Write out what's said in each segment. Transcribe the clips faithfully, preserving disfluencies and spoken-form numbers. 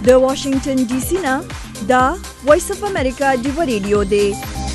د واشنگټن ډي سي نه دا وایس اف امریکا دی ریډیو دی.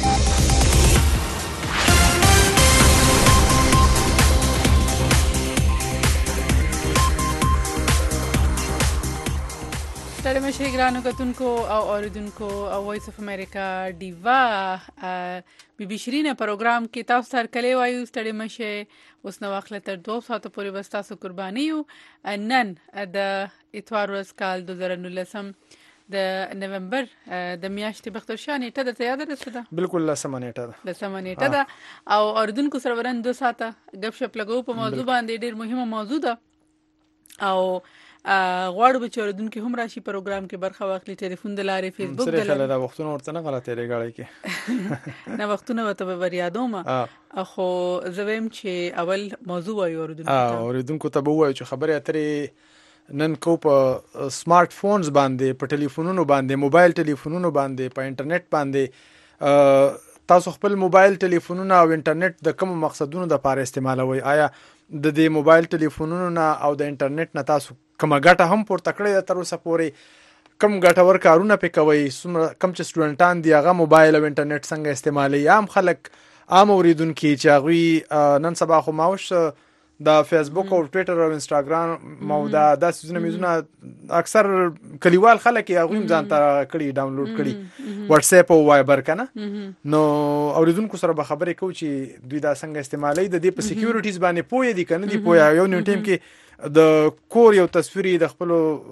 ستړي مشه ګرانو کتونکو او اوریدونکو او وایس اف امریکا دیوا بي بي شيرين پروګرام کې تاسو سره کلی وایو. ستړي مشه اوس نو وخت تر دوه ساعته پورې وستاسو قرباني یو. نن د اتوار ورځ کال دوه زره نولسم د نومبر د میاشتې بخترشاه نیټه د یاد رسیده. بالکل لسمه نیټه ده. لسمه نیټه ده او اوریدونکو سره ورن دوه ساعته غب شپ لګو په موضوع باندې ډیر مهمه موضوع ده او غواړو به چې اوریدونکو هم راشي پروګرام کې برخه واخلي. ټلیفون د لارې فیسبوک د لارې دا وختونه ورته نه غلطه لري غاړي کې نه وختونه وته به یادوم. خو زویم چې اول موضوع وایو اوریدونکو ته اوریدونکو ته به وایو چې خبره اترې نن کو په سمارټ فونز باندې په ټلیفونونو باندې موبایل ټلیفونونو باندې په انټرنیټ باندې تاسو خپل موبایل ټلیفونونه او انټرنیټ د کوم مقصدونو لپاره استعمالوي؟ آیا د دې موبایل ټلیفونونو نه او د انټرنیټ نه تاسو کومه ګټه هم پورته کړې ده تر اوسه پورې؟ کوم ګټور کارونه پې کوئ؟ کوم چې سټوډنټان دي هغه موبایل او انټرنیټ څنګه استعمالوي؟ عام خلک عام اوریدونکي چې هغوی نن سبا خو ماوش د فیسبوک او ټویټر او انسټاګرام او دا داسې څیزونه میزونه اکثر کلیوال خلک یې هغوی هم ځان ته کړي ډاونلوډ کړي واتس اپ او وایبر که نه. نو اوریدونکو سره به خبرې کوو چې دوی دا څنګه استعمالوي، د دې په سیکیورټیز باندې پوهه دي که نه دي پوهه. یو نیو ټایم کې د کور یو تصویري د خپلو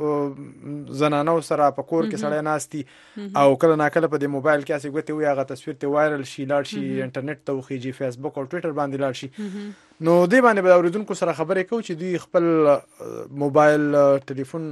زنانو سره په کور کې سړی ناستي او کله ناکله په دې موبایل کې هسې ګوتې وي هغه تصویر ته وایرل شي لاړ شي انټرنیټ ته وخیږي فیسبوک او ټویټر باندې لاړ شي. نو دې باندې به اوریدونکو سره خبرې کوو چې دوی خپل موبایل ټلیفون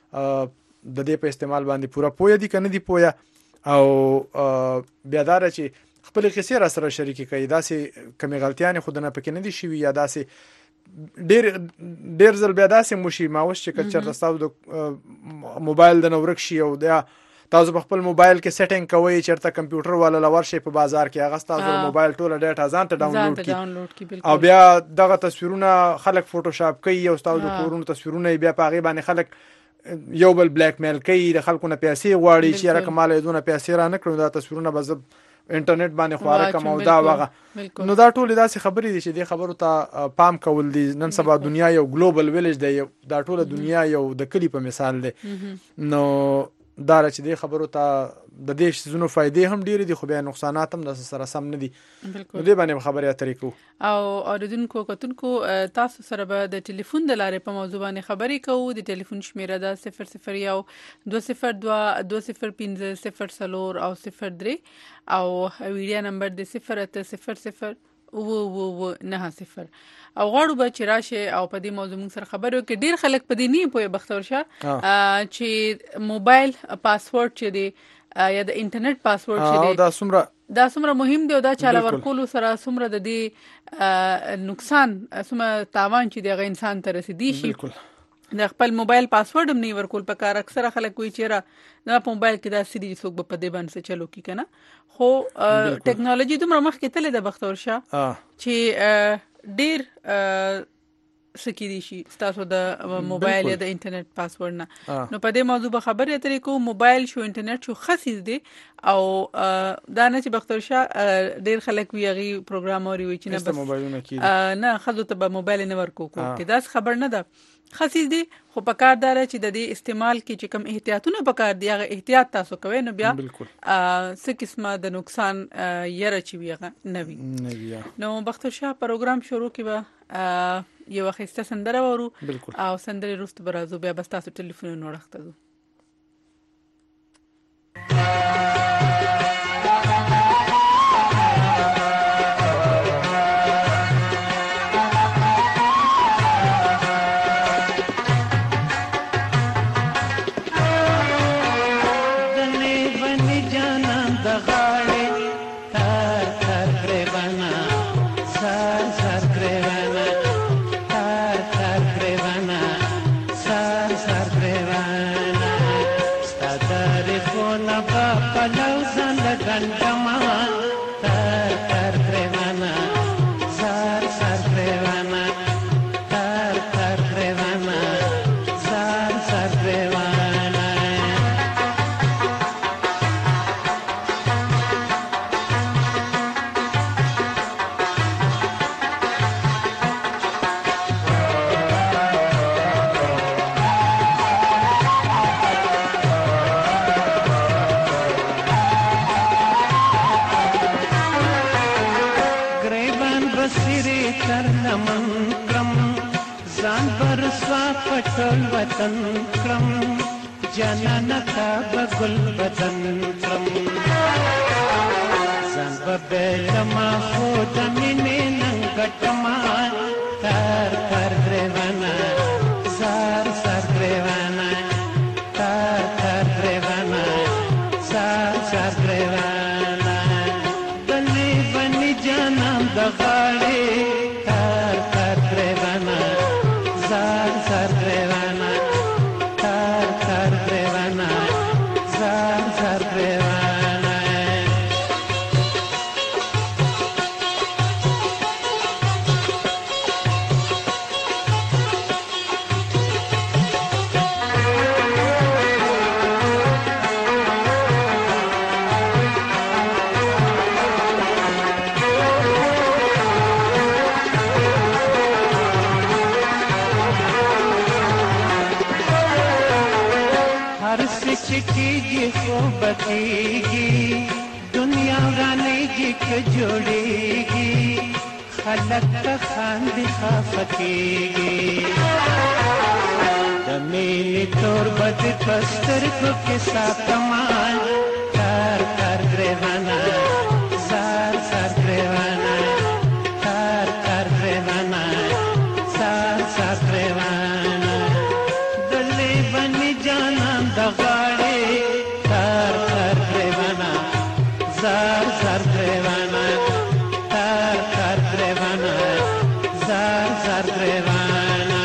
د دې په استعمال باندې پوره پوهه دي که نه دي پوهه او بیا دا ده چې خپلې قصې را سره شریکې کوي. داسې کمې غلطیانې خو د نه پکې نه دي شوي یا داسې ډیر ډیر ځل بیا داسې مو شي ماوس چې که چېرته ستاسو د موبایل د نه ورک شي او دا تاسو په خپل موبایل کې سیټینګ کوئ چېرته کمپیوټر والا له ورشئ په بازار کې هغه ستاسو موبایل ټوله ډیټا ځان ته ډاونلوډ کړي او بیا دغه تصویرونه خلک فوټوشاپ کوي او ستاسو د کورونو تصویرونه بیا په هغې باندې خلک یو بل بلیک میل کوي، د خلکو نه پیسې غواړي چې یاره که ماله یې دونه پیسې را نه کړو دا تصویرونه به زه انټرنیټ باندې خواره کم او دا وغه. نو دا ټولې داسې خبرې دي چې دې خبرو ته پام کول دي. نن سبا دنیا یو ګلوبل ویلیج دی، دا ټوله دنیا یو د کلی په مثال دی. نو دا چې دې خبرو ته د دې شیزونو فائدې هم ډېرې دي خو بیا نقصانات هم د سره سم نه دي. نو دې باندې خبرې اترې کوو او اوریدونکو کتونکو تاسو سره به د ټلیفون د لارې په موضوع باندې خبرې کوو. د ټلیفون شمیره ده صفر صفر یو دوه صفر دوه دوه صفر پنځه صفر څلور او صفر درې او ویډیا نمبر د صفر اته صفر صفر اوه اوه نه صفر. او غواړو به چې راشه او په دې موضوع موږ سره خبرې وکړو. ډېر خلک په دې نه پوهې بختورشه چې موبایل پاسورډ چې دی یا د انټرنیټ پاسورډ چې دی دا څومره دا څومره مهم دی او دا چاله ورکولو سره څومره د دې نقصان څومره تاوان چې دی هغه انسان ته رسیدي شي. د خپل موبایل پاسورډ هم نه ورکول پکار. اکثره خلک وایي چې را دا په موبایل کې دا سړي څوک به په دې باندې څه چلو کی کنه. خو ټیکنالوژي دومره مخکې تللې ده بختورشه چې ډېر سکی دي شي ستاسو د موبایل یا د انټرنیټ پاسورډ نه. نو په دې موضوع به خبرې اترې کوو. موبایل شو انټرنیټ شو خسیز دی او دا نه چې بختورشه ډېر خلک وي هغې پروګرام اوري وي چې نه بس نه ښځو ته به موبایل نه ورکو کې داسې خبر نه ده خسیز دی. خو په کار دا چې د دې استعمال کې چې کوم احتیاطونه په کار دي هغه احتیاط تاسو کوئ نو بیا څه قسمه د نقصان یره چې وي هغه نه وي. نو بختورشه پروګرام شروع کې به یو ښایسته سندره واورو او سندرې وروسته به راځو بیا به ستاسو ټلیفونونه وړاندې ځو. Sar, sar, grevana. ټول وطن کړم جانانه تا به ګل بدن کړم ځان به بیلما خو د مینې نن ګټما تار تار ګریوانه زار زار ګریوانه تار تار ګریوانه زار زار ګریوانه دلې بني جانان د غاړې تار تار ګریوانه زار زار ګریوانه تار تار ګریوانه زار زار ګریوانه چکیږي خو بکیږي دنیا ورانیږي که جوړیږي خلک ته خاندي خفکیږي د مینې تور بد په سترګو کې ساتما تار تار ګریوانه زار زار ګریوانه تار تار ګریوانه زار زار ګریوانه دلې بني جانان د غاړې تار تار ګریوانه زار زار ګریوانه تار تار ګریوانه زار زار ګریوانه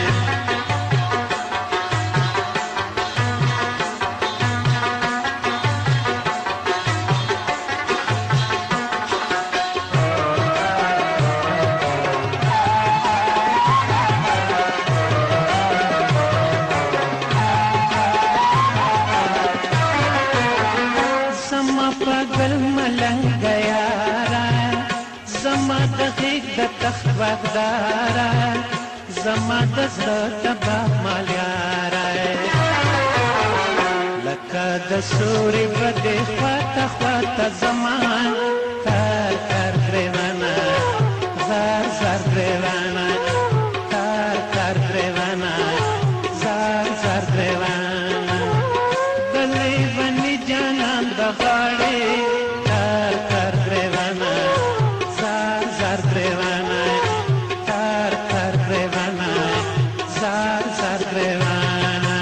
تخت واغدارا زما د زړه تبا مالیارا لکه د سوري بده خواته خواته زما تار تار ګریوانه زار زار ګریوانه تار تار ګریوانه زار زار ګریوانه دلې بني جانان د غاړې تار تار ګریوانه زار زار ګریوانه تار تار ګریوانه زار زار ګریوانه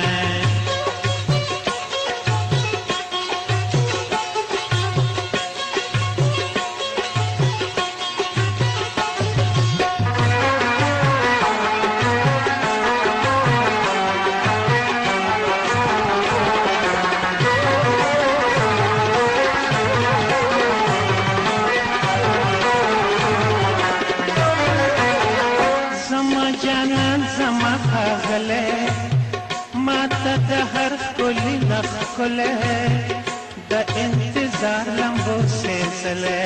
د انتظار لمبو سلسله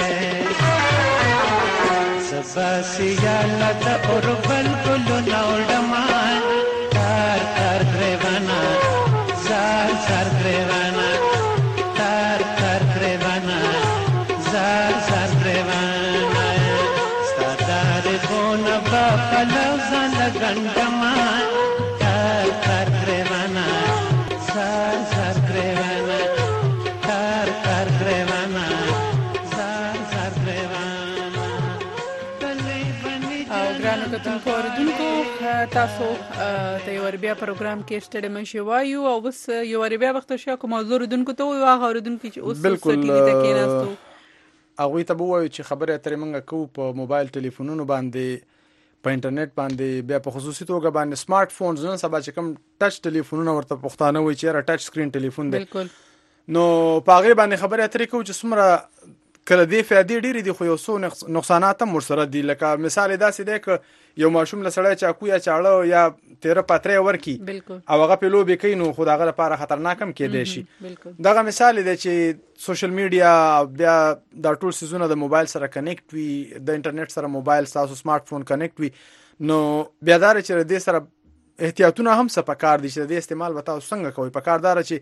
سبا سیاله د اوربل ګلو نوړما تار تار ګریوانه زار زار ګریوانه تار تار ګریوانه زار زار ګریوانه ستادار بونه با پلو ځان ګندما تار تار ګریوانه زار زار ګریوانه تار تار ګریوانه زار زار ګریوانه دلې بني او ګرانو کتونکو اوریدونکو تاسو ته یو بیا پروګرام کې ستړي مشي وایو او بس یو بیا وخت شو کوم موضوع اوریدونکو ته وایو هغه اوریدونکو چې اوس سکلی د کېناستو هغه ته وایو چې خبره اترې موږ کوو په موبایل ټلیفونونو باندې په انټرنیټ باندې بیا په خصوصي توګه باندې سمارټ فونز نن سبا چې کوم ټچ ټلیفونونه ورته پښتانه وایي چې را ټچ سکرین ټلیفون دی بالکل نو پاغه باندې خبره اترې کوو چې څومره کله دې فائدې ډېرې دي خو یو څو نقصانات هم ورسره دي لکه مثال داسې دی که یو ماشوم له سړی چاقو یا چاړه یا تیره پاتری ورکی او هغه په لوبې کوي نو خو دغه لپاره خطرناک هم کېدای شي دغه مثال دی چې سوشل میډیا بیا دا ټول سيزونه د موبایل سره کنیکټ وي د انټرنیټ سره موبایل تاسو سمارټ فون کنیکټ وي نو بیا دا چې دې سره احتیاطونه هم څه پکار دي چې د استعمال وتاو څنګه کوي پکاردار چې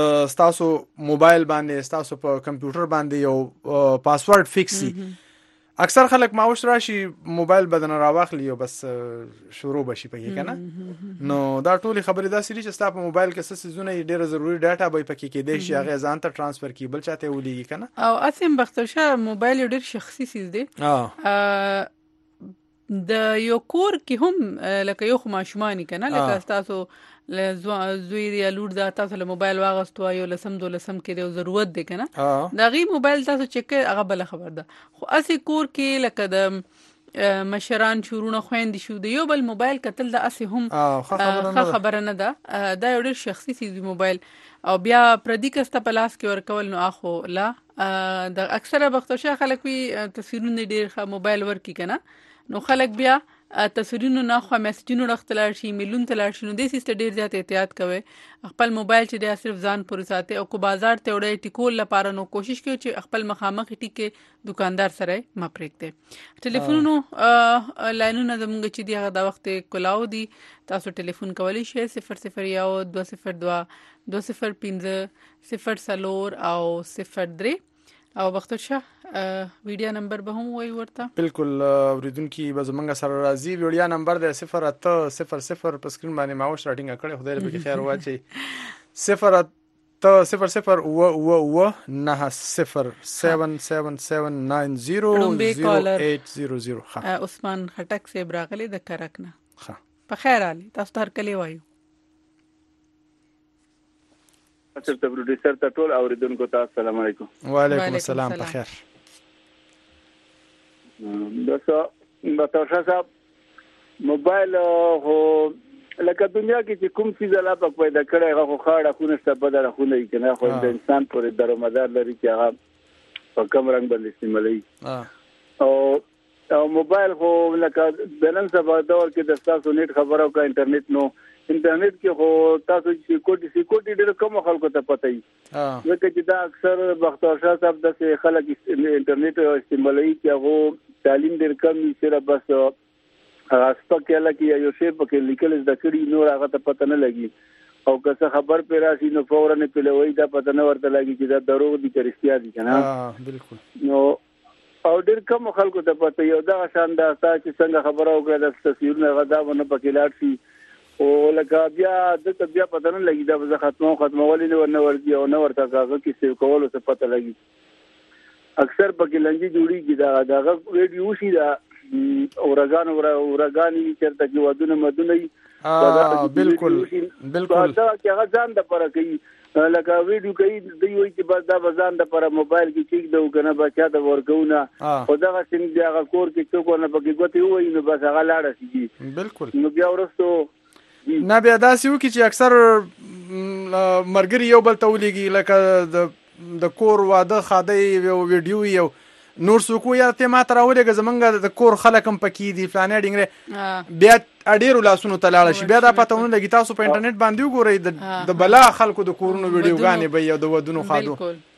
تاسو موبایل باندې تاسو په کمپیوټر باندې یو پاسورډ فکس سي اکثر خلک ماوش راشي موبایل بدن راواخلی او بس شروع بشي پکې کنه نو دا ټولي خبرې دا سری چې ستا په موبایل کې څه زونه ډېر ضروري ډاټا به پکې کې دی چې هغه ځان ته ټرانسفر کیبل چاته ولېږي کنه او اسیم بخترشه موبایل ډېر شخصي سیز دی ا د یو کور کې هم لکه یو خماشمانی کنه لکه تاسو زوی یا لور دا تاسو له موبایل واغستو یو لسم دو لسم کې د ضرورت دی کنه دا غي موبایل تاسو چک هغه بل خبر ده خو اسی کور کې لکه د مشران شورونه خويندې شو د یو بل موبایل کتل د اسی هم ښه خبره نه ده دا یو ډېر شخصي سیز موبایل او بیا پردي کسته پلاس کې ورکول نو اخو لا د اکثره بختوشه خلک وی تصویرونه ډېر ښه موبایل ورکی کنه نو خلک بیا تصویرونو نه خو میسجونو راختلار شي میلون تلار شي نو د سیستم ډیر زیات احتیاط کوي خپل موبایل چې د صرف ځان پورې ساتي او کو بازار ته وړي ټیکول لپاره نو کوشش کوي چې خپل مخامخ ټیکې دکاندار سره مپریکته ټلیفونونو لاینونه زموږ چې دی هغه د وخت کلاو دي تاسو ټلیفون کولی شئ صفر صفر یو دو صفر دو دو صفر پنځه صفر سلور او صفر درې او وختشه ویډیو نمبر به هم وای ورته بالکل اوریدونکو به زمونږ سره راځي ویډیو نمبر د صفر اته صفر صفر په سکرین باندې ماوس راټینګ کړی خدای دې بخیر واچي صفر اته صفر صفر و و و نه صفر سبعه سبعه سبعه نو صفر صفر اټ صفر صفر عثمان خټک سے براغلی د کرکنه ها په خیر علي تاسو هر کلی وایو سر ته پروډوسر ته ټول اوریدونکو ته السلام علیکم وعلیکم السلام په خیر دسه بتاوشه صاحب موبایل هو لکه دنیا کې چې کوم څه لا په پیدا کړی هغه خو خاړه خونه ست بدل خونه کنه خو د انسان پورې درمدار لري چې هغه په کوم رنگ باندې استعمالوي او او موبایل خو لکه د نن سبا دور کې د تاسو نیټ خبرو کا انټرنیټ نو انټرنیټ کې خو تاسو چې کوټي سکیورټي ډېر کم خلکو ته پته وي ځکه چې دا اکثر بختوشه صاحب د خلک انټرنیټ استعمالوي چې هغه تعلیم ډېر کم وي سره بس هغه کې لکه یو شی په کې لیکل د کړي نور هغه ته پته نه لګي او که څه خبر پر راشي نو فورا نه پیلوي دا پته نه ورته لګي چې دا دروغ دي که رښتیا دي کنه ها بالکل نو او ډېر کم خلکو ته پته یو دا شان دا چې څنګه خبره وکړه د تصویرونه غدا ونه پکې لاړ شي او لکه بیا د بیا پته نه لګي دا به ختمو ختمولې نه ورنه ورځي او نه ورته کاغذ کې سیو کول څه پته لګي اکثر پکې لنجي جوړیږي دا دا ویډیو شي دا اورګان اورګان چرته کې ودونه مدونه اه بالکل بالکل دا چې هغه ځان د پر کوي لکه ویډیو کوي دوی وایي چې بس دا ځان د پر موبایل کې کېږي دا کنه بچا د ورګونه او دا څنګه دا کور کې څوک نه پکې ګوتې وایي نو بس هغه لاړ شي بالکل نو بیا ورستو نه بیا داسې وکړي چې اکثر مرګري یو بل ته ولېږي لکه د د کور واده خاده یو ویډیو یو نور څوک یا ته ما تر اولېږه زمونږ د کور خلک هم پکې دي فلانې ډینګره بیا اډېرو لاسونو ته لاړه شي بیا دا پته ونه لګي تاسو په انټرنیټ باندې وګورئ د بلا خلکو د کورونو ویډیوګانې به یو د ودونو خادو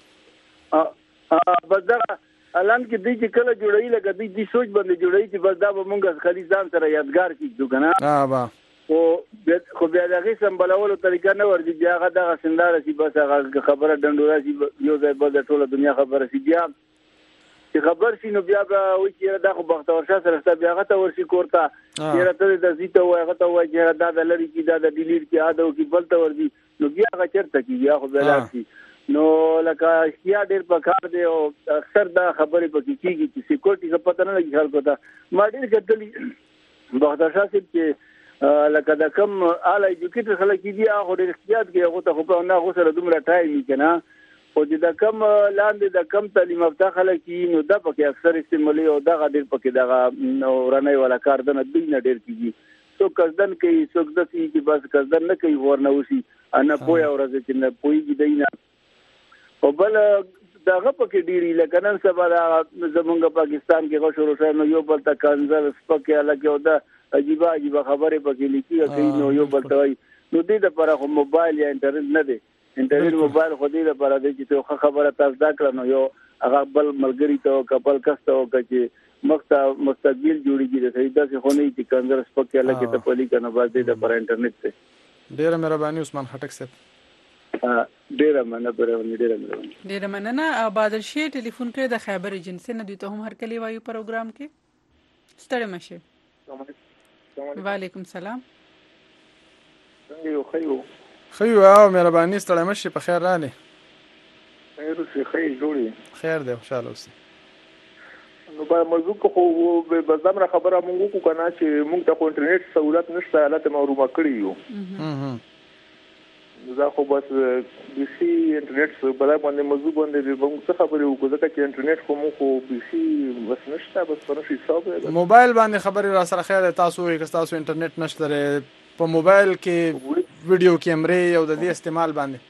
بس دا الان کې دوی چې کله جوړوي لکه دوی دې سوچ باندې جوړوي چې بس دا به مونږ خالي ځان سره یادګار کېږو که نه ها با او خو بیا د هغې سمبلولو طریقه نه ورځي بیا هغه دغه سنداره شي بس هغه خبره ډنډوره شي یو ځای بل د ټوله دنیا خبره شي بیا چې خبر شي نو بیا به وایي چې دا خو بختورشاه سره شته بیا هغه ته ورشي کور ته یاره ته د ځي ته وایي هغه ته وایي چې دا د لرې کړي دا د ډیلیټ کړي دا د وکړي بل ته ورځي نو بیا هغه چېرته کېږي بیا خو بیا لاړ شي نو لکه اشتیا ډېر پکار دی او اکثر دا خبرې پکې کېږي چې سیکورټي ښه پته نه لګي خلکو ته ما ډېر کتلي بختورشاه صاحب چې لکه د کم اعلی ایجوکیټر خلک دي هغه ډېر احتیاط کوي هغه ته خو په نه هغو سره دومره ټایم وي که نه خو چې د کم لاندې د کم تعلیم یافته خلک وي نو دا پکې اکثر استعمالوي او دغه ډېر پکې دغه ورنۍ والا کار دنه دوی نه ډېر کېږي څوک قصدن کوي څوک داسې چې بس قصدن نه کوي ورنه وشي نه پوهه ورځي چې نه پوهېږي دی نه او بل دغه پکې ډېري لکه نن سبا زمونږ پاکستان کې غوښ وروښه نو یو بل ته کنځل سپکې هلکې او دا عجیبه عجیبه خبرې پکې لیکي کوي نو یو بل ته وایي نو دې دپاره خو موبایل یا انټرنیټ نه دی انټرنیټ موبایل خو دې دپاره دی چې ته ښه خبره تا زده کړه نو یو هغه بل ملګري ته وکړه بل کس ته وکړه چې مخ ته مستقبل جوړېږي د صحیح داسې خو نه وي چې کنځل سپکې هلکې ته پلي که نو بس دې دپاره انټرنیټ دی ډېره مهرباني عثمان خټک صاحب ډیره مننه برونه ډیره مننه ډیره مننه. بادل شي ټلیفون کړی د خیبر ایجنسی نه، دوی ته هم هر کلی وایو پروګرام کې. ستړي مشه. وعلیکم سلام. څنګه یو خیو خیو او مهرباني ستړي مشه په خیر رااله. خیر اوسې خیر جوړي خیر دی خوشاله اوسې. نو په موضوع کې خو به زمره خبره مونږ کو کنه چې مونږ ته انټرنیټ سہولت نشته، حالت معلومه کړی یو. هه زه خو بس بي سي انټرنیټ په بل باندې موضوع باندې به موږ څه خبرې وکړو ځکه چې انټرنیټ خو موږ خو بي سي بس نشته، بس په نشي حساب موبایل باندې خبرې را سره خیر تاسو یې تاسو انټرنیټ نشته په موبایل کې ویډیو کیمرې او د دې استعمال باندې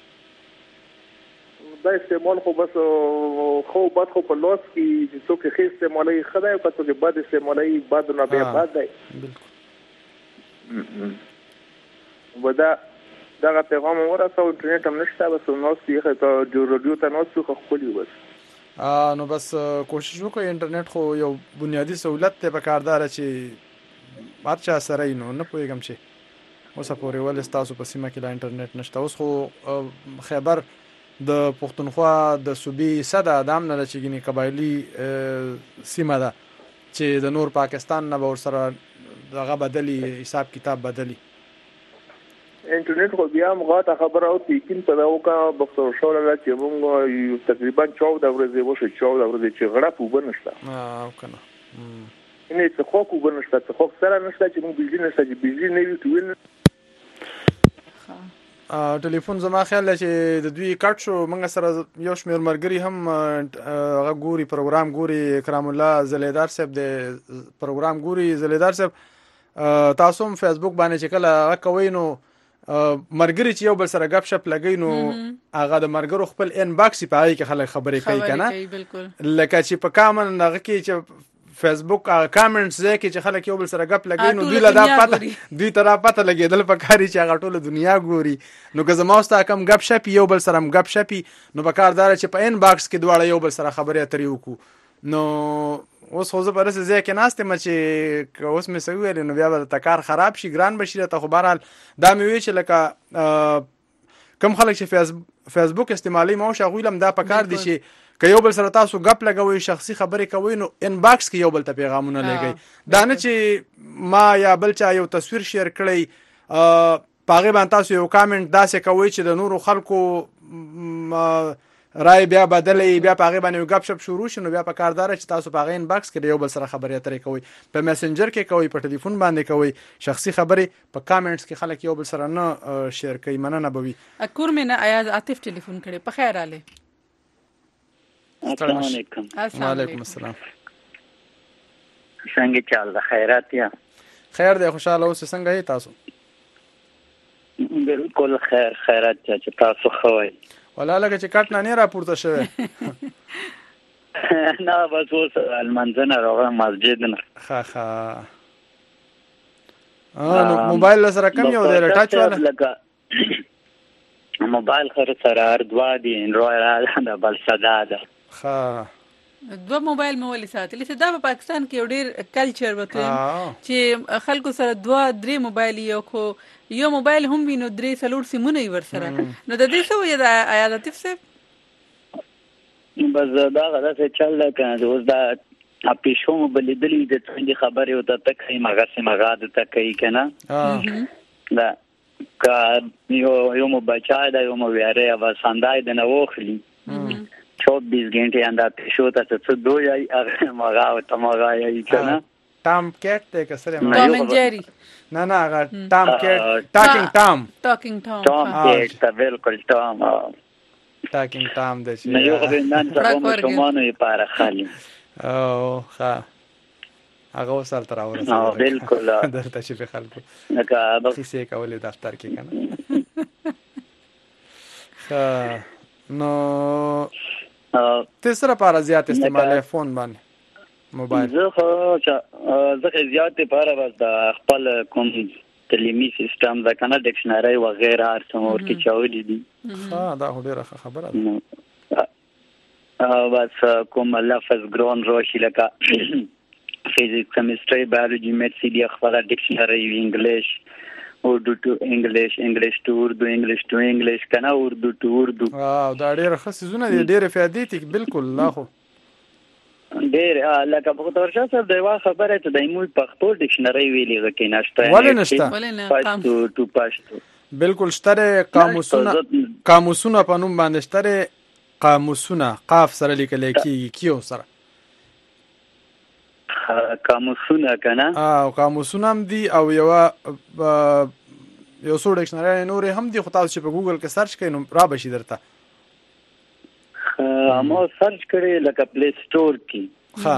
دا استعمال خو بس خو بد خو په لوس کې چې څوک یې استعمالي خدای په څوک بد استعمالي بد نه بیا بد دی. بالکل ودا دا پیغام ورسو انټرنیټ هم نشته، بس نو څه ته جو رادیو ته نو څه خولي بس ا نو بس کوشش وکړئ. انټرنیټ خو یو بنیادی سہولت ته په کاردار چې بادشاہ سره نو نه پوهیږم چې اوس پورې ول تاسو په سیمه کې لا انټرنیټ نشته. اوس خو خیبر د پښتونخوا د صوبې صدا ادم نه لچګنی قبایلی سیمه ده چې د نور پاکستان نه ور سره دغه بدلی حساب کتاب بدلی. انټرنیټ خو بیا موږ ته خبر او تیکین په داو کا بخصوص شوړل چې موږ تقریبا چودہ ورځې وشه چودہ ورځې چې غړپ وبنشته. اه کنه نه څه خو کو بنشته څه خو سره نشته چې موږ بجلی نشته چې بجلی نه وي ټول ټلیفون زما خیال چې د دوی کټ شو. موږ سره یو شمیر مرګري هم هغه ګوري پروګرام ګوري کرام الله زلیدار صاحب د پروګرام ګوري. زلیدار صاحب تاسو هم فیسبوک باندې چې کله کوي نو مرګري چې یو بل سره غب شپ لګي نو هغه د مرګرو خپل ان باکس په هغه کې خلک خبرې کوي کنه لکه چې په کامن هغه کې چې فیسبوک کامنټس زکه چې خلک یو بل سره غپ لګي نو دوی لا دا پته دوی ترا پته لګیدل په کاری چې هغه ټول دنیا ګوري. نو که زما واست کم غپ شپ یو بل سره غپ شپي نو په کاردار چې په ان باکس کې دواړه یو بل سره خبرې اترې وکړو. نو اوس خو زه پر څه ځکه ناشته مې چې اوس مې سوي نو بیا به تکار خراب شي ګران بشي ته خو بهرحال دا مې وی چې لکه کم خلک چې فیسبوک استعمالي مو شغولم دا پکار دي چې که یو بل سره تاسو غپ لګوي شخصي خبرې کوي نو ان باکس کې یو بل ته پیغامونه لګي. دا نه چې ما یا بل چا یو تصویر شیر کړی پاغه باندې تاسو یو کامنټ داسې کوي چې د نورو خلکو رای بیا بدلې بیا پاغه باندې غپ شپ شروع شنو بیا په کاردار چې تاسو پاغه ان باکس کې یو بل سره خبرې اترې کوي په میسنجر کې کوي په ټلیفون باندې کوي شخصي خبرې په کامنټس کې خلک یو بل سره نه شیر کوي. مننه بوي اکور مې نه ایاز عاطف ټلیفون کړي په خیر आले. السلام علیکم. وعلیکم السلام. څنګه چل ده خیرات یا خیر دی خوشاله اوس څنګه یې تاسو؟ بالکل خیر خیرات چې تاسو خوای ولا لکه چې کټ نه نه راپورته شوه نه بس اوس المنځنه راغله مسجد نه ها ها اه موبایل سره کم یو دی ټاچ والا موبایل خر سره اردوا دي رویال دا بل صدا ده ها دو موبایل مې ولې ساتلی چې دا په پاکستان کې یو ډېر کلچر وته چې خلکو سره دوه درې موبایل یو خو یو موبایل هم وینو درې سلوړ سیمونه ور سره نو د دې څه وې دا عادت څه بس دا غدا څه چل کنه اوس دا اپیشو بلېدلې د څنګه خبرې او د تکي مغه سي مغه د تکي کنه دا کا یو یو مو بچا دا یو مو ویاره و ساندای د نوخلی چوبیس घंटे انده پیشو ته څه دوی هغه مغه او تمغه یې کنه ټام کټ ته کسره ټام اند جری نه نه هغه ټام کټ ټاکینګ ټام ټاکینګ ټام ټام کټ ته بالکل ټام ټاکینګ ټام د شي نه یو خو نن څه کوم شمانو یې پاره خالي او ښه هغه وسال تر اورسه او بالکل درته شي په خلکو نکا د کیسه کولې دفتر کې کنه ښه نو ته سره پاره زیات استعمال فون باندې موبایل زه خو زه زیات پاره بس د خپل کوم تعلیمي سیستم د کنه ډکشنری و غیره هر څه ور کې چاولې دي ها دا ډیره خبره ده بس کوم لفظ ګرون روشي لکه فزیکس کیمستري بایولوژي میډ سی دی خپل ډکشنری انګلیش اردو ټو انګلیش انګلیش ټو اردو انګلیش ټو انګلیش کنه اردو ټو اردو واو دا ډېر ښه سيزونه دي ډېر فائدې دي بالکل لا خو ډېر لکه په تور شاته صاحب دا خبره ته د ایمو پښتو ډکشنری ویلې غکې نشته ولې نشته ولې نه پښتو ټو پښتو بالکل شته قاموسونه قاموسونه په نوم باندې شته قاموسونه قاف سره لیکل کېږي کیو سره قاموسونه کنه او قاموسونه هم دي او یو یو څو ډکشنری نور هم دي خو تاسو چې په ګوګل کې سرچ کړئ نو را بشي درته ما سرچ کړی لکه پلی سٹور کې ها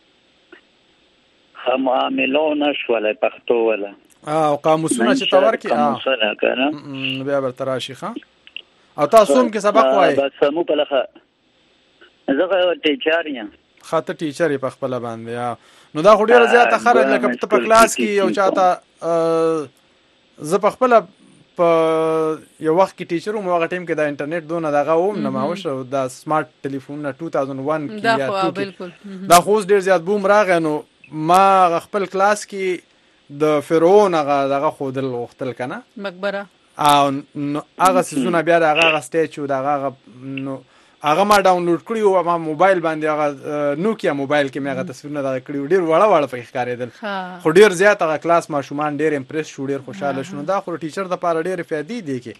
هم عاملونه شوله پښتو ولا او قاموسونه چې تور کې قاموسونه کنه بیا برته راشي ښه او تاسو هم کې سبق وایي بس مو په لخه زه ټیچر یم خاطر ټیچر په خپل باندې نو دا خو ډیره زیاته خرج لکه په کلاس کې یو چاته زه په خپل په یو وخت کې ټیچر مو هغه ټیم کې د انټرنیټ دونه دغه ووم نه ماوشه د سمارټ ټلیفون نه دوه هزار یک کې یا بالکل دا خو ډیر زیات بوم راغی نو ما خپل کلاس کې د فرعون هغه دغه خودل وختل کنه مقبره او هغه سيزونه بیا هغه سټیچو دغه نو هغه ما ډاونلوډ کړی او ما موبایل باندې هغه نوکیا موبایل کې مې هغه تصویرونه دا کړی ډیر وړه وړه په ښکارېدل خو ډیر زیات هغه کلاس ماشومان ډیر امپریس شو ډیر خوشاله شو دا خو ټیچر د پاره ډیر فائدې دي کې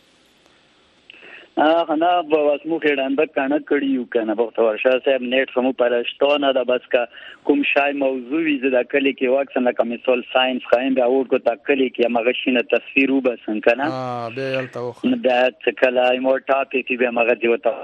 اه نه بس مو خېډانده کنه کړیو کنه په ورشه صاحب نیټ سمو پرشتونه د بس کا کوم شای موضوع وی زده کلی کې وخت نه کوم سول ساينس خاين به اور کو تکلی کې مغه شینه تصویر وبسن کنه اه به یلته وخت دا څکلا ایمو ټاپک کې به مغه دی وته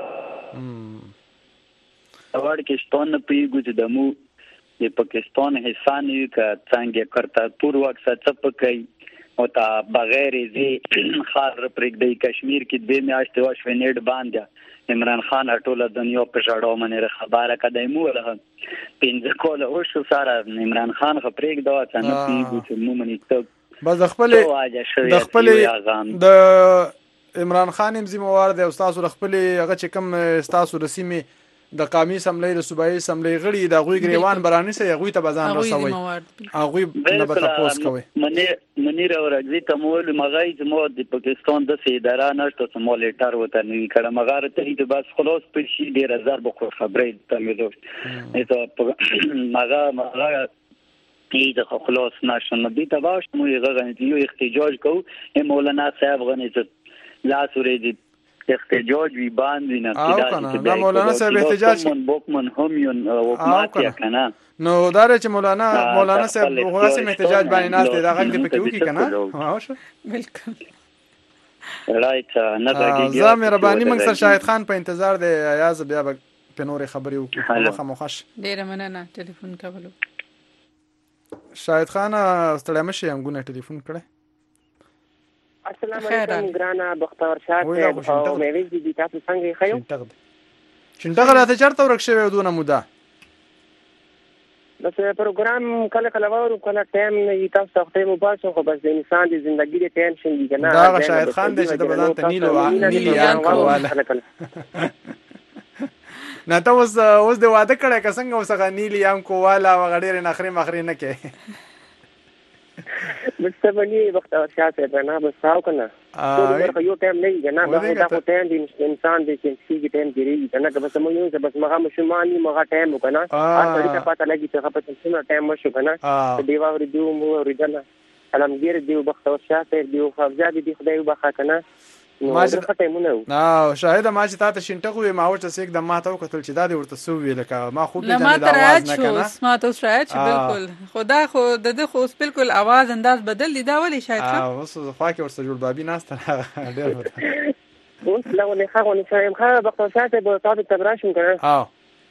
اور کې ستون پیګو چې دمو د پاکستان حصہ نه ک څنګه کرتا پور وخت څپکای او تا بغیر زی خار پرګ دی کشمیر کې د میاشتې واش ونیټ باندې عمران خان ټوله دنیا په جړاو باندې خبره کړې مو له پینځه کوله او شو ساره عمران خان خو پرګ دا څنګه پیګو چې مو منی ته بس خپل د خپل د عمران خان هم ذمہوار دی استاد خپل هغه چې کوم استاد رسمي د قومي سملې د صوبایي سملې غړي د غوي ګریوان برانی سه غوي ته بزان رسوي هغه نه به تاسو کوي منی منیر او رضی تمول مغای زمو د پاکستان د اداره نشته سمولیټر وته نه کړه مغاره ته د بس خلاص په شي ډیر هزار بخو خبرې ته مې دوه مغا مغا دې خلاص نشو نو دې تباش مو یې غوښتي یو احتجاج کو مولانا صاحب غنی لا سورې دې احتجاج وی باندې نه کیدای دا مولانا صاحب احتجاج من بوکمن هم یو حکومت کنه نو دا چې مولانا مولانا صاحب واسه احتجاج باندې نه دی دا غږ دې پکې وکی کنه واشه بالکل رائټ نه بګیږي زه مهرباني موږ سره شاهد خان په انتظار دی یاز بیا په نورې خبرې وکړو خاموخش ډیر مننه ټلیفون کولو شاهد خان ستړی مشه یم ګونه ټلیفون کړه السلام علیکم ګرانا بختور شاه او مې وی دي تاسو څنګه خیو شنټه راته چرته ورکشوي دونه موده بس پروګرام کله کله وورو کله ټایم نه تاسو وخت مو باسو خو بس د انسان د ژوندۍ د ټینشن دي کنه دا شاهد خان دې چې د بدن ته نیلو نیلی ان کوله نه تاسو اوس د واده کړه که څنګه وسغه نیلی ان کوله وغړې نخري مخري نه کې مستمنی وخت شاته بنا بس تاو کنه ټول یو ټایم نه کنه دا خو ټایم د انسان د چنسي کې ټایم دی کنه که بس مو یو بس مغه مشماني مغه ټایم کنه اته ته پته لګي چې خپل څنګه ټایم مشو کنه دیوا ور دیو مو ورجنه علمگیر دیو بخت شاته دیو خفجا دی خدای وبخا کنه ما چې ټایمونه نو شاهد ما چې تاسو شینټغه وي ما ورته سیک د ما ته وکتل چې دا دی ورته سو ویل کا ما خو به نه دا आवाज نه کنه ما ته شاید بالکل خدا خو د دې خو بالکل आवाज انداز بدل دی دا ولی شاید اه اوس خو کې ورته جوړ بابي ناس ته ډېر وته اوس لا ولې خو نه شایم خا بخت شاته به تاسو تبراشم کنه اه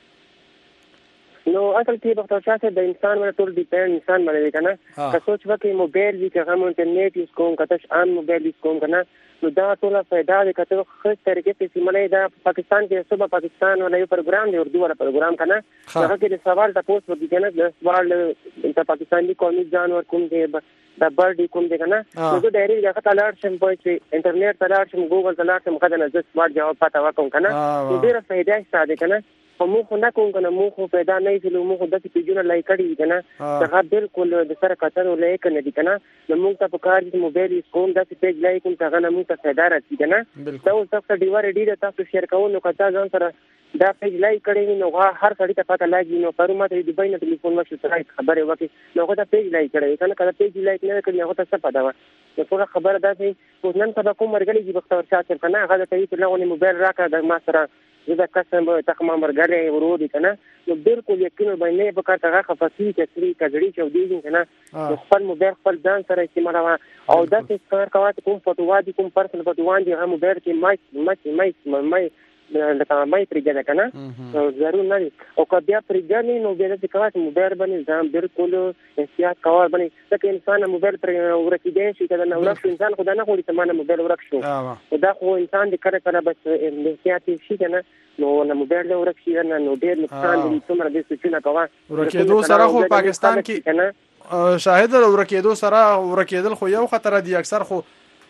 نو اصل کې بخت شاته د انسان ور ټول ډیپند انسان باندې کنه که سوچ وکړي موبایل وی که هم انټرنیټ یوز کوم کته ان موبایل یوز کوم کنه نو دا ټول فائدہ د کته خاص طریقې په سیمه دا پاکستان کې صوبه پاکستان ولا یو پروګرام دی اردو ولا پروګرام کنه هغه کې د سوال تاسو وکړي کنه د سوال د پاکستاني قومي جانور کوم دی د برډ کوم دی کنه نو دا ډېری هغه تلار شم په انټرنیټ تلار شم ګوګل تلار شم کده نه د سوال جواب پتا وکم کنه نو ډېر فائدہ ستاسو کنه او مو خو نه کوم کنه مو خو پیدا نه شلو مو خو د پیجونه لای کړی کنه هغه بالکل د سره کتنو لای کنه دي کنه نو موږ ته په کار دي موبایل کوم د پیج لای کوم څنګه نه موږ ته پیدا راځي کنه دا اوس تاسو ډیوار ډیره تاسو شیر کوو نو کتا ځان سره دا پیج لای کړی نو هر سړی ته پته لګي نو پرما ته د دوی نه ټلیفون وشو سره خبره وکړي نو دا پیج لای کړی کنه کله پیج لای نه کړی هغه ته څه پته و نو ټول خبره ده چې اوس نن سبا کوم مرګلي چې بختور شاته کنه هغه ته یې له موبایل راکړه د ما سره زه قسم به تخمه مرګره ورو دي کنه نو بالکل یقین باندې به کار هغه خفصي چې کډړي چودي کنه خپل موبایل خپل ځان سره استعمال او دا څه کار کوي کوم فوټو وادي کوم پرسنل فوټو وادي هغه موبایل کې مای مای مای مای لکه مای پرېږده کنه ضرور نه او که بیا پرېږدي نو بیا داسې کوه چې موبایل باندې ځان بالکل احتیاط کوه باندې ځکه انسان موبایل پرې ورکېدی شي که نه ورک شو انسان خو دا نه غواړي چې ما نه موبایل ورک شو خو دا خو انسان د کله کله بس احتیاط شي که نه نو نه موبایل دې ورک شي نه نو ډېر نقصان دي څومره دې سوچونه کوه ورکېدو سره خو پاکستان کې شاهد ورکېدو سره ورکېدل خو یو خطر دی اکثر خو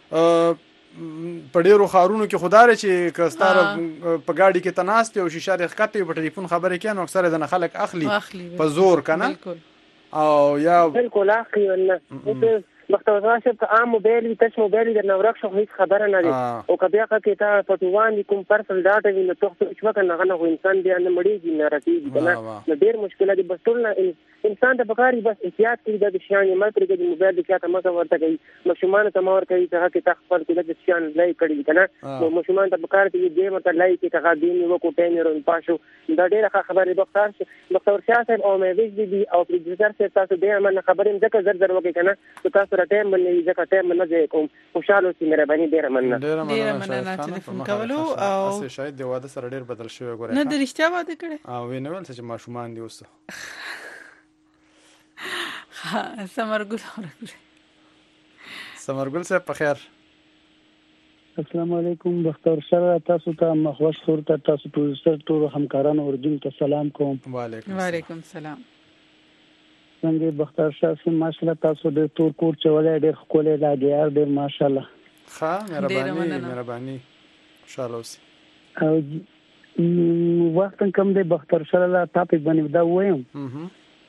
په ډیرو خارونو کې خدای چې کستار په گاډي کې تناست او شیشه رخکته په ټلیفون خبرې کوي نو اکثر د خلک اخلي په زور کنه او یا بالکل اخلي نه مختار راشد که عام موبایل وي تش موبایل د نورک شو هیڅ خبره نه ده او که بیا کې تا فوټوان کوم پرسنل ډاټا وي نو ته څه وکړه نه غو انسان بیا نه مړیږي نه راځي کنه نو ډیر مشکله دي بس ټول انسان ته پکاري بس احتیاط کوي د شیان مې پرې د موبایل د چاته مګه ورته کوي مشومان ته مور کوي چې کې تخفل کې د شیان لای کړي کنه نو مشومان ته پکاري چې دې مته لای کې ته دین یو کو ټینر او پاشو دا ډیره خبره ډاکټر چې ډاکټر شاه او مې ویج دي او پروډوسر چې تاسو دې امر خبرې ځکه زر زر وکړي کنه تاسو سره ټایم باندې ځکه ټایم نه دی کوم خوشاله سي مهرباني ډیره مننه ډیره مننه ټلیفون کولو او شاید د واده سره ډیر بدل شوی ګوره نه د رښتیا واده کړي او وینول چې ماشومان دي اوس سمرګل اورګل سمرګل صاحب په خیر السلام علیکم بختور سره تاسو ته مخوش خور ته تاسو ټول سره ټول همکارانو اردن ته سلام کوم وعلیکم وعلیکم السلام څنګه بختور شاه ماشاءالله تاسو د تور کور چولې ډېر خولې لاګي ډېر ماشاءالله ښه مهرباني مهرباني خوشاله اوسئ او وخت کم دی بختور شاه لا ټاپک باندې دا وایم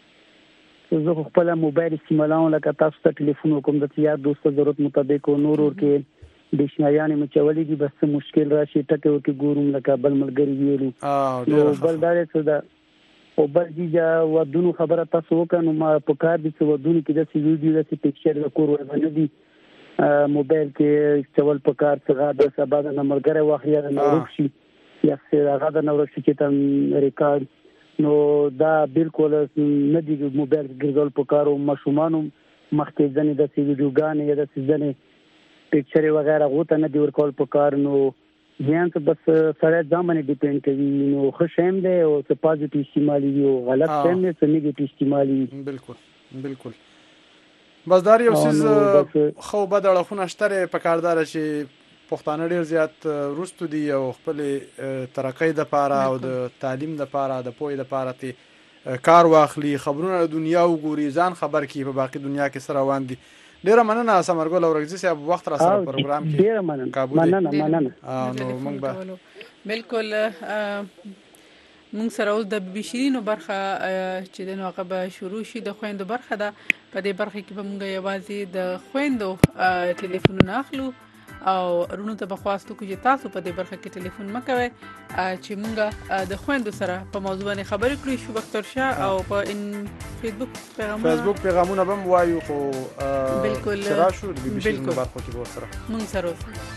زه خپل موبایل استعمالوم لکه تاسو ته ټلیفون وکم د یاد دوست ضرورت مطابق نور ور کې د شنایانې مچولې دي بس مشکل راشي ټکه ور کې ګورم لکه بل ملګری ویلو او بل دارې څه دا او بل چې ودونو خبره تاسو وکړو ما په کار دي چې ودونو کې د سی ویډیو د سی پکچر د کور ورنه دي موبایل کې چول په کار څنګه د سبا د نمبرګره واخلیا د نور شي یا څه هغه د نور شي چې تم ریکارډ نو دا بالکل نه دی موبایل ګرځول په کارو مشومان مخکې ځنې د سی ویډیوګان یا د ځنې پکچر وغیرہ غوته نه دی ورکول په کار نو ځان ته بس سره ځامن ډیپند کوي نو خوشم دی او څه پازیټیو استعمالي او غلط څه نه څه نیگیټیو استعمالي بالکل بالکل بس دار یو څه خو بدل خو نشتره په کاردار شي پښتانه ډیر زیات روستو دي او خپل ترقۍ د پاره او د تعلیم د پاره د پوهې د پاره ته کار واخلي خبرونه د دنیا وګوري ځان خبر کی په باقي دنیا کې سره روان دي ډیر مننه سمرګل اورګزي صاحب وخت را سره پروګرام کې ډیر مننه مننه مننه نو موږ به بالکل موږ سره اوس د بشرینو برخه چې د نوغه به شروع شي د خويندو برخه ده په دې برخه کې به موږ یوازې د خويندو ټلیفونونه اخلو او رونو ته بخواستو چې تاسو په دې برخه کې ټلیفون مکوئ چې موږ د خويندو سره په موضوع باندې خبرې کړو شو بختور شاه او په ان فیسبوک پیغامونه فیسبوک پیغامونه هم وایو خو بالکل سره شو د بي بي سي برخه کې ورسره موږ سره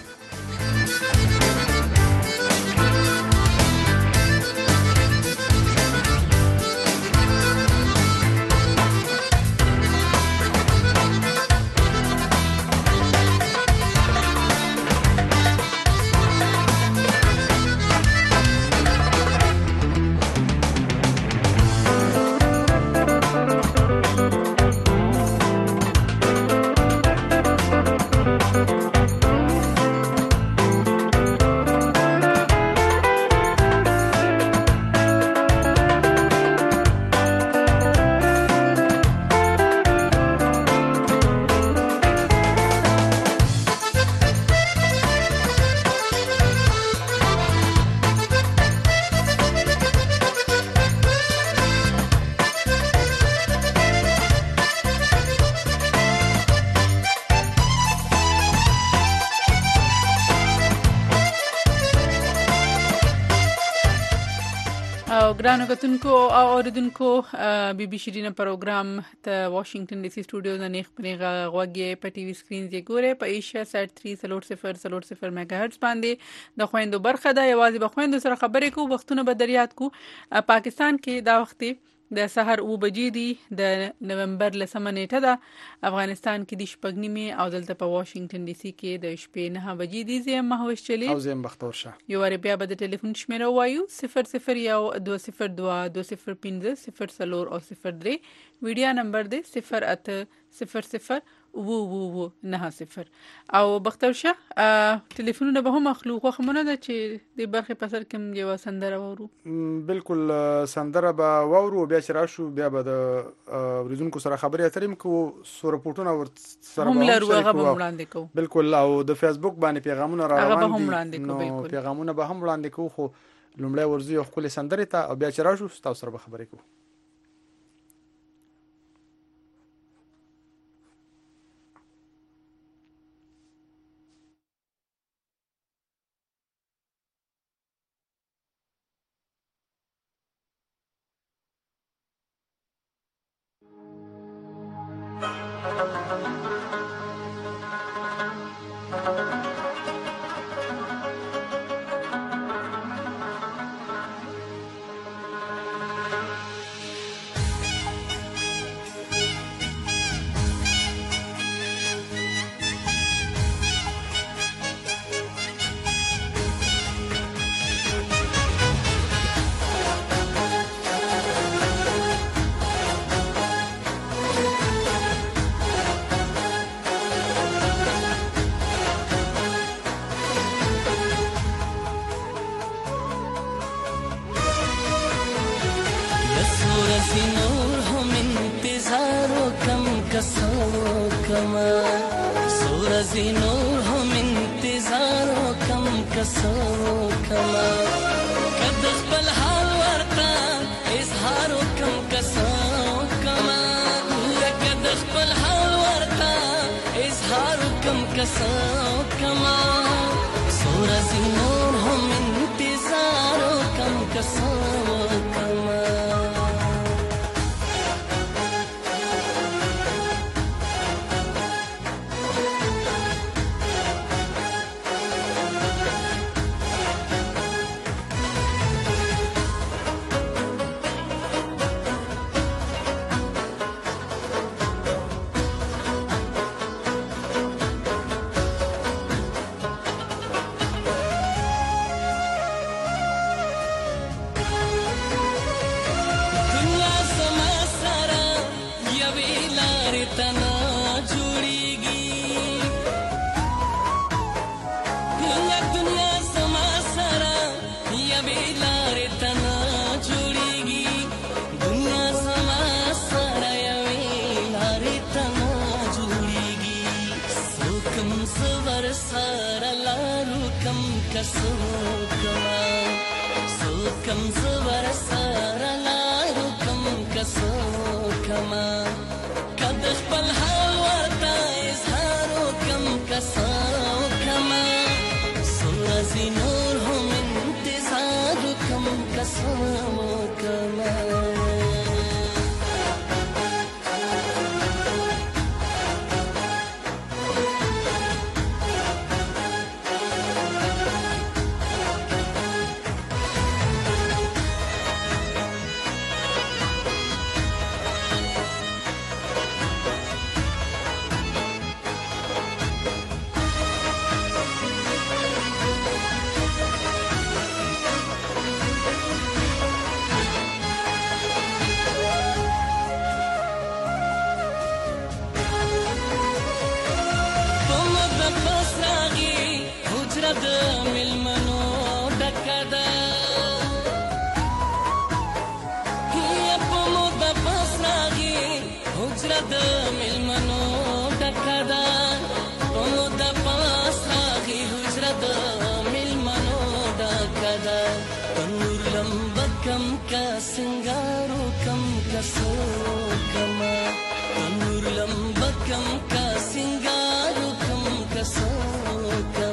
او ګرانو کتونکو او اوریدونکو بي بي شيرين پروګرام ته واشنگټن ډي سي سټوډیو نه نیخ پنيغه غوږی په ټي وي سکرین دی ګوره په ایشیا سات تین صفر صفر صفر میگا هرتز باندې د خويندو برخه ده. یوازې به خويندو سره خبرې کوو، وختونه به دریات کو. پاکستان کې دا وخت د سحر او بجې دي د نومبر لسمه نیټه ده. افغانستان کې د شپږ نیمه او دلته په واشنگټن ډي سي کې د شپې نه بجې دي. زم مهوش چلی او زم بختور شه. یو ور بیا به د ټلیفون شمیره وایو صفر صفر یو دو صفر دو دو صفر پنځه صفر صفر او صفر درې. ویډیو نمبر دی صفر اته صفر صفر وو وو وو نه صفر. او بختور شه ټلیفونونه به هم مخلوق خمونه ده چې د برخه په سر کې یو سندره وورو. بالکل سندره به وورو بیا چې راشو بیا به د ورزونکو سره خبرې اترې کوو، سورپورټونه ور سره هم لرو هغه به وړاندې کوو. بالکل او د فیسبوک باندې پیغامونه را روان دي هم وړاندې کوو. بالکل پیغامونه به هم وړاندې کوو، خو لومړی ورزي خپل سندره ته او بیا چې راشو تاسو سره خبرې کوو.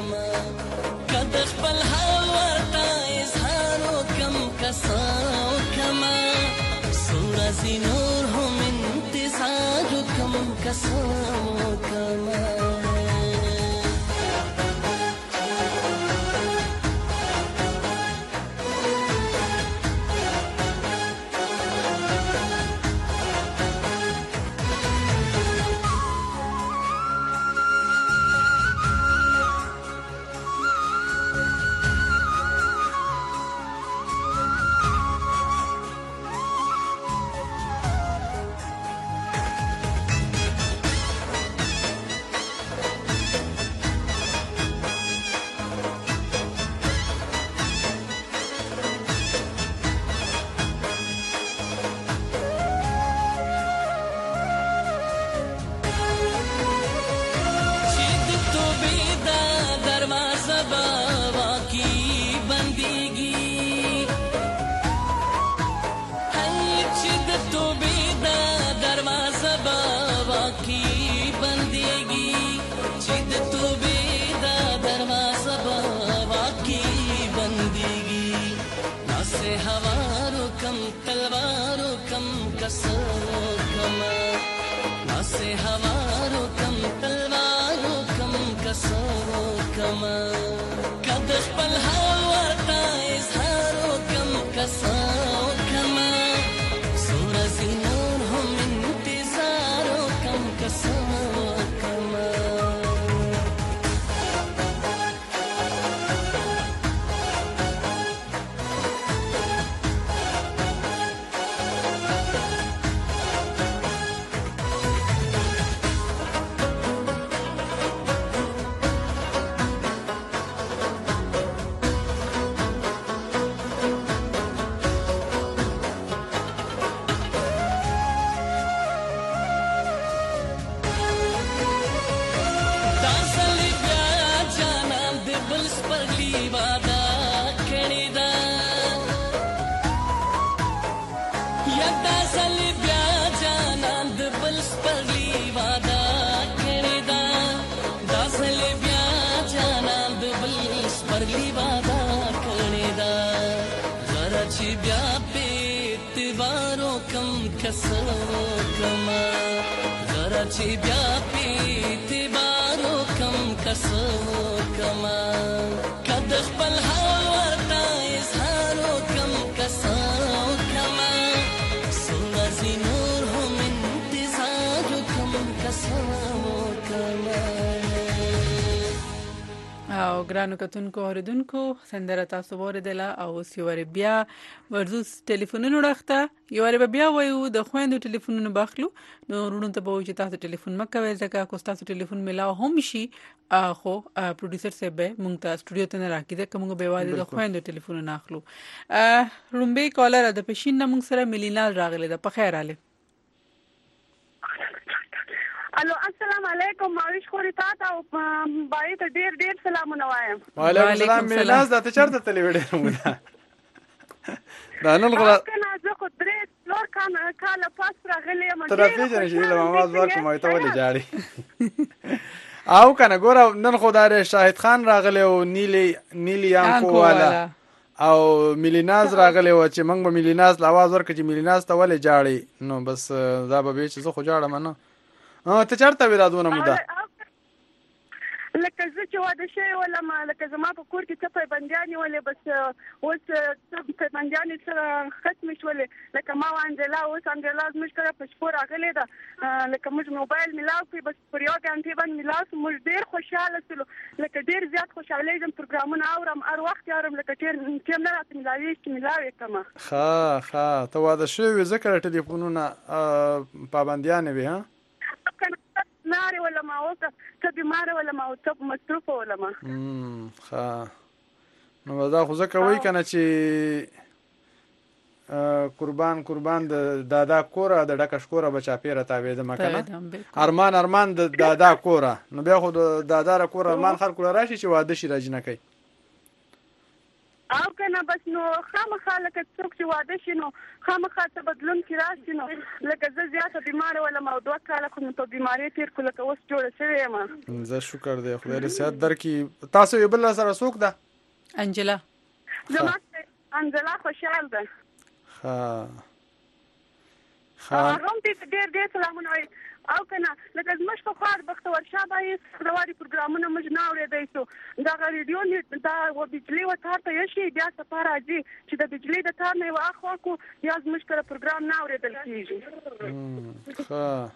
کده خپل حال ورته اظهار وکم کسو قسم کما او ګرانو کتونکو اوریدونکو سندره تاسو اوریدله او سیوری بیا ورزوس ټلیفونونو راخته یو ری بیا وایو د خويندو ټلیفونونو باخلو نو ورونو ته به چې تاسو ټلیفون مکوي ځکه کو تاسو ټلیفون ملاو هم شي خو پروډوسر صاحب مونږ ته سټوډیو ته نه راکې د کومه به وادي د خويندو ټلیفونونو اخلو رومبي کالر د پښین مونږ سره ملینا راغله د په خیر اله الو السلام علیکم ماویش خوري تاسو او بای ته ډیر ډیر سلامونه وایم وعلیکم السلام میناز د ته چرته تلې وړې مودا دا نن غلا کنه زه خو درې لور کان کاله پاس راغلی یم تر پیژنې چې له ماواز ورکوم ته ولې جاړي او کنه ګور نن خدای شاهد خان راغلی او نیلی نیلی یانکو والا او ملیناز راغلی و چې موږ به ملیناز لاواز ورکړي چې ملیناز ته ولې جاړي نو بس دا به چې زه خو جاړم نه اه ته چرته ورادونه مودا لکه زه چې واده شوی ولم لکه زما په کور کې څه پیبندیانې ولې بس اوس څه پیبندیانې سره ختمې شولې لکه ما وانجلا اوس انجلا زموږ کره په شپو راغلی ده لکه موږ موبایل میلاو کړي بس پر یو ګنټې باندې میلاو شو موږ ډېر خوشحاله شولو لکه ډېر زیات خوشحالېږم پروګرامونه اورم هر وخت یې اورم لکه ټیم ټیم نه راته میلاوي چې میلاو یې کړمه ښه ښه ته واده شوی ځکه ټلیفونونه پابندیانې وي ها ناري ولا ما اوسه ته بیمار ولا ما اوسه مصروف ولا ما امم ښه نو دا خو ځکه وای کنه چې قربان قربان د دادا کوره د ډکه شکوره بچا پیره تاوید مکنه ارمان ارمان د دادا کوره نو بیا خو د دادا را کوره ارمان خلکو راشي چې واده شي راځنه کوي او کنه بس نو خامخا لکه څوک چې واده شي نو خامخا ته بدلون کې راشي نو لکه زه زیاته بیمار ولا ما دوه کاله کوم په بیماری تیر کو لکه اوس جوړه شوی یم زه شکر دی خدای دې صحت درکې تاسو یو بل سره څوک ده انجلا زما انجلا خوشحال ده ها ها هم دې ډېر ډېر سلامونه او کنه لکه زموږ په خوا د بختور شاه باندې رواري پروګرامونه موږ نه اورېدای شو دا ریډیو دا و بجلی و تار ته یشي بیا سفر راځي چې د بجلی د تار نه واخوا کو یا زموږ کړه پروګرام نه اورېدل کیږي ښه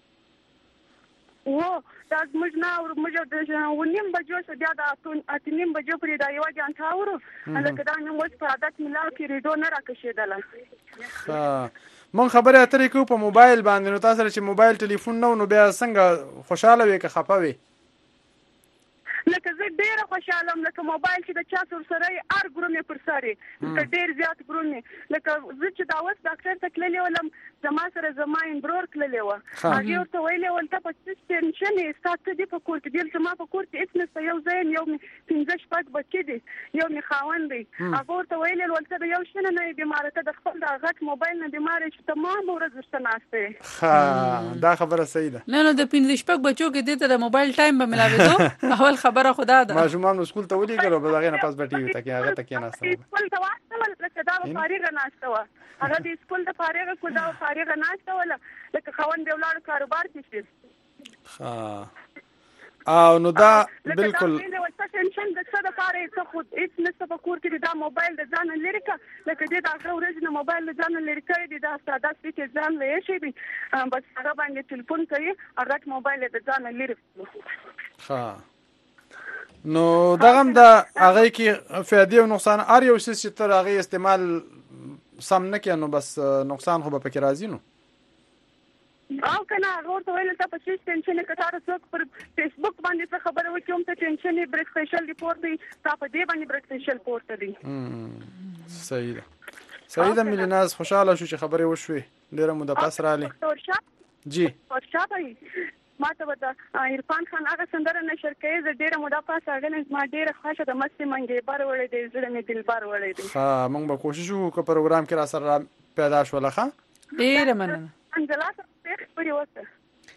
و دا موږ نه اور موږ د ونیم بجو څخه بیا د اتنیم بجو پرې دا یو ځان تاورو لکه دا نو موږ په عادت ملاو کې ریډیو نه راکشیدل ښه مون خبره اترې کو په موبایل باندې نو تاسو چې موبایل ټلیفون نو نو بیا څنګه خوشاله وي که خپه وي لکه زه ډیره خوشاله یم لکه موبایل چې د چا سر سره هر ګرومې پر سره لکه ډیر زیات ګرومې لکه زه چې دا اوس ډاکټر ته تللی ولم زما سره زما برور تللی و هغې ورته ویلې ول ته په څه ټینشن یې ستا څه دي په کور کې دلته زما په کور کې هېڅ نشته یو ځای یم یو مې پنځه شپږ بچې دي یو مې خاوند دی هغه ورته ویلې ول ته د یو شي نه نه یې بیماره ته د خپل دا غټ موبایل نه بیماره یې چې تمام ورځ ورته ناسته یې ښه دا خبره صحیح ده نه نو د پنځه شپږ بچو کې دې ته د موبایل ټایم به ملاوېدو اول خبره خدا ده ماشومان نو سکول ته ولېږلو بس هغې نه پس به ټي وي ته کې هغه ته کېناستم سکول ته واستول لکه دا به فارغه ناسته وه هغه د سکول ته فارغه کړو دا به فارغه ناسته وله لکه خاوند یې ولاړو کاروبار کې شي ښه او نو دا بالکل لکه دا ټینشن د څه دپاره یې څه خو هېڅ نشته په کور کې دا موبایل د ځانه لرې کړه لکه دې د هغه ورځې نه موبایل د ځانه لرې کړی دی دا ساده سپیک یې ځان له ایښی دی بس هغه باندې ټلیفون کوي هغه موبایل یې د ځانه لرې کړو ښه نو دغه هم د هغې کې فایدې او نقصان هر یو څیز چې تر هغې استعمال سم نه کړې نو بس نقصان خو به پکې راځي نو او کنه هغه ورته ویل ته په څه ټینشن کې کتاره څوک پر فیسبوک باندې څه خبره وکړي هم ته ټینشن یې بریک فیشل ریپورټ دی تا په دې باندې بریک فیشل پورته دی صحیح ده صحیح ده ملیناز خوشحاله شو چې خبرې وشوې ډېره موده پس راغلې جی ورشا به ما ته د عرفان خان هغه سندره نشر کوي زه ډېره موده پس راغلم ما ډېره خوښه ده مستې منګې بر وړی دی زړه مې دلبر وړی دی ښه موږ به کوشش وکړو که پروګرام کې را سره پیدا شوله ښه ډېره مننه انجلا سره خبرې وکړه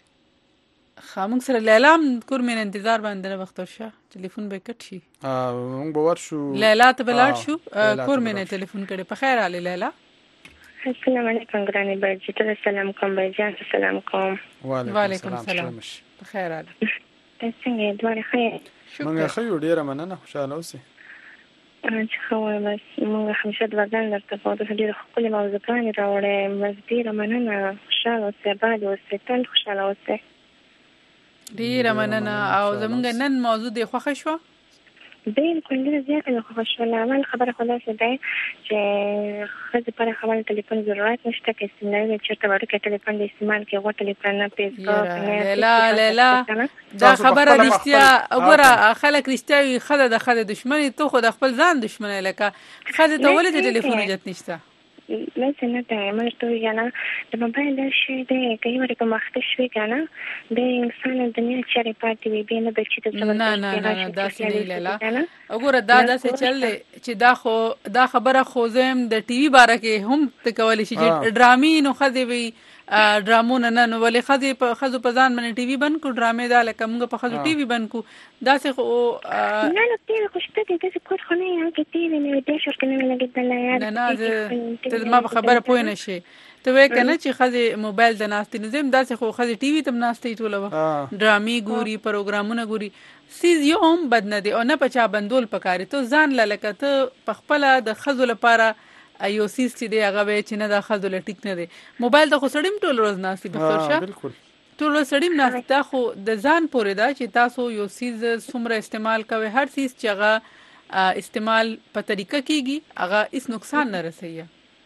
ښه موږ سره لیلا هم کور مې انتظار باندې ده بختور شاه ټلیفون به کټ شي موږ به ورشو لیلا ته به لاړ شو کور مې نه ټلیفون کړی په خیر حالې لیلا السلام علیکم ګرانې بچی ته سلام کوم بچیان سلام کوم وعلیکم السلام په خیر حالې څنګه یې دواړه ښه یې موږ ښه یو ډېره مننه خوشحاله اوسئ چې ښه وایم بس موږ همیشه دعاګانې درته کوو ته ډېرې ښکلې موضوعګانې راوړې بس ډېره مننه خوشحاله اوسئ اباد اوسئ تل خوشحاله اوسئ ډېره مننه او زموږ نن موضوع دې خوښه شوه بالکل ډېره زیاته مې خوښه شوله اول خبره خو داسې دی چې ښځې لپاره خبره ټلیفون ضرورت نشته که استعمالوي وي چېرته وړوکی ټلیفون د استعمال کې غوټ ټلیفون نه فیسبوک لیلا لیلا دا خبره رښتیا وګوره خلک رښتیا وي ښځه د ښځې دښمنې ته خو د خپل ځان دښمنی لکه ښځې ته ولې د ټلیفون اجازت نشته داسې نه دی ما درته ووایي که نه د موبایل دا شی دی که یو وارې په مخته شوې که نه بیا انسان دنیا چارې پاتې وي بیا نه بچي ته نه نه نه داسې نه لیلا وګوره دا داسې چل دی چې دا خو دا خبره خو زه یم د ټي وي باره کې هم ته کولی شي چې ډرامې نو ښځې وي ډرامونه نه نو ولې ښځې په ښځو په ځان باندې ټي وي بند کړو ډرامې دا لکه موږ په ښځو ټي وي بند کړو داسې خو نه نه ټي وي خو شته دی داسې کور خو نه یم کې ټي وي مې ډېر شور کې نه مې لګېدلی نه نه ته زما په خبره پوه نه شې ته وایې که نه چې ښځې موبایل ته ناستې نو زه یم داسې خو ښځې ټي وي ته هم ناستې ټوله وخت ډرامې ګوري پروګرامونه ګوري سیز یو هم بد نه دی او نه په چا بندول پکار دی ته ځان له لکه ته په خپله د ښځو لپاره یو سیز چې دی هغه وایي چې نه دا ښځو له ټیک نه دی موبایل ته خو سړی هم ټول ورځ ناستي بختور شه ټول ورځ سړی هم ناستي دا خو د ځان پورې ده چې تاسو یو سیز څومره استعمال کوئ هر سیز چې هغه استعمال په طریقه کېږي هغه هېڅ نقصان نه رسوي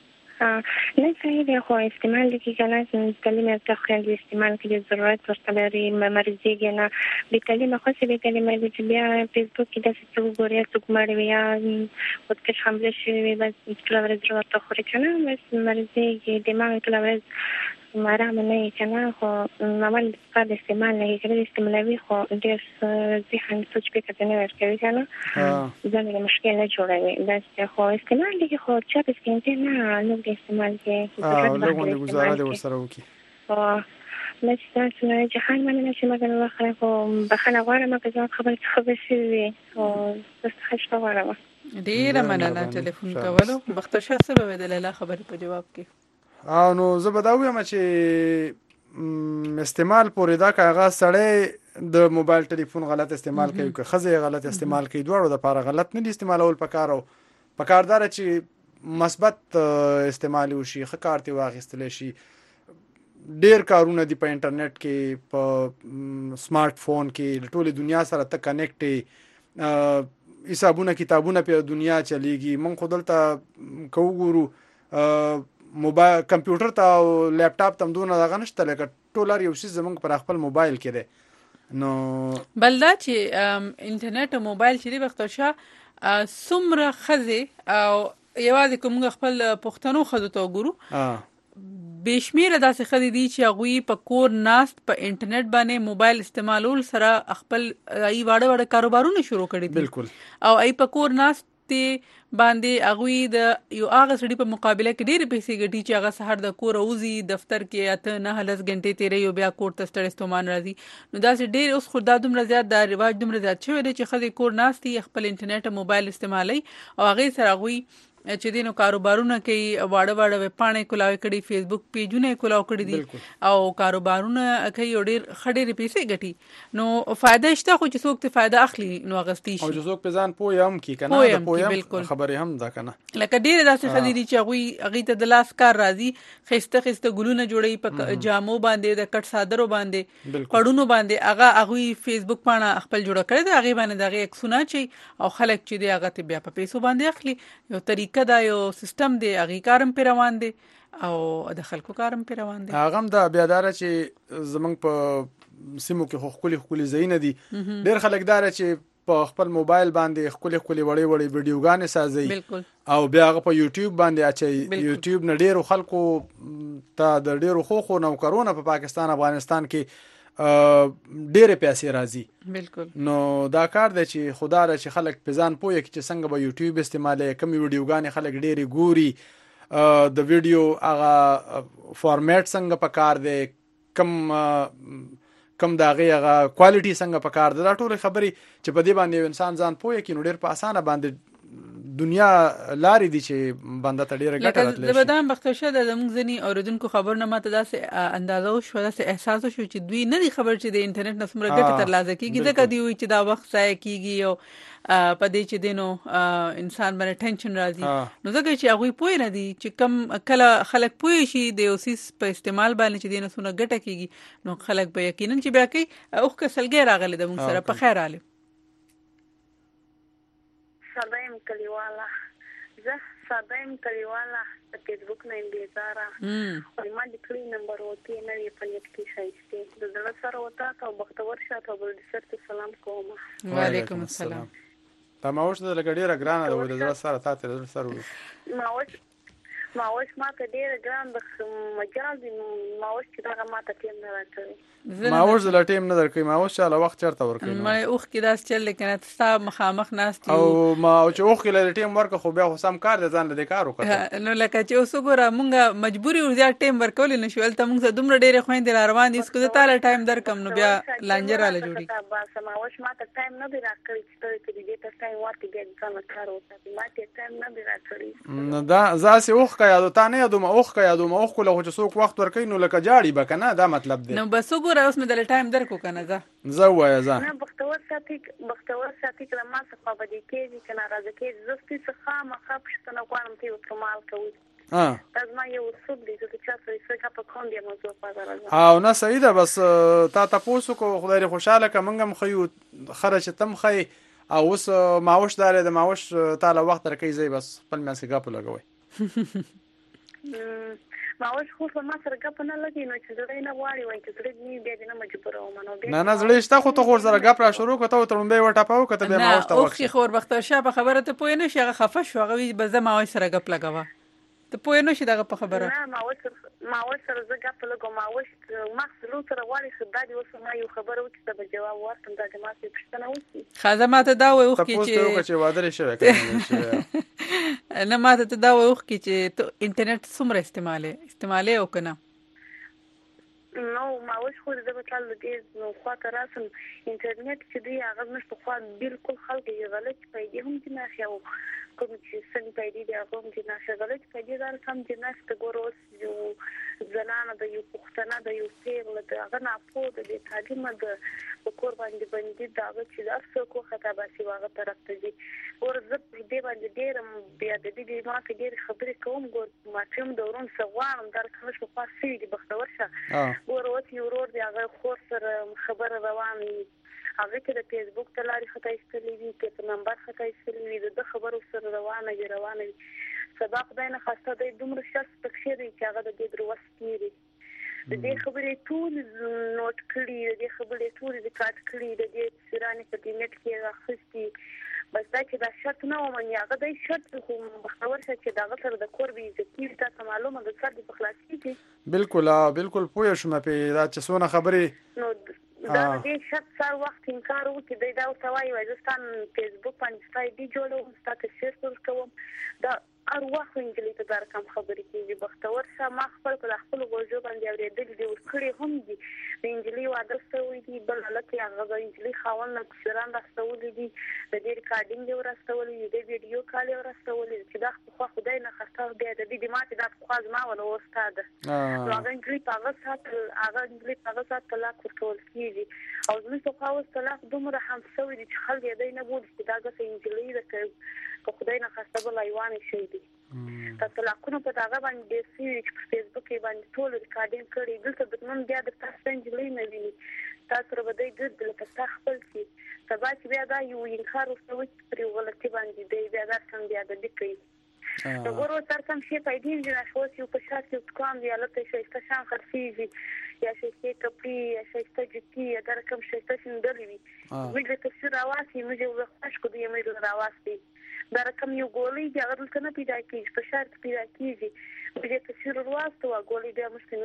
نه صحیح دی خو استعمال دی که نه تعلیم ته خیلی استعمال کې ضرورت ورته لري مرزيږي نه بې تعلیمه خاصې بې تعلیمه وي چې بیا فیسبوک کې داسې څه وګوري یا څوک مړ وي یا خودکش حمله شوې وي بس ټوله ورځ زړه ورته خوري که نه بس مرزيږي دماغ ټوله ورځ ارامه نه وي که نه خو اول د استعمال نه کېږي استعمالوي خو ډېر ذهن سوچ فکر ته نه ورکوي که نه ځان یې مشکل نه جوړوي داسې خو استعمال دی خو چا په سکینځي نه نه استعمال کې او لږ گزاره دې ورسره وکړي خو بس تاسو نه جهان مننه چې ما ګڼه وخت خو بخښنه غواړم که زما خبرې څه خبرې شوې وي خو زه څه ښه شپه غواړم ډېره مننه ټلیفون کولو بختور شه څه به وې د لیلا خبرې په جواب کې او نو زه به دا ووایم چې استعمال پورې دا که هغه سړی د موبایل ټلیفون غلط استعمال کوي که ښځې غلط استعمال کوي دواړو دپاره غلط نه دي استعمالول پکار او پکار داره چې مثبت استعمال وشي ښه کار ترې واخیستلی شي. ډېر کارونه دي په انټرنیټ کې په سمارټ فون کې د ټولې دنیا سره ته کنیکټ یې حسابونه کتابونه په دنیا چلیږي. موږ خو دلته که وګورو موبایل کمپیوټر ته او لیپټاپ ته هم دونه دغه نشته لکه ټول هر یو څیز زموږ پر خپل موبایل کې دی. نو بل دا چې انټرنیټ او موبایل چې دی بختورشاه څومره ښځې او یوازې که موږ خپل پښتنو ښځو ته وګورو بې شمېره داسې ښځې دي چې هغوی په کور ناست په انټرنیټ باندې موبایل استعمالول سره خپل ای واړه واړه کاروبارونه شروع کړي دي. بالکل. او ای په کور ناست باندې هغوی د یو هغه سړي په مقابله کې ډېرې پیسې ګټي چې هغه سهار د کوره وځي دفتر کې اته نه لس غنټې تېروي او بیا کور ته ستړی ستومان راځي. نو داسې ډېر اوس خو دا دومره زیات دا رواج دومره زیات شوی دی چې ښځې کور ناست دي خپل انټرنیټ او موبایل استعمالوي او هغې سره هغوی چې دی نو کاروبارونه کوي واړه واړه ویب پاڼې کولاوې کړي فیسبوک پیجونه یې کولاو کړي دي او کاروبارونه کوي او ډېر ښه ډېرې پیسې ګټي. نو فایده شته خو چې څوک ترې فایده اخلي نو اخیستی شي او چې څوک پرې ځان پوه هم کړي که نه د پوه هم خبرې هم ده که نه. لکه ډېرې داسې ښځې دي چې هغوی هغوی ته د لاس کار راځي ښایسته ښایسته ګلونه جوړوي په جامو باندې د کټ صادرو باندې پړونو باندې هغه هغوی فیسبوک پاڼه خپل جوړه کړې ده هغې باندې د هغې عکسونه اچوي او خلک چې دی هغه ته بیا په پیسو باندې اخلي. یو طریقه ده یو سیستم دی هغې کار هم پرې روان دی او د خلکو کار هم پرې روان دی. هغه هم دا بیا داره چې زموږ په سیمو کې خو ښکلي ښکلي ځایونه دي ډېر خلک داره چې په خپل موبایل باندې ښکلي ښکلي وړې وړې ویډیوګانې سازوي او بیا هغه په یوټیوب باندې اچوي. یوټیوب نه ډېرو خلکو ته د ډېرو ښو ښو نوکرونه په پاکستان افغانستان کې ډېرې پیسې راځي. بالکل. نو دا کار دی چې خدا را چې خلک په ځان پوه کړي چې څنګه به یوټیوب استعمالوي کومې ویډیوګانې خلک ډېرې ګوري د ویډیو هغه فارمیټ څنګه پکار دی کم کم د هغې هغه کوالټي څنګه پکار ده دا ټولې خبرې چې په دې باندې یو انسان ځان پوه کړي نو ډېر په اسانه باندې دنیا لارې دي چې بنده ته ډېره ګټه راتلی شي. لکه زه به دا هم بختورشه ده زموږ ځینې اورېدونکو خبرونه ما ته داسې اندازه وشوه داسې احساس وشو چې دوی نه دي خبر چې د انټرنیټ نه څومره ګټه ترلاسه کېږي ځکه دوی وایي چې دا وخت ضایع کېږي او په دې چې دی نو انسان باندې ټینشن راځي نو ځکه چې هغوی پوه نه دي چې کم کله خلک پوه شي د یو څیز په استعمال باندې چې دی نه څومره ګټه کېږي نو خلک به یقینا چې بیا کوي اوښکه سلګۍ راغلی ده موږ سره په خیر عالم ساده یم کلیواله زه ساده یم کلیواله په فیسبوک نه یم بېزاره او ما د کلي نمبر وتې نه وي په نیت کې ښایستې د زړه سره وته او بختور شه او بل سر ته سلام کوم. وعلیکم السلام. تا ماوش د لګ ډیره ګرانه ده د زړه سره تا ته د سر وي ماوش ماوش ما ته ډیره ګران د مجال دی ماوش چې دا ما ته ټیم نه راکړي ماوش د ټیم نه درکې ماوش چې له وخت چرته ورکړي مې اوخ کې داس چل لیکنه تاسو مخامخ ناست او ما او چې اوخ کې له ټیم ورک خو بیا سم کار د ځان له کار وکړه نو لکه چې اوس ګوره مونږه مجبوري ور زیات ټیم ورکول نه شو ته مونږ دومره ډیره خويندې روان دي اسکو تعالی ټیم درکم نو بیا لانجراله جوړي بس ماوش ما ته ټیم نه دی راکړي چې ته دې ته ټیم ورته دې ځان کار وکړي ما ته ټیم نه دی راکړي نو دا زاسه اوخ کا یادو تا نه یادو ما اوخ کا یادو ما اوخ کله چې څوک وخت ورکړي نو لکه جاړي بکنه دا مطلب دی نو بس وګوره اوس مې د ټایم درکو کنه زه زه وایا زه نه بختور ساتي بختور ساتي کله ما څه خو بده کېږي کنه راځي کې زستي څه ما خپشتنه کوم ته استعمال کوي ها از ما یو اصول دی چې چا څه په کوم دی موضوع پاتره او نه صحیح ده بس تا تاسو کو خدای خوشاله کوم خو خرج تم خي او اوس ماوش دار د ماوش تعالی وخت درکې زی بس خپل مې سګه په لګوي ماوش خو په ما سره غپ نه لګي نو چې زړه نه واړی وای چې زړه نه بیا نه مجبور و منو نه نه زړه شته خو ته خور سره غپ را شروع کته ترمبه وټه پاو کته به ماوش ته وخت خو خور بختور شه په خبره ته پوه نه شي هغه خفه شو هغه به زما ماوش سره غپ لګوا ته پوه نه شي دغه په خبره نه ماوش ماوش سره زه غپ لګم ماوش مخصلو سره واړی خدای دې وسه ما یو خبره وکړه به جواب ورکړم دا د ما څه پښتنه وسی خازه ماته دا وای اوخ کی چې چې وادر شوی کنه نه ماته ته دا وای اوخ کی چې ته انټرنیټ څومره استعماله استعماله وکنه نو ماوش خو د بتل دې نو خاطر راسم انټرنیټ چې دی هغه مش په خوا بالکل خلک یې غلط پیدا هم چې نه خو کوم چې څنګه پیدا دی هغه هم چې نه غلط پیدا دار سم چې نه ست ګوروس یو زنانه د یو پښتنه د یو پیر ناپوه د تعلیم د کور باندې باندې دا چې دا څه خطا باسي واغه طرف ته دي ورزه دې باندې ډېر بیا د دې ما کې ډېر خبرې کوم ګور ما چې دورون سغوانم در کوم څه پاسې دي بختور شه ورته یو ورور دی هغه خور سره خبره روانه هغه کې د فیسبوک ته لاري خطا ایستلې دي چې په نمبر خطا ایستلې دي د خبرو سره روانه دي روانه دي سبا خدای نه خواسته د دومره شخص تکشیر چې هغه د دې دروس کیږي د دې خبرې ټول نوٹ کړی د دې خبرې ټول د کاټ کړی د دې سرانه په دې نت کې راخستي بس دا چې دا شرط نه ومني هغه د شرط خو بختور شه چې دا غتر د کور به عزت ته معلومه د سر د خلاصي دي بالکل بالکل پوه شوم په دا چې څونه خبرې نو دا دې شرط سره وخت انکار وکړي دا او توای وایستان فیسبوک باندې ستای دی جوړو ستاسو شیر کوم دا ار وخت انجلې ته در کوم خبرې کیږي بختور شه ما خپل په خپل غوږو باندې اورېدل دي ورکړي هم دي د انجلې واده سوي دي بل لکه هغه د انجلې خاون نه سران راستولې دي د دې ریکارډینګ ورستولې دي د ویډیو کال ورستولې چې دا خو خدای نه خسته بیا د دې ماته د خواز ما ولا استاد نو هغه انجلې په هغه سات هغه انجلې په هغه سات طلاق ورکول کیږي او زموږ په خاص طلاق دومره هم سوي دي چې خلک یې نه بول چې دا د انجلې د که خدای نه خسته بل ایوان شي دي تاسو لا کوم په هغه باندې چې په فیسبوک کې باندې ټول ریکارډینګ کړي دلته د نن بیا د تاسو انجلې نه ویني تاسو ر بده ګد له تاسو خپل شي سبا چې بیا دا یو انکار وسوي پر غلطي باندې دی بیا دا څنګه بیا د دکې د ګورو تر کوم شي پیدا دي نه شو چې په شات کې کوم دی لته شي ست شان خرسيږي یا شي کې کپي یا شي ست جکی یا در کوم شي ست شندلې وي موږ ته څه راواسي موږ وخت کو دی موږ راواسي دا رقم یو ګولې دی هغه دلته نه پیدا کیږي په شرط پیدا کیږي په دې تصویر ورواستو ګولې بیا مشته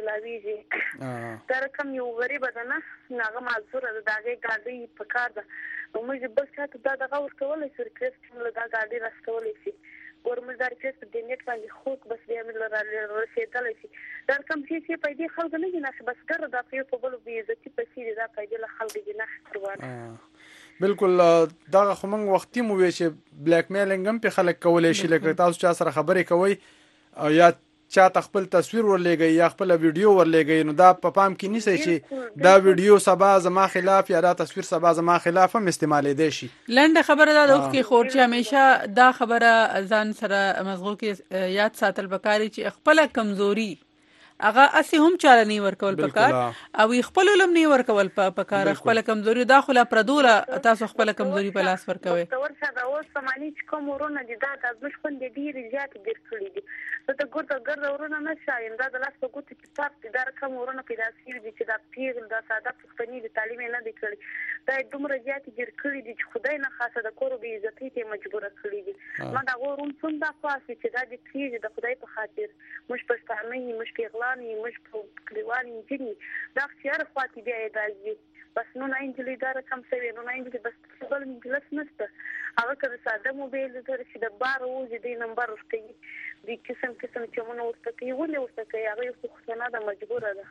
ملاویږي دا رقم یو غریب ده نه هغه معذور ده داګه ګاډي په کار ده موږ بل څه ته دا غوړ کولای شو ریکوست موږ دا ګاډي راستولې شي ورمز دا ریکوست د نیټ باندې خو بس بیا موږ را رسیدل شي دا رقم چې په دې خلک نه دي نه بس ګر دا په بل بي عزت په سي دا په دې خلک دي نه ستروان بالکل دا خو موږ وختي مو وی چې بلیک میلینګ هم په خلک کولای شي لکه تاسو چا سره خبرې کوي یا چا تخپل تصویر ورلېږي یا خپل ویډیو ورلېږي نو دا په پام کې نیسي چې دا ویډیو سبا زما خلاف یا دا تصویر سبا زما خلاف هم استعمالې دی شي لنډه خبره ده د کې خور چې همیشه دا خبره ځان سره مزغو کې یاد ساتل وکاري چې خپل کمزوري هغه اسی هم چاله نه ورکول پکار او خپل لم نه ورکول پکار خپل کمزوري داخله پردوله تاسو خپل کمزوري په لاس ورکوي ورشه دا اوس سمانی چې کوم ورونه دي دا د مشکل دي ډیر زیات ډیر کړی دي ته ګورته ګر ورونه نه شایم دا د لاس په ګوت کې تاسو دا کوم ورونه پیدا شي چې دا پیر دا ساده پښتني د تعلیم نه دي کړی دا دومره زیات ډیر کړی دي چې خدای نه خاصه د کور به عزت ته مجبور کړی دي ما دا ورون څنګه دا خاصه چې دا د کیږي د خدای په خاطر مش پښتانه مش پیغلانی مش په کلیوانی چې دا خيار خاطی دی راځي بس نو نه انجلې دا کم څه نو نه انجلې بس بل انګلیس نشته هغه کله ساده موبایل در چې د بار وځي د نمبر ورته دي قسم قسم چې مونږ ورته کوي ولې ورته کوي هغه یو څه نه ده مجبوره ده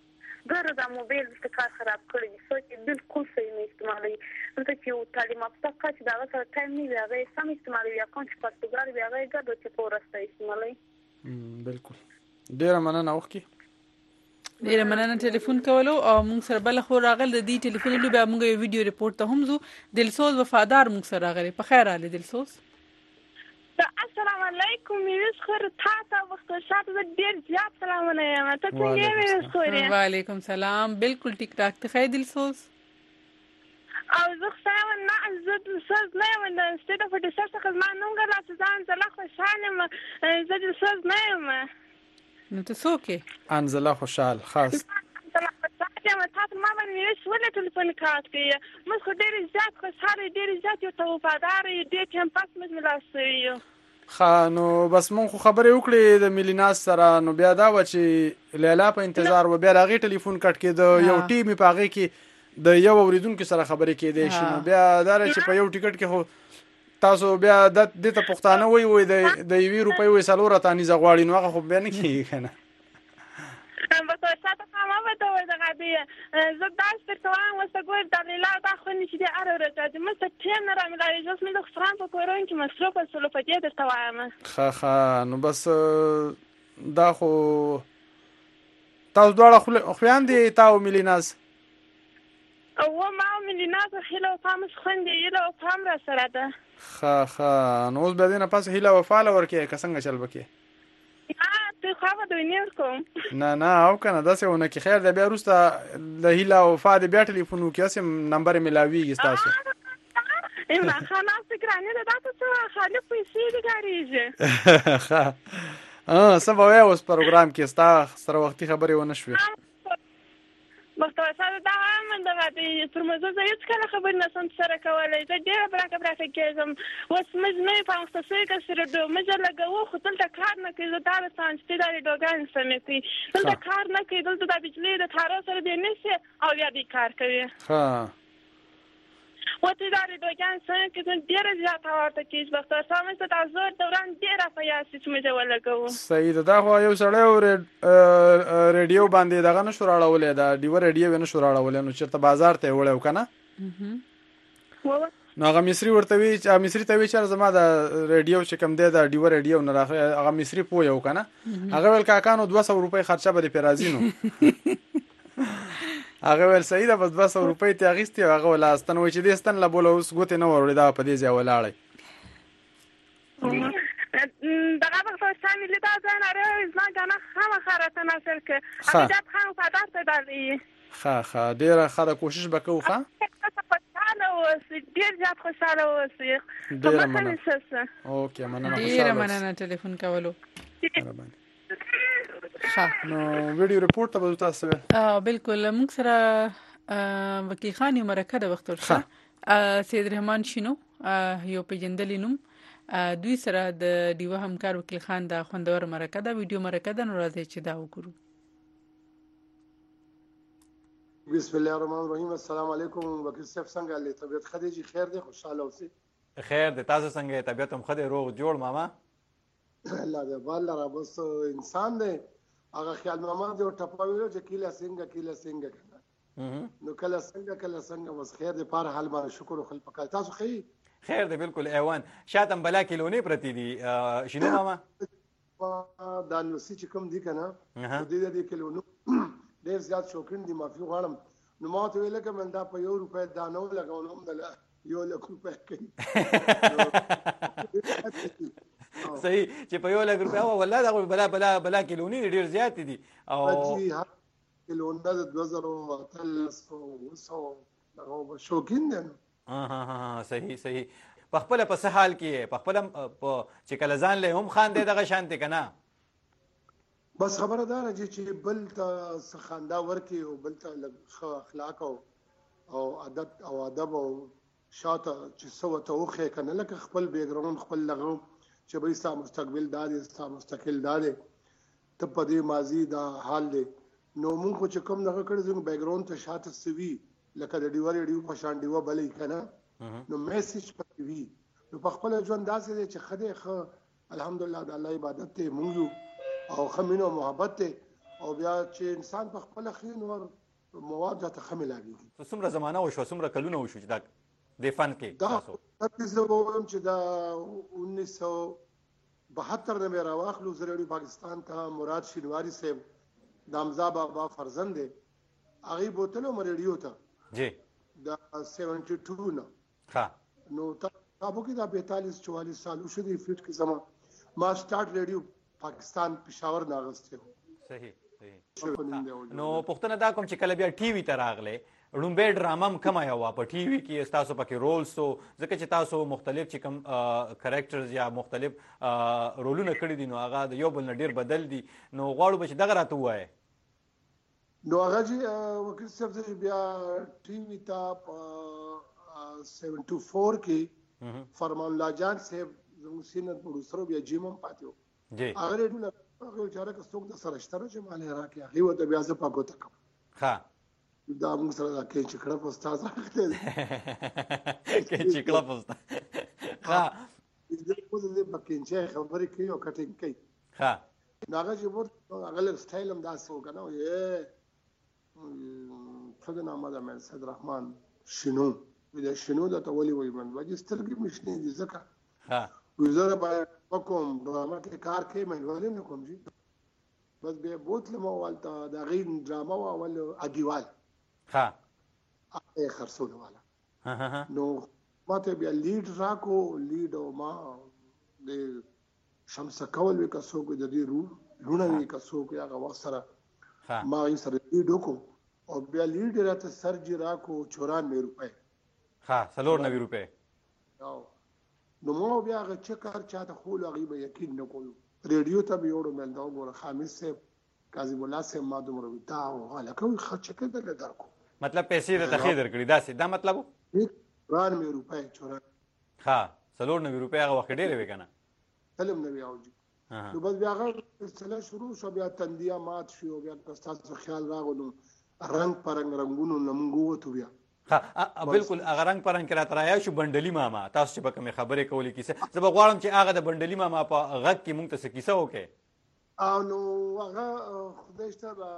ګر دا موبایل د کار خراب کړی دي چې بالکل صحیح نه استعمالوي نو ته چې تعلیم افته چې دا سره ټایم نه لري سم استعمالوي اکونټ چې پرتګال بیا هغه ګر چې پورسته استعمالوي بالکل ډیر مننه وکي ډیر مننه ټلیفون کولو او موږ سره بل خو راغل د دې ټلیفون له به موږ یو ویډیو ریپورت ته هم زو دلسوز وفادار موږ سره راغلی په خیر علي دلسوز السلام علیکم یوس خیر تاسو وخت شاته ډیر زیات سلامونه یم ته څنګه یې سوري وعلیکم سلام بالکل ټیک ټاک ته خیر دلسوز او زه خو نه زه دلسوز نه یم د سټیټ اف ډیساستر څخه ما نوم غلا ځان زله خوشاله یم زه دلسوز نه یم نو ته څوک انزله خوشحال خاص تاسو ما باندې ولې ټلیفون کاټ کړی موږ خو ډېر زیات خوشاله ډېر زیات یو ته وفادار یو ډېر کمپاس موږ ملاسوي خا نو بس مونږ خو خبرې وکړې د ملیناس سره نو بیا دا و چې لیلا په انتظار و بیا راغی ټلیفون کټ کې د یو ټیم په هغه کې د یو اوریدونکو سره خبرې کېدې شي نو بیا دا چې په یو ټیکټ کې خو تاسو بیا د دې ته پښتانه وای وای د د یوې روپۍ وې سلوره تانی زغواړي نو هغه خو بیا نه کیږي کنه به تو ساته ما به تو د غبي زه داس ته کوم وسګور د لیلا دا خو نشي دی اره راځي مست ټیم نه راځي جوس مې د فرانس په کورون کې مصرف سره په دې درته وایم خا خا نو بس دا خو تاسو دواړه خویندې تا او ملیناز او ما او ملیناز هیله وفا مس خوندې هیله وفا هم را سره ده. ښه ښه نو اوس بیا دې نه پس هیله وفا له ورکې که څنګه چل بکې ته خو به دوی نه ورکوم نه نه او کنه داسې ونه کې خیر دی بیا وروسته د هیله وفا د بیا ټلیفون وکړي هسې نمبر یې میلاویږي ستاسو عمران خان هسې ګرانې ده دا ته څه خالي پیسې دې ګارېږي ښه څه به وایې اوس پروګرام کې ستا سره وختي خبرې ونه شوې بختور صاحب دا هم دغه د پر موضوع زه هېڅکله خبرې نه شم سره کولی زه ډېره براکه براکه کېږم اوس موږ نوې پرمختګ شوي که سره موږ لګوو خو دلته کار نه کوي زه دا رسان چې دا ویډیوګانې سمې کوي دلته کار نه کوي دلته د بجلۍ د تارو سره دې نیسي او بیا دې کار کوي وتی دا ویډیوګانې سمې کوي ډېره زیاته ورته کېږي بختور صاحب موږ ته دا زور دوران ډېره په یاد شي چې موږ ولګوو صحیح ده دا خو یو سړی ریډیو باندې دغه نه شو راړولی دا ډیوه ریډیو یې نه شو راړولی نو چېرته بازار ته یې وړی و که نه نو هغه مصري ورته وي مصري ته وي چې زما د ریډیو چې کوم دی د ډیوه ریډیو نه راغلی هغه مصري پوه یو که نه هغه ویل کاکا نو دوه سوه روپۍ خرچه به دې پرې راځي نو هغه ویل صحیح ده بس دوه سوه روپۍ ترې اخیستې او هغه ولا ستن وایي چې دې ستن له بوله اوس ګوتې نه وروړې دا په دې ځای ولاړی دغه بختور صاحب ملي دا ځای ناره زما ګانا خامخا راته نشر که ابجد خان وفادار پیدا دی ښه ښه ډېره ښه ده کوشش به کوو ښه خوشحاله اوسئ ډېر زیات خوشحاله اوسئ ډېره مننه اوکې مننه ډېره مننه ټلیفون کولو ښه نو ویډیو ریپورټ ته به تاسو بالکل موږ سره وکیل خان یو مرکه ده بختور صاحب سید رحمان شینو یو پیژندلی نوم دوی سره د ډیوه همکار وکیل خان دا خوندور مرکه ده ویډیو مرکه ده نو راځي چې دا وګورو. بسم الله الرحمن الرحیم السلام علیکم وکیل صاحب څنګه له طبیعت خدای جی خیر دی خوشاله اوسئ خیر دی تاسو څنګه طبیعت هم خدای روغ جوړ ماما الله دې والله را بس انسان دی هغه خیال ماما دې ټپاویلو چې کله څنګه کله څنګه کنه نو کله څنګه کله څنګه بس خیر دی پر حال باندې شکر خو پکای تاسو خیر خیر دی بالکل ایوان شاتم بلا کیلونی پرتی دی شنو ماما دا نو چې کوم دی کنه دې دې کیلونو ډېر زیات شوقین دي معافي غواړم نو ما ته ویل کوم دا په یو روپۍ دانو لګاونم د یو لک روپۍ کوي صحیح چې په یو لک روپۍ او والله دا بلا بلا بلا کیلونی ډېر زیات دي او کیلون د دوه زره اتلس او شوقین دي ها ها صحیح صحیح په خپل په څه حال کې په خپل چې کله ځان له هم خان دی دغه شانتي کنه بس خبره ده چې بل ته خندا ورکي او بل ته اخلاق او ادب او ادب او شاته چې سو ته وخه کنه لکه خپل بیک ګراوند خپل لغو چې به ستا مستقبل دار ستا مستقل دار ته په دې ماضي دا حال دی نو مونږ چې کوم دغه کړی زموږ بیک ګراوند ته شاته سوي لکه د ډیوه ریډیو په شان ډیوه بلې کنه نو میسج پکې وي نو په خپل ژوند داسې دی چې خدای خو الحمدلله د الله عبادت ته مونږ او خمینو محبت ته او بیا چې انسان په خپل خین ور مواد ته خمل لګي څومره زمانہ وشو څومره کلونه وشو چې دا د فن کې تاسو تاسو ووم چې دا انیس سو بهتر نه میرا واخلو زریډیو پاکستان ته مراد شینواری صاحب دامزا بابا فرزند دی هغه بوتلو مریډیو ته جی دا بهتر نه ها نو تاسو کې دا پینتالیس چوالیس سال وشو دی فټ کې زما ما سٹارټ ریډیو پاکستان پېښور ناغسته صحیح صحیح نو پښتنه دا کوم چې کله بیا ټي وي ته راغله لومبه ډرامه هم کما یو په ټي وي کې تاسو پکې رولز سو ځکه چې تاسو مختلف چې کوم کریکټرز یا مختلف رولونه کړی دي نو هغه د یو بل نه ډیر بدل دي نو غواړو به چې دغه راته وایي نو هغه چې وکیل صاحب بیا ټي وي ته سیون ټو فور کې فرمان الله جان صاحب زموږ سینر پروډوسر بیا جیم هم پاتیو جی هغه ډول هغه چاره که څوک د سره شتره چې مالې راکې هغه وته بیا زه پاکو تکم ها دا موږ سره دا کې چې کړه پوسټاز راغلی کې چې کړه پوسټا ها دې په دې بکینچه خبرې کوي او کټینګ کوي ها ناګه چې وو هغه له سټایل هم داسې وکنه یې څه نامه ده مې سید رحمان شنو دا شنو دا ته ولي وای من وځي سترګې مشنې دي ځکه ها وزاره باید وکوم ډرامه کې کار کوي مې ولې نه کوم جی بس بیا بوتلم اولته د غین ډرامه اول اګیوال ها هغه خرڅول والا نو ماته بیا لیډ راکو لیډ او ما د شمس کول وکاسو کو د دې رو لونه وکاسو کو هغه وخت سره ما یې سره لیډ کو او بیا لیډ راته سرجی راکو چورانوي روپے ها څلور نوي روپے نو مو بیا هغه چکر چاته خو لغي به یقین نه کولو ریډیو ته به یوړو مل دا وګوره خامس صاحب کاظم الله صاحب ما دومره وتا او هله کوي خرچ کړل درکو مطلب پیسې د تخې درکړي دا څه دا مطلب چورانوي روپے چوران ها څلور نوي روپے هغه وخت ډېر وی کنه سلام نبی اوجي نو بس بیا هغه سره شروع شو بیا تندیا مات شو بیا تاسو خیال راغلو رنگ پرنګ رنگونو نمګو وته بیا ها بالکل هغه رنگ پرنګ کرا ترایا شو بندلی ماما تاسو چې په کومه خبرې کولې کیسه زه به غواړم چې هغه د بندلی ماما په غږ کې مونږ ته څه کیسه وکړي او نو هغه خدای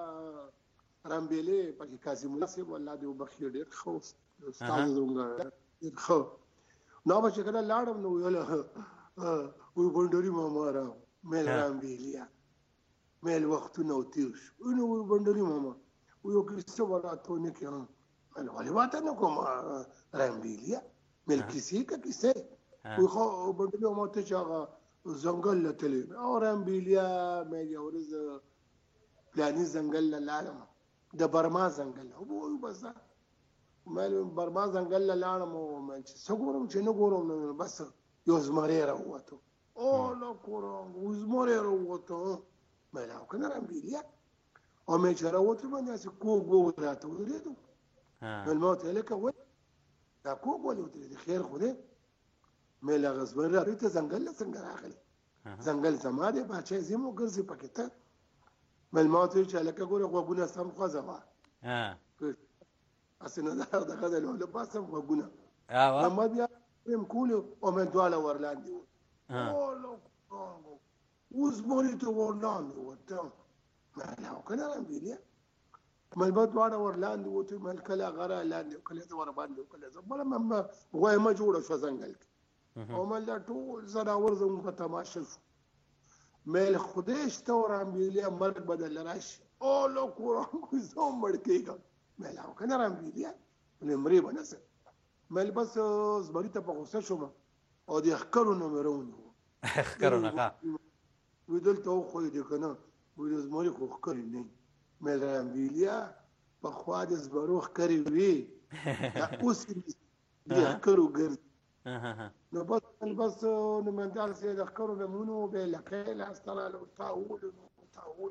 ته رامبلې په کاظم الله صاحب الله دې وبخښي ډېر خو استاد زونګه ډېر خو نو به چې کله لاړم نو ویل وی بندلی ماما را مل رامبلیا مل وختونه تیر شو نو وی بندلی ماما وی کیسه ورته نه کړم مل ولې واته نو کوم رامبلیا مل کیسه کا کیسه وی خو بندلی ماما ته چې زنګل لته او رامبلیا مې یورز پلاني زنګل لاله د برما زنګل او بس مل برما زنګل لاله مو مې چې څګورم چې نه ګورم بس یو زمری راووتو او نو کورم زمری راووتو مې لا کنه رامبلیا او مې چې راووتو باندې چې کوګو راته ورېدو نو موت لکه و دا کوګو ولې خیر خو دې مې لا زمری راته زنګل څنګه راغلی زنګل زما دې بچي زمو ګرځي پکې ته مې موت چې لکه ګوره غوګونه سم خوځوا ها اسنه دا دغه له لباسم غوګونه ها ما بیا ام کولو او مې دواله ورلاندې و او لو اوس موري ته ورلاندې وته مې لا کنه رامبلیا مې په دواله ورلاندې وته مې کله غره لاندې کله ور باندې کله زبر مې غوې ما جوړه شو څنګه او مې لا ټول زراور زمو په تماشه مې خودش ته رامبلیا مرګ بدل راشي او لو قران کو زوم مړ کېږم مې لا کنه رامبلیا لمري بنسه مل بس زبري ته په غوسه شوم او د اخکرو نه مرونه اخکرو نه ودل ته خو دې کنه ودل زمري خو خکري نه مل رامبلیا په خوا د زبرو خکري وی اوس دې اخکرو ګرځي نو بس بس نو من دار سي د اخکرو نمونه به لکه لا استراله تاول تاول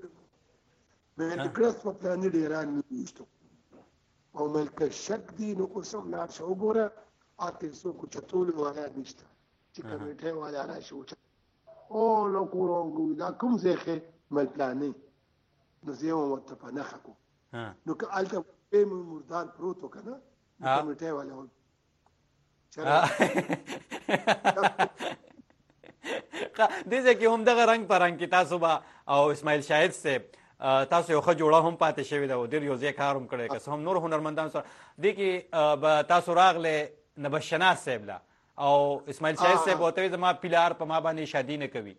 مې کړس په پلان دې ران نيشتو او ملک شک دی نو کوم لا شو ګوره اته سو کو چتول ولا نشته چې کمیټه والا را شو او لو کورونګو دا کوم ځخه مل پلانې نو زه مو متفق نه خکو نو که الته په مردار پروتو کنه کمیټه والا و دې ځکه هم دغه رنگ پرنګ کې تاسو با او اسماعیل شاهد صاحب تاسو یو ښه جوړه هم پاتې شوې ده او ډېر یو ځای کار هم کړی که څه هم نور هنرمندان سره دې کې به تاسو راغلی نبشناز صاحب له او اسماعیل شاهد صاحب ورته وایي زما پلار په ما باندې شادي نه کوي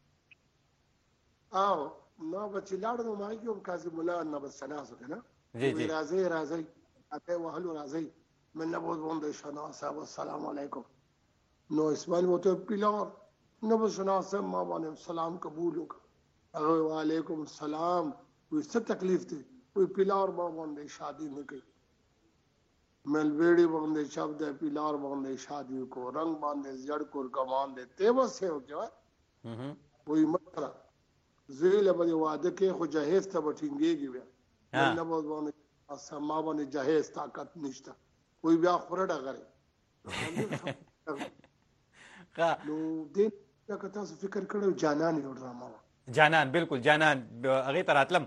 او نو به چې لاړ نو ما یې هم کاظم الله نبشناز وکړه جی جی راځئ راځئ اته وهلو راځئ من نبوت باندې شناز صاحب السلام علیکم نو اسماعیل ورته پلار نبشناز صاحب ما باندې سلام قبول وکړه هغه وعلیکم السلام وي څه تکلیف دی وي پلار باندې شادي نه کوي مل ویډي باندې شب د پلار باندې شادي کو رنگ باندې زړ کور کمان دې ته وسه او کې وي مطلب زیل باندې واده کې خو جهیز ته بټینګيږي بیا نه باندې اسما باندې جهیز طاقت نشته وي بیا خورډه غره نو دې دا تاسو فکر کړو جانان یو ډرامه جانان بالکل جانان هغه تر اتلم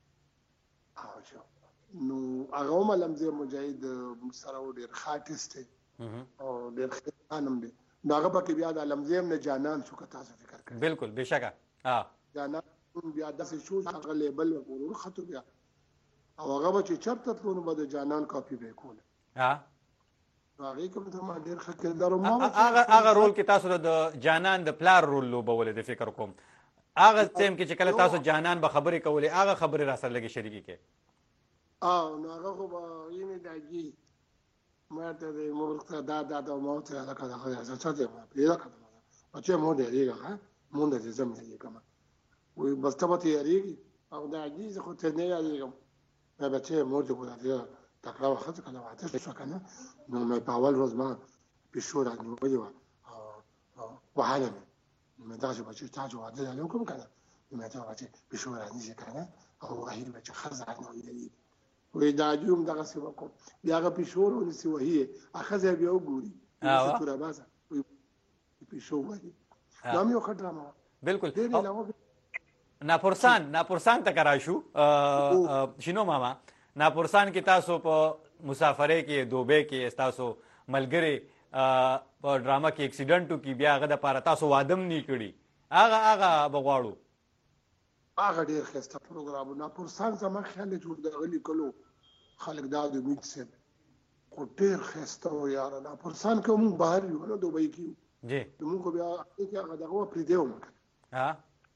نو هغه هم لمزه مجاهد سره ډیر خاطست او ډیر خانم دی نو هغه پکې بیا د لمزه نه جانان شو که تاسو فکر کړئ بالکل بشکه ها جانان بیا د څه شو هغه لیبل ورور خطو بیا او هغه به چې چرته تلونه به د جانان کاپی به کول ها هغه کوم ته ما ډیر ښه کردار ما هغه هغه رول کې تاسو د جانان د پلار رول لوبولې د فکر کوم هغه ټیم کې چې کله تاسو جانان به خبرې کولې هغه خبرې را سره لګي شریکي کې او نو هغه خو به یې داږي ما ته د مور ته دا دا دا مو ته هغه کړه هغه څه ته ما پیدا کړه بچي مو دې دیګه ها مونږ دې زم دې کما وي بس ته به یې او داږي خو ته نه یې ما بچي مو دې کوله دې تکړه وخت کنه واته څه کنه نو مې په اول ورځ ما بشور انو ویوا او وحاله مې دا چې بچي تاج واده له کوم کنه مې ته بچي بشور اني کنه او هغه بچي خزانه ویلې وې دا جوم دغه څه وکړو بیا هغه بشور ونسي وهي اخذ بیا وګوري څه تور بازه بشور وهي نو مې وکړه ما بالکل ناپرسان ناپرسان ته کرا شو شنو ماما ناپرسان کې تاسو په مسافرې کې دوبه کې تاسو ملګری په ډراما کې اکسیډنټ کې بیا هغه د پاره تاسو وادم نه کړی هغه هغه بغواړو هغه ډیر ښه پروګرام ناپرسان زما خیال جوړ دغلی کلو خلک دا د میټ سه کو ډیر ښه و یار ناپرسان کوم بهر یو نو دوبه کې جی موږ بیا کې هغه دغه پری دیو ها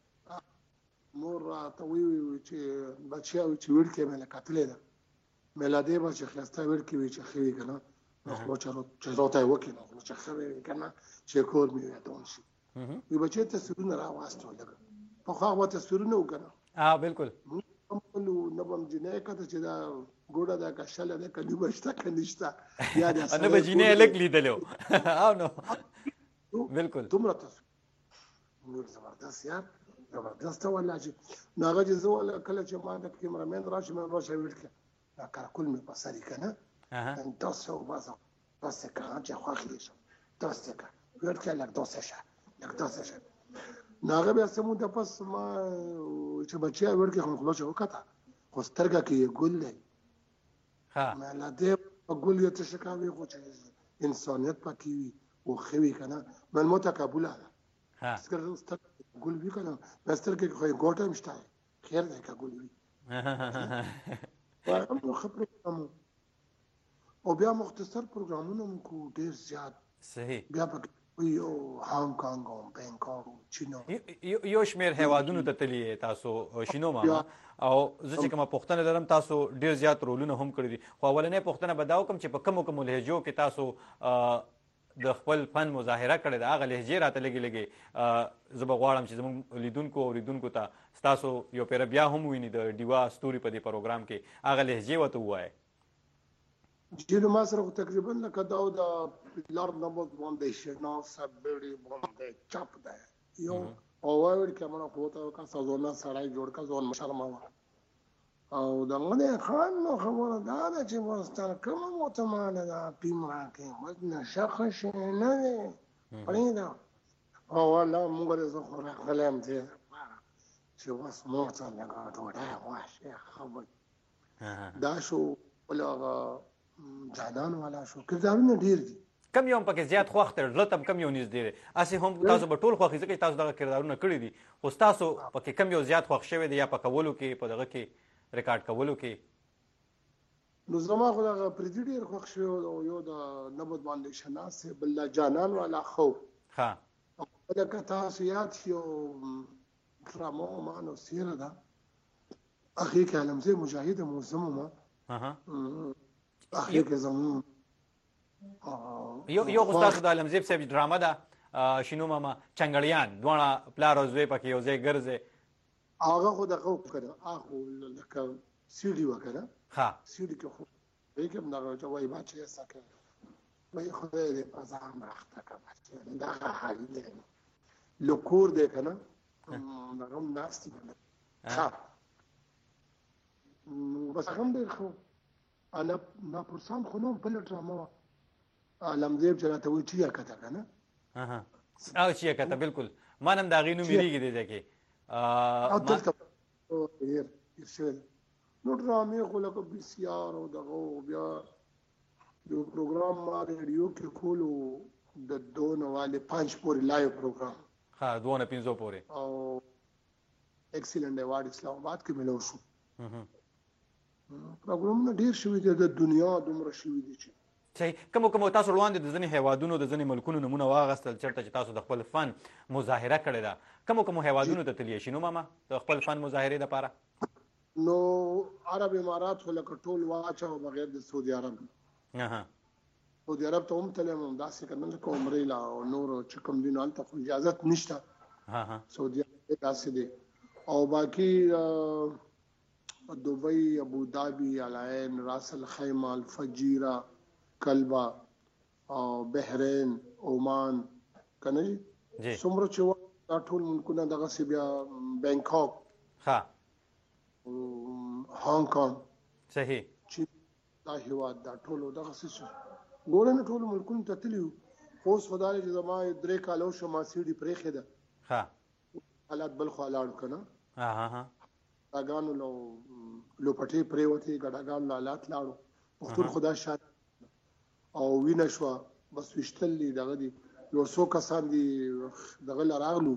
مور ته وی چې بچیاو چې ورکه مې کتلې ده ملادې به چې خلسته ورکه وی چې خوي کنه نو چارو چې راته وکړي نو چې خوي کنه چې کور مې وته شي وی بچی ته سرونه راوستو لګ په خو هغه تصویرونه وکنه ها بالکل نو نبم جنې کته چې دا ګوډه دا کښل ده کلی بشتا کنيشتا یا دا انا بجینه الک لیدلو او نو بالکل تمره تاسو نور زبردست یار زبردست ولا چې ناغه چې زه ولا کله چې ما د کیمرامین راشي مې راشه وړکه دا کار کول مې پساري کنه ان تاسو واسه تاسو کار چې خو خلیش تاسو کار ورکه لک تاسو شه لک تاسو شه ناغه بیا سمو ته پس ما چې بچیا ورکه خو خلاص وکړه خو سترګه کې ګل دی ها ما لا دې ګل یو څه شکاوي خو چې انسانیت پکې وي او خوي کنه من متقبله ها سترګه ګل وی کنه مستر کې خو ګوټه مشته خیر دی کا ګل وی وایم خبره کوم او بیا مختصر پروګرامونه کو ډیر زیات صحیح بیا په یو هانګ کانګ او بانکوک چینو یو شمیر هیوادونو ته تللی تاسو شینو ماما او زه چې کومه پښتنه درم تاسو ډیر زیات رولونه هم کړی دي خو اولنې پښتنه بداو کوم چې په کوم کوم لهجو کې تاسو د خپل فن مظاهره کړې ده هغه لهجې راته لګي لګي زه به غواړم چې زموږ لیدونکو او اوریدونکو ته ستاسو یو پیر بیا هم ویني د ډیوا ستوري په دې پروګرام کې هغه لهجې ورته ووایه جنو ما سره تقریبا لکه دا د لار نمبر باندې شنو سبړي باندې چاپ ده یو او ور کمنه کوته کا سازونه سړای جوړ کا ځون مشرما او دغه خان نو خبره دا ده چې ورستان کوم متمانه دا پیما کې مدنه شخص نه نه پرېدا او والله موږ زه خو راغلم ته چې واس مو ته لګا ډوډۍ واشه خبر دا شو ولا جانان والا شو کردارونه ډیر دي کم یو پکې زیات خوښ تر لته کم یو نږدې دی اسی هم تاسو به ټول خوښ ځکه تاسو دغه کردارونه کړی دي خو تاسو پکې کم یو زیات خوښ شوی دی یا په کولو کې په دغه کې ریکارډ کولو کې نو زما خو دغه پردي ډیر خوښ شو او یو د نبض باندې شناس بل جانان والا خو ها لکه تاسو یاد شو ډرامو ما نو سیره ده اخی کلم زه مجاهد موسمه ما ها اخی که زمون یو یو استاد د علمزیب صاحب ډرامه ده شینو ماما چنګړیان دوه پلار او زوی پکې یو ځای ګرځي هغه خو دغه وکړه هغه لکه سیډي وکړه ها سیډي کې خو یکم دغه جوای بچي سکه وای خو دې پزام راخته کړه دا حال دی لکور دې کنه دغه ناس ها بس هم دې خو انا ما پرسان خو نو بل ډرامه علمزیب چراته وی چیا کته کنه ها او چیا کته بالکل ما نن دا غینو میریږي دې ځکه او دلته یې یې نو ډرامې خو لکه بي سي آر او دغه بیا یو پروګرام ما ریډیو کې کولو د دوه والے پنځ پورې لایو پروګرام ها دوه نه پنځو پورې او ایکسلنت ایوارډ اسلام آباد کې ملو شو پروګرام نه ډیر شوی دی د دنیا دومره شوی دی چې صحیح. کوم کوم تاسو وړاندې د ځینې هیوادونو د ځینې ملکونو نمونه واغستل چېرته چې تاسو د خپل فن مظاهره کړې ده، کوم کوم هیوادونو ته تللی شي نو ماما د خپل فن مظاهرې دپاره؟ نو عرب امارات خو لکه ټول واچوه بغیر د سعودي عرب. سعودي عرب ته هم تللی یم، همداسې که نه لکه عمرې له او نورو چې کوم دي نو هلته خو اجازت نشته. سعودي عرب داسې دی. او باقي دبئی، ابوظبي، العین، راس الخیمه، الفجیره، کلبا او بحرین، عمان، کنه جی څومره چې دا ټول ملکونه دغسې بیا بینکاک، ها هانګ کانګ، صحیح، چین، دا هېواد دا ټولو دغسې شو ګوره نه ټولو ملکونو ته تللي وو. خو اوس خو دا دی چې زما درې کاله وشو ما سیډي پرېښې ده، حالات بل خوا لاړو که نه، ګډاګانو له لوپټې پرېوتې، ګډاګانو له حالات لاړو. پښتون خو دا شان او وینه شوه بس ویشتل دي دغه دي. یو څو کسان دي دغه له راغلو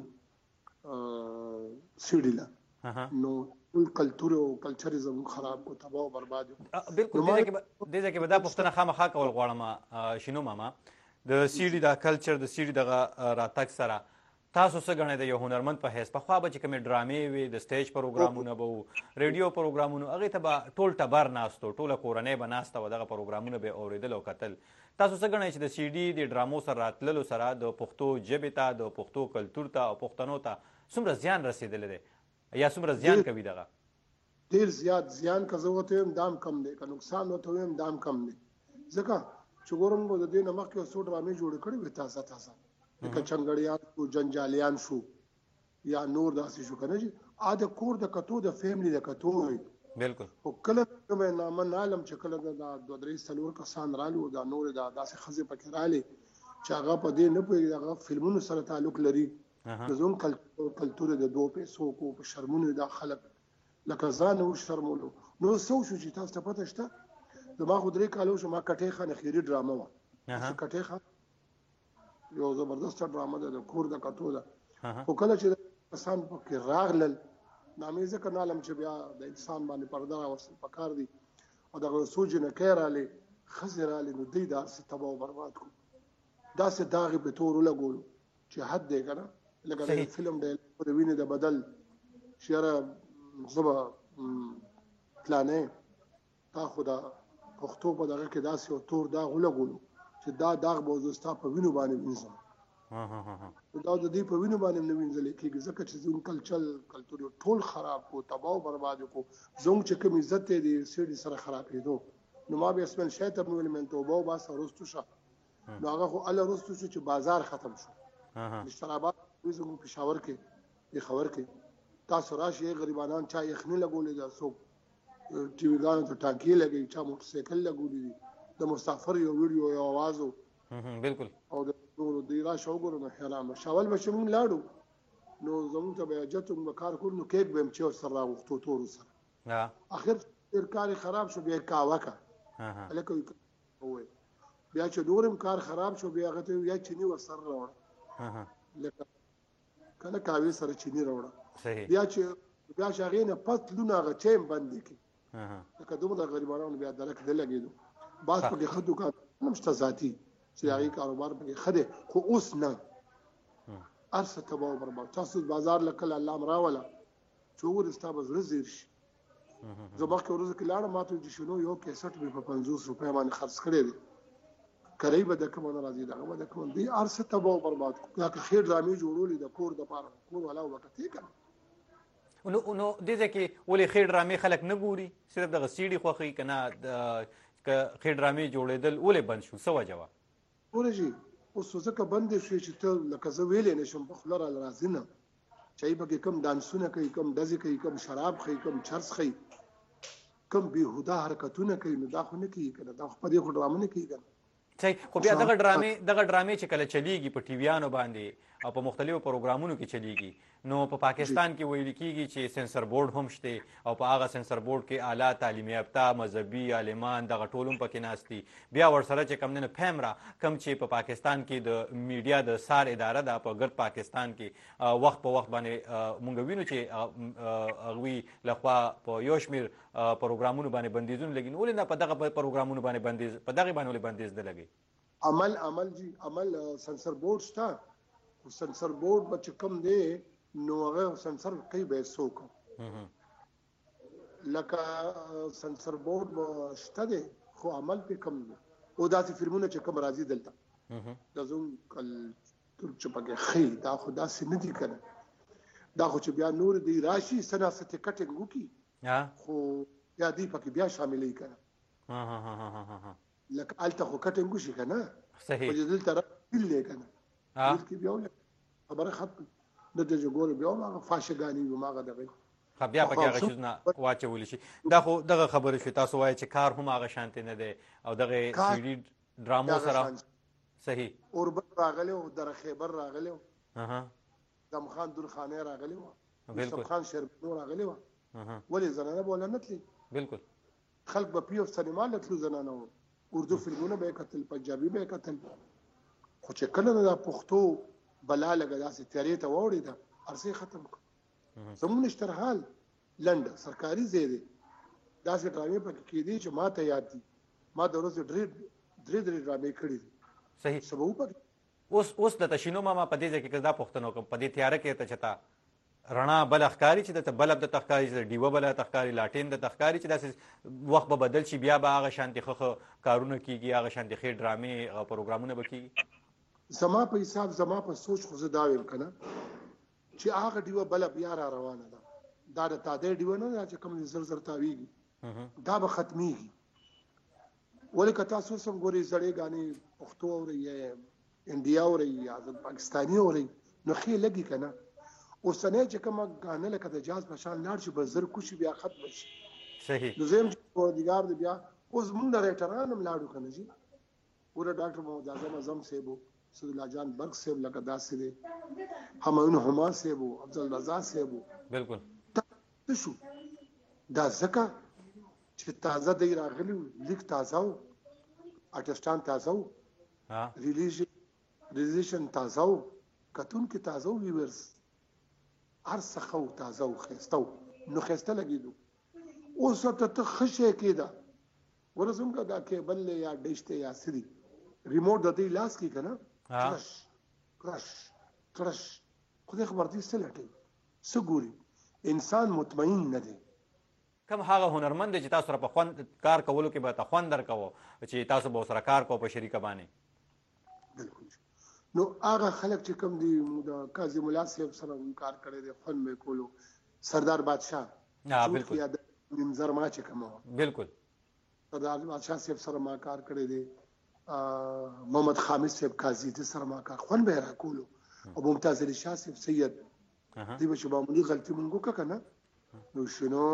سیډي له، نو ټول کلتور او کلچر یې زموږ خراب کړو، تباه او برباد کړو. بلکل دې ځای کې به دا پوښتنه خامخا کول غواړم شینو ماما، د سیډي دا کلچر د سیډي دغه راتګ سره تاسو څه ګڼئ د یو هنرمند په حیث؟ پخوا به چې کومې ډرامې وې، د سټیج پروګرامونه به وو، ریډیو پروګرامونه، هغې ته به ټول ټبر ناست و، ټوله کورنۍ به ناسته وه، دغه پروګرامونه به یې اورېدل او کتل. تاسو څه ګڼئ چې د سی ډي د ډرامو سره راتللو سره د پښتو ژبې ته، د پښتو کلتور ته او پښتنو ته څومره زیان رسېدلی دی یا څومره زیان کوي دغه؟ ډېر زیات زیان که زه ورته وایم دا هم کم دی، که نقصان ورته وایم دا هم کم دی. ځکه چې ګورم د دې نه مخکې یو څو ډرامې جوړې کړې وې تازه تازه، لکه چنګړیان شو، جنجالیان شو یا نور داسې شو که نه جي. ا د کور د کتو د فیملي د کتو وي. بلکل. خو کله کومه نامه نالم چې کله دا دوه درې څلور کسان رالو، دا نور دا داسې ښځې پکې رالې چې هغه په دې نه پوهېږي هغه فلمونو سره تعلق لري. د زموږ کلتور د دوه پیسو کو په شرمونو دا خلک لکه ځان وشرمولو. نو څه وشو چې تاسو ته پته شته، زما خو درې کاله وشو ما کټې خانه خیري ډرامه وه. کټې خان یو زبردسته ډرامه ده، د کور د کتو ده. خو کله چې کسان پکې راغلل نامې ځکه نالم چې بیا د انسان باندې پرده راوستل پکار دي، او دغه څو جنکۍ رالې، ښځې رالې، نو دوی دا هسې تباه او برباد کړو. داسې داغ یې په تور ولګولو چې حد دی که نه، لکه د فلم ډایلاګ د وینې د بدل چې یاره زه به پلانې تا خو د پښتو په دغه کې داسې یو تور داغ ولګولو چې دا داغ به زه ستا په وینو باندې وینځم. دا د دې په وینو باندې نه وینځلی کېږي، ځکه چې زموږ کلچر کلتور ټول خراب کړو، تباه او برباد کړو. زموږ چې کوم عزت دی د سیډي سره خرابېدو. نو ما بیا اسماعیل شاه ته مې ویل من توبه وباسه رستو شه. نو هغه خو هله رستو شو چې بازار ختم شو. اشترابات زموږ پېښور کې پېښور کې تاسو راشئ غریبانان چا یخني لګولې ده، څوک ټي ویګانو ته ټانکې لګوي، چا موټرسایکل لګولي دي، د مسافر یو ویډیو یو آواز و. بلکل. او د نورو دوی راشه وګورو نو حیران به شول به چې مونږ لاړو نو زموږ ته به حاجت به کار کړو، نو کیک به یم چې ورسره راغوښتو تورو سره. اخر ډېر کار یې خراب شو، بیا یې کاوه که هلکه وویل. بیا چې نور هم کار خراب شو، بیا هغه ته یا چیني ورسره راوړه، لکه که نه کاوې سره چیني راوړه. بیا چې بیا چې هغې نه پس لونه هغه چای هم بند یې کړي، لکه دومره غریبانانو بیا درک نه لګېدو. بعض پکې ښه دوکان هم شته ذاتي چې هغې کاروبار پکې ښه دی، خو اوس نه، هر څه تباه او برباد. تاسو بازار له کله الله م راوله چې وګورې ستا به زړه زیر شي. زه مخکې ورځو کې لاړم، ما ته ویل چې شنو یو کیسټ مې په پنځوس روپۍ باندې خرڅ کړی دی، کرۍ به د کومه نه راځي، دغه به د کومه دوی هر څه تباه او برباد کړو. دا که ښې ډرامې جوړولې د کور دپاره، کور والا به کتې که نه. نو نو دې ځای کې ولې ښې ډرامې خلک نه ګوري، صرف دغه سیډي خوښوي که نه که ښې ډرامې جوړېدل ولې بند شو، څه وجه وه؟ ګوره جي اوس ځکه بندې شوې چې ته لکه زه ویلی نه شم په خوله راله راځي نه، چې هغې پکې کوم ډانسونه کوي، کوم ډزې کوي، کوم شراب ښیي، کوم چرس ښیي، کوم بېهوده حرکتونه کوي. نو دا خو نه کېږي که نه، دا خو په دې خو ډرامه نه کېږي که نه. صحیح. خو بیا دغه ډرامې دغه ډرامې چې کله چلیږي په ټیویانو باندې او په مختلفو پروګرامونو کې چلیږي، نو په پاکستان کې ویل کېږي چې سنسر بورډ هم شته او په هغه سنسر بورډ کې اعلی تعلیم یافته مذهبي عالمان دغه ټول هم پکې ناست دي. بیا ورسره چې کوم نه پیمرا کم چې په پاکستان کې د میډیا د سار اداره ده په ګرد پاکستان کې وخت په وخت باندې مونږ وینو چې هغوی لخوا په یو شمېر پروګرامونو باندې بندیزونه لګي. نو ولې نه په دغه پروګرامونو باندې بندیز په دغه باندې ولې بندیز نه لګي؟ عمل عمل جی عمل سنسر بورډ شته، سنسر بورډ به چې کوم دی نو هغه سنسر کوي به څوک لکه سنسر بورډ شته دی خو عمل په کم دی. او داسې فلمونه چې کوم راځي دلته د زوم کل تر چې پکې خې دا خو داسې نه دي کنه، دا خو چې بیا نور دی راشي سنا ست کټینګ وکي خو بیا دی پکې بیا شاملې کنه. ها ها ها ها ها لکه الته خو کټینګ وشي کنه. صحیح. او دلته راځي کنه ها کې بیا خبره ختم د دې جوړ بیا هغه فاشګانی و ماغه دغه بیا پکې هغه شیز نه واچول شي. دا خو دغه خبره شو تاسو وایي چې کار هم هغه شانته نه دی او دغه سی ډي ډرامو سره. صحیح. اوربت راغلی او در خیبر راغلی اها دم خان درخانه راغلی و بالکل خان شربنو راغلی و اها ولې زنانه بوله نتلی بالکل خلق به پیو سینما لتلو زنانه اردو فلمونه به کتل پنجابي به کتل خو چې کله دا پښتو بلا لګا داسې تیارې ته وړي دا ارسي ختم زمون اشترحال لند سرکاري زیاده داسې ډرامې پکې کې دي چې ما ته یاد دي ما د ورځې ډېر ډېر ډېر ډرامې کړې دي. صحیح. سبو پکې اوس اوس د تشینو ماما په دې ځکه دا پښتنو په دې تیار کې ته چتا رڼا بل ښکاری چې د بلب د تخکاری چې دیوه بل تخکاری لاټین د تخکاری چې داسې وخت به بدل شي بیا به هغه شانتي خخ کارونه کیږي هغه شانتي خې ډرامې او پروګرامونه به کیږي. زما په حساب زما په سوچ خو زه دا ویم کنه چې هغه دیوه بلب یا را روانه ده دا د تادې دیوه نه چې کوم زر زر تاویږي دا به ختميږي. ولې که تاسو سم ګوري زړې غاني پښتو اوري انډیا اوري یا پاکستاني اوري نو خې لګي کنه اوسنه چې کومه غانه لکه د جاز بشان لاړ شي بزر کوشي بیا ختم شي. صحیح. نو زم چې دیګار دی بیا اوس مونږ د ریټران هم لاړو کنه جی پورا ډاکټر محمد اعظم اعظم صاحب سید الله جان برق صاحب لکه داسې دی همایون حما صاحب افضل رضا صاحب بالکل ته شو دا زکه چې تازه دی راغلی لیک تازه و آرټستان تازه و ها ریلیزیشن ریلیزیشن تازه و کتون کې تازه و ویورز هر څه خو تازه او خستو نو خسته لګیدو اوس ته ته خشه کېده ورزم کا دا کېبل یا ډیشته یا سری ریموټ د دې لاس کې کنه کرش کرش کرش خو دې خبر دې سلټي سګوري انسان مطمئن نه دی. کوم هغه هنرمند چې تاسو سره په خوند کار کولو کې به تاسو خوند درکوو چې تاسو به سره کار کوو په شریکه باندې. بالکل. نو هغه خلک چې کوم دي د قاضي مولا صاحب سره کار کړی دی فن مې کولو سردار بادشاه ها بالکل یاد منظر ما چې کوم بالکل سردار بادشاه صاحب سره ما کار کړی دی محمد خامس صاحب قاضي دې سره ما کار خون به را کولو او ممتاز علي شاه صاحب سید دې به شبا مونږ غلطي مونږ وکړه نو شنو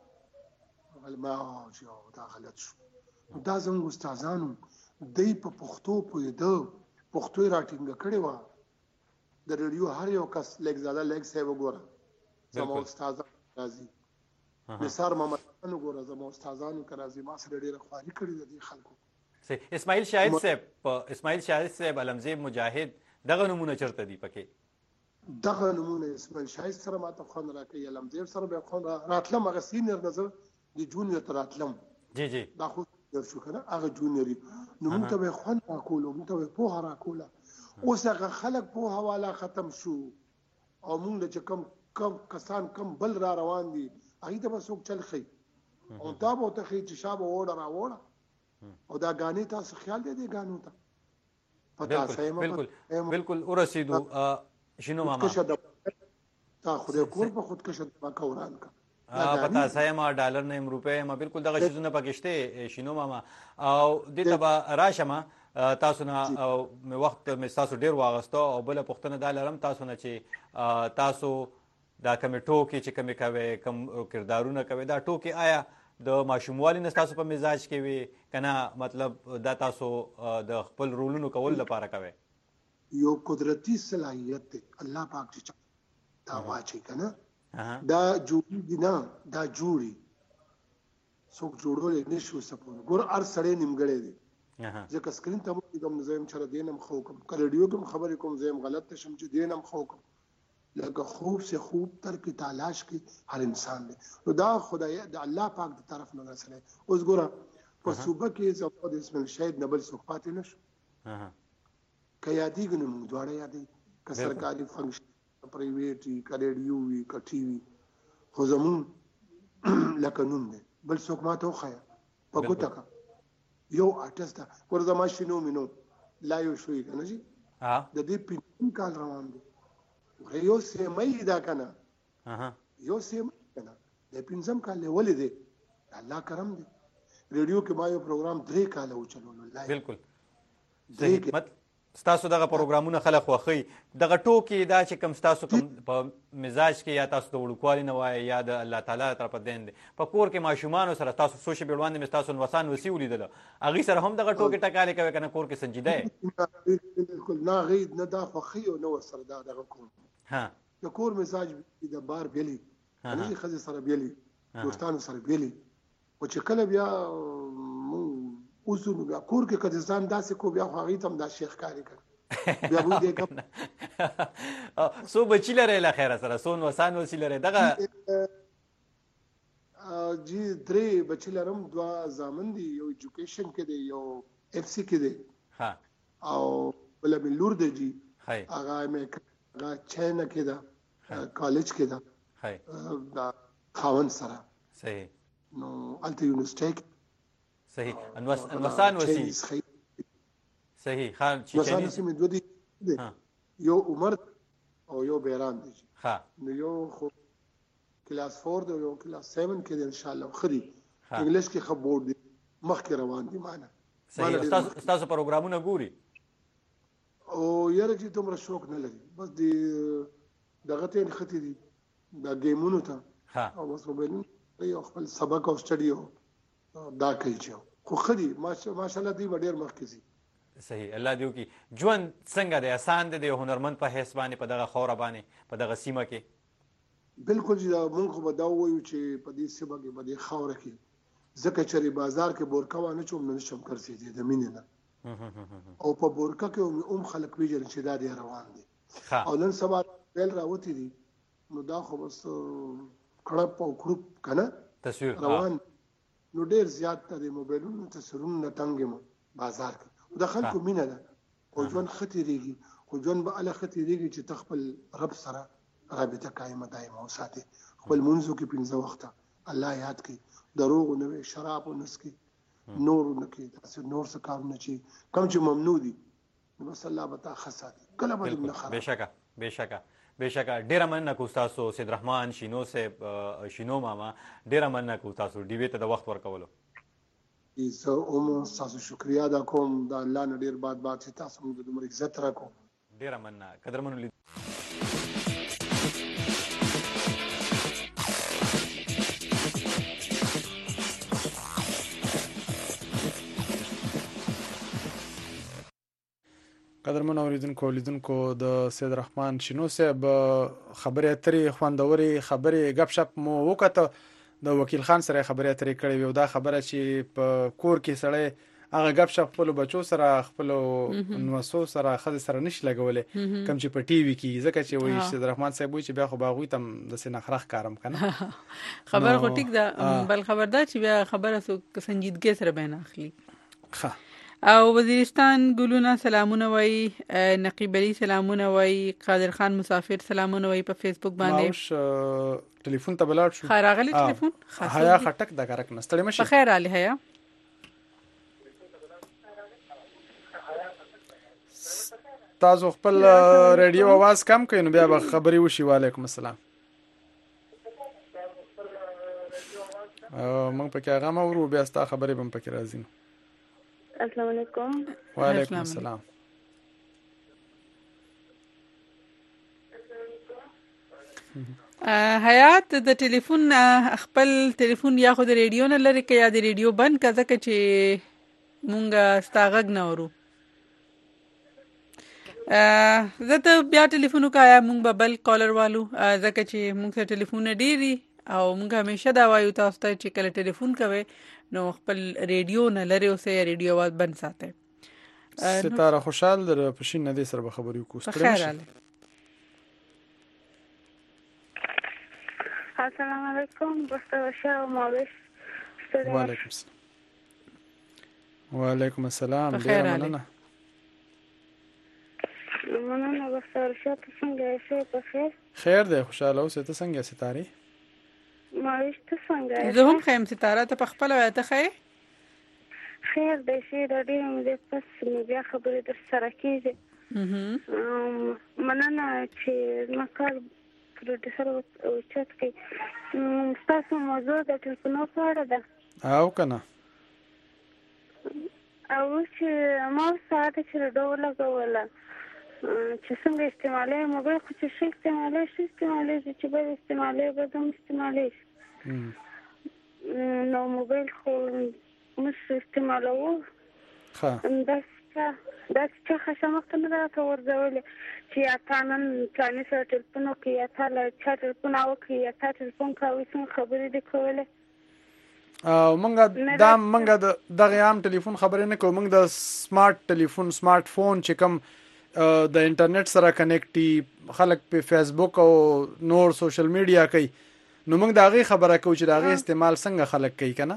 علما او دا غلط شو دا زموږ استادانو دې په پښتو په دې پښتو راټینګ کړي و د ریډیو هر یو کس لیک زاده لیک سیو وګوره زمو استاد راځي نثار محمد خان وګوره زمو استادانو کرازي ما سره ډیره خواري کړې دي خلکو. سه اسماعیل شاهد صاحب اسماعیل شاهد صاحب علمزیب مجاهد دغه نمونه چرته دي پکې دغه نمونه اسماعیل شاهد سره ما ته خوند راکې علمزیب سره به خوند راتلم هغه سینیر نظر دی جونیور تر راتلم جی جی دا خو شو کنه هغه جونیوري نو موږ ته خوان راکول موږ ته په راکول اوس هغه خلک په حواله ختم شو او موږ چې کم کم کسان کم بل را روان دي هغه ته بسوک چل خي او دا به ته خي چې شابه وړه را وړه او دا غاني تاسو خیال دې دې غانو ته پتا سه بالکل بالکل ورسېدو شنو ماما تا خو کور په خودکشه ما کوران کا پتا سایم ډالر نه روپې ما بالکل دغه شیزونه پکشته شینو ماما او د تبا راشمه تاسو نه وخت مې تاسو ډیر واغستو او بل پښتنه د لرم تاسو نه چې تاسو دا کمیټو کې چې کمی کوي کم کردارونه کوي دا ټوکی آیا د ماشوموالي نه ستاسو په مزاج کې وي که نه مطلب دا تاسو د خپل رولونو کولو لپاره کوئ؟ یو قدرتي صلاحیت دی الله پاک چې دا واچي که نه دا جوړېږي نه دا جوړي څوک جوړولی نه شي وسپولی. ګوره هر سړی نیمګړی دی ځکه سکرین ته مو کېږم نو زه یم چېرې دې نه م ښه وکړم که ریډیو کې م خبرې کوم زه یم غلط شم چې دې نه م ښه وکړم. لکه خوب سے خوب تر کی تلاش کی هر انسان دی نو دا خدای د الله پاک د طرف نه رسلی. اوس ګوره په صوبه کې زما د اسماعیل شهید نه بل څوک پاتې نه شو که یادېږي نو موږ دواړه یادېږي که سرکاري فنکشن پرایویټ وي که ریډیو وي که ټي وي خو زمونږ لکه نوم دی بل څوک ما ته وښیه په ګوته که یو آرټسټ ده. ګوره زما شینو مینو لا یو شوي که نه جي د دې پنځم کال روان دی یو سیمه دا که نه یو سیمه که نه د پنځم کال دی ولې دی د الله کرم دی. ریډیو کې ما یو پروګرام درې کاله وچلولو. بالکل صحیح. ستاسو دغه پروګرامونه خلک خوښوي. دغه ټوکې دا چې کوم ستاسو کوم په مزاج کې یا تاسو د وړوکوالي نه وایي یا د الله تعالی طرفه دین دی په کور کې ماشومانو سره تاسو څو شېبې وړاندې مې ستاسو نوسان وسي ولیدله هغوی سره هم دغه ټوکې ټکالې کوي که نه کور کې سنجیده یې؟ بالکل نه هغوی نه دا خوښوي او نه ورسره دا دغه کوم د کور مزاج د بار بیلي نه چې ښځې سره بیلي دوستانو سره بیلي خو چې کله بیا اوس نو بیا کور کې که ځان داسې کو بیا خو هغوی ته هم دا شیخ کاري کوي بیا هغوی دی کم څو بچي لرئ له خیره سره څو نوسان وسي لرئ دغه جی درې بچي لرم دوه زامن دي یو ایجوکیشن کې دی یو اف سی کې دی او بله مې لور دی جی هغه مې هغه چاینه کې ده کالج کې ده د خاوند سره صحیح نو هلته یونیورسټۍ کې صحیح نوسان وسي صحیح خان نوسان وسي مې دوه دي یو عمر او یو بیران دی نو یو خو کلاس فور دی یو کلاس سیون کې دی انشاءالله ښه دي انګلیش کې ښه بورډ دی مخکې روان دي مانه صحیح. ستاسو پروګرامونه ګوري او یاره چې دومره شوق نه لري بس د دغه ته نښتې دي دا ګیمونو ته او بس موبایلونه یو خپل سبق او سټډي دا کوي چې خو ښه دي ماشاءالله دوی به ډېر مخکې ځي. صحیح. الله دې وکړي. ژوند څنګه دی اسان دی د یو هنرمند په حیث باندې په دغه خوره باندې په دغه سیمه کې؟ بالکل چې مونږ خو به دا ووایو چې په دې سیمه کې په دې خاوره کې ځکه چې بازار کې بورکه وانه چوم نه شم ګرځېدی د مینې نه او په بورکه کې هم خلک پیژني چې دا دی روان دي او نن سبا بیل راوتی دي نو دا خو بس کړپ او کړوپ که نه تصویر روان نو ډېر زیات ته د موبایلونو تصویرونو نه تنګ یم بازار کې د خلکو مینه ده خو ژوند ښه تېرېږي خو ژوند به هله ښه تېرېږي چې ته خپل رب سره رابطه قایمه دایمه وساتې خپل لمونځو کې پنځه وخته الله یاد کړي دروغ ونه وي شراب ونه څکي نور ونه کړي داسې نور څه کارونه چې کوم چې ممنوع دي نو بس الله به تا ښه ساتي کله به دې نه خراب. بېشکه بېشکه بېشکه ډېره مننه کوو ستاسو سید رحمان شینو صاحب شینو ماما ډېره مننه کوو تاسو ډیوې ته د وخت ورکولو. زه هم ستاسو شکریا ادا کوم د الله نه ډېر باد باد چې تاسو موږ د دومره عزت راکړو. ډېره مننه قدرمنو لید قدرمن اوریدونکو لیدونکو د سید رحمان شینو صاحب خبرې اترې خوندورې خبرې غپ شپ مو وکړه د وکیل خان سره خبرې اترې کړې وي دا خبره چې په کور کې سړی هغه غپ شپ خپل بچو سره خپل نوسو سره خځې سره نشي لګولې کوم چې په ټي وي کې ځکه چې وایي سید رحمان صاحب وایي چې بیا خو باغوي تم د سینخرخ کارم کنه خبر خو ټیک ده بل خبردار چې بیا خبره سو سنجیدګي سره بیان اخلي. ښه او وزیرستان ګلونه سلامونه وای نقیب علي سلامونه وای قادر خان مسافر سلامونه وای په فیسبوک باندې ماوش ټلیفون ته بلاړ شو خیر اغلی ټلیفون حیا خټک د کارک نستړی مشه خیر علي حیا تاسو خپل ریډیو आवाज کم کړئ نو بیا به خبري وشي. وعلیکم السلام. موږ پکې هغه مورو بیا ستا خبرې بم پکې راځي. السلام علیکم. وعلیکم السلام. حیات د ټلیفون خپل ټلیفون یا خو د ریډیو نه لري که یا د ریډیو بند که ځکه چې مونږ ستا غږ نه اورو. زه ته بیا ټلیفون وکړه یا مونږ به بل کالر والو ځکه چې مونږ سره ټلیفونونه ډېر دي او مونږ همیشه دا وایو تاسو ته چې کله ټلیفون کوئ نو خپل ریډیو نه لرې اوسئ یا ریډیو آواز بند ساتئ. ستاره خوشحال در پشین ندی سره به خبرې وکړو. خیر حاله. السلام علیکم بختور شاه مالش. وعلیکم السلام. وعلیکم السلام. ډیره مننه. مننه بختور شاه. ته څنګه یې؟ په خیر. خیر دی خوشاله اوسې. ته څنګه یې ستارې؟ مالش ته څنګه یې؟ زه هم ښه یم ستاره. ته په خپله وایه ته ښه یې؟ خیر دی ښې ده ډېره مودې پس مې بیا خبرې در سره کېږي. مننه چې زما کار پروډیوسر اوچت کوي. ستاسو موضوع د ټلیفونو په اړه ده او که نه؟ او چې ما ساعته چې رډو ولګوله چې څنګه استعمالوي موبایل خو چې ښه استعمالوي ښه استعمالېږي چې بد استعمالوي بد هم استعمالېږي. نو موبایل خو موږ استعمالوو داسې چا خشمخ ته نه ده راته ورځولې چې یا تا نن پلاني سره ټلیفون وکړي یا تا له چا ټلیفون وکړي یا تا ټلیفون کوي څنګه خبرې دې کولې. مونږ دا مونږ دغه عام ټلیفون خبرې نه کوو. مونږ د سمارټ ټلیفون سمارټ فون چې کوم د انټرنیټ سره کنیکټ دي خلک په فیسبوک او نور سوشل میډیا کوي نو مونږ د هغې خبره کوو چې د هغې استعمال څنګه خلک کوي که نه؟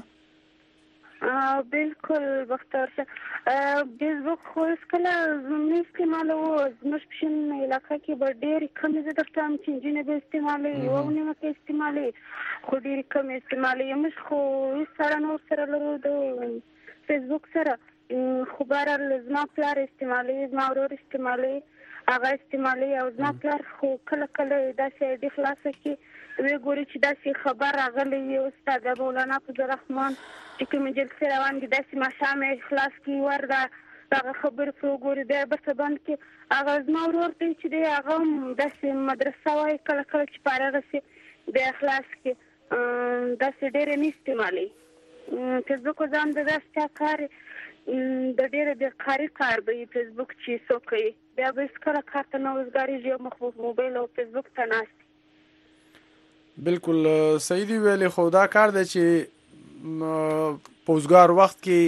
بالکل بختور شه. فیسبوک خو هېڅکله نه استعمالوو. زموږ په شین علاقه کې به ډېرې کمې زه درته وایم چې نجونې به استعمالوي یوه نیمه کې استعمالوي خو ډېرې کمې استعمالوي. موږ خو هېڅ سره نه ورسره لرو د فیسبوک سره خو بهرحال زما پلار استعمالوي زما ورور استعمالوي هغه استعمالوي او زما پلار خو کله کله داسې آیډي خلاصه کړي ویې ګوري چې داسې خبر راغلی وي اوس د مولانا فضل رحمان چې کومې جلسې روان دي داسې ماښام یې خلاص کړي ور دغه خبرې پرې وګوري بیا یې بېرته بند کړي. هغه زما ورور دی چې دی هغه هم داسې مدرسه وایي کله کله چې فارغه شي بیا یې خلاص کړي داسې ډېرې نه استعمالوي. فیسبوک ځان د داسې چا کار د ډېره بېکاري کار به وي فیسبوک چې څوک کوي بیا به هېڅکله کار ته نه وزګارېږي او مخ موبایل او فیسبوک ته ناست. بالکل صحیح دی ویلې خو دا کار دی چې په اوزګار وخت کې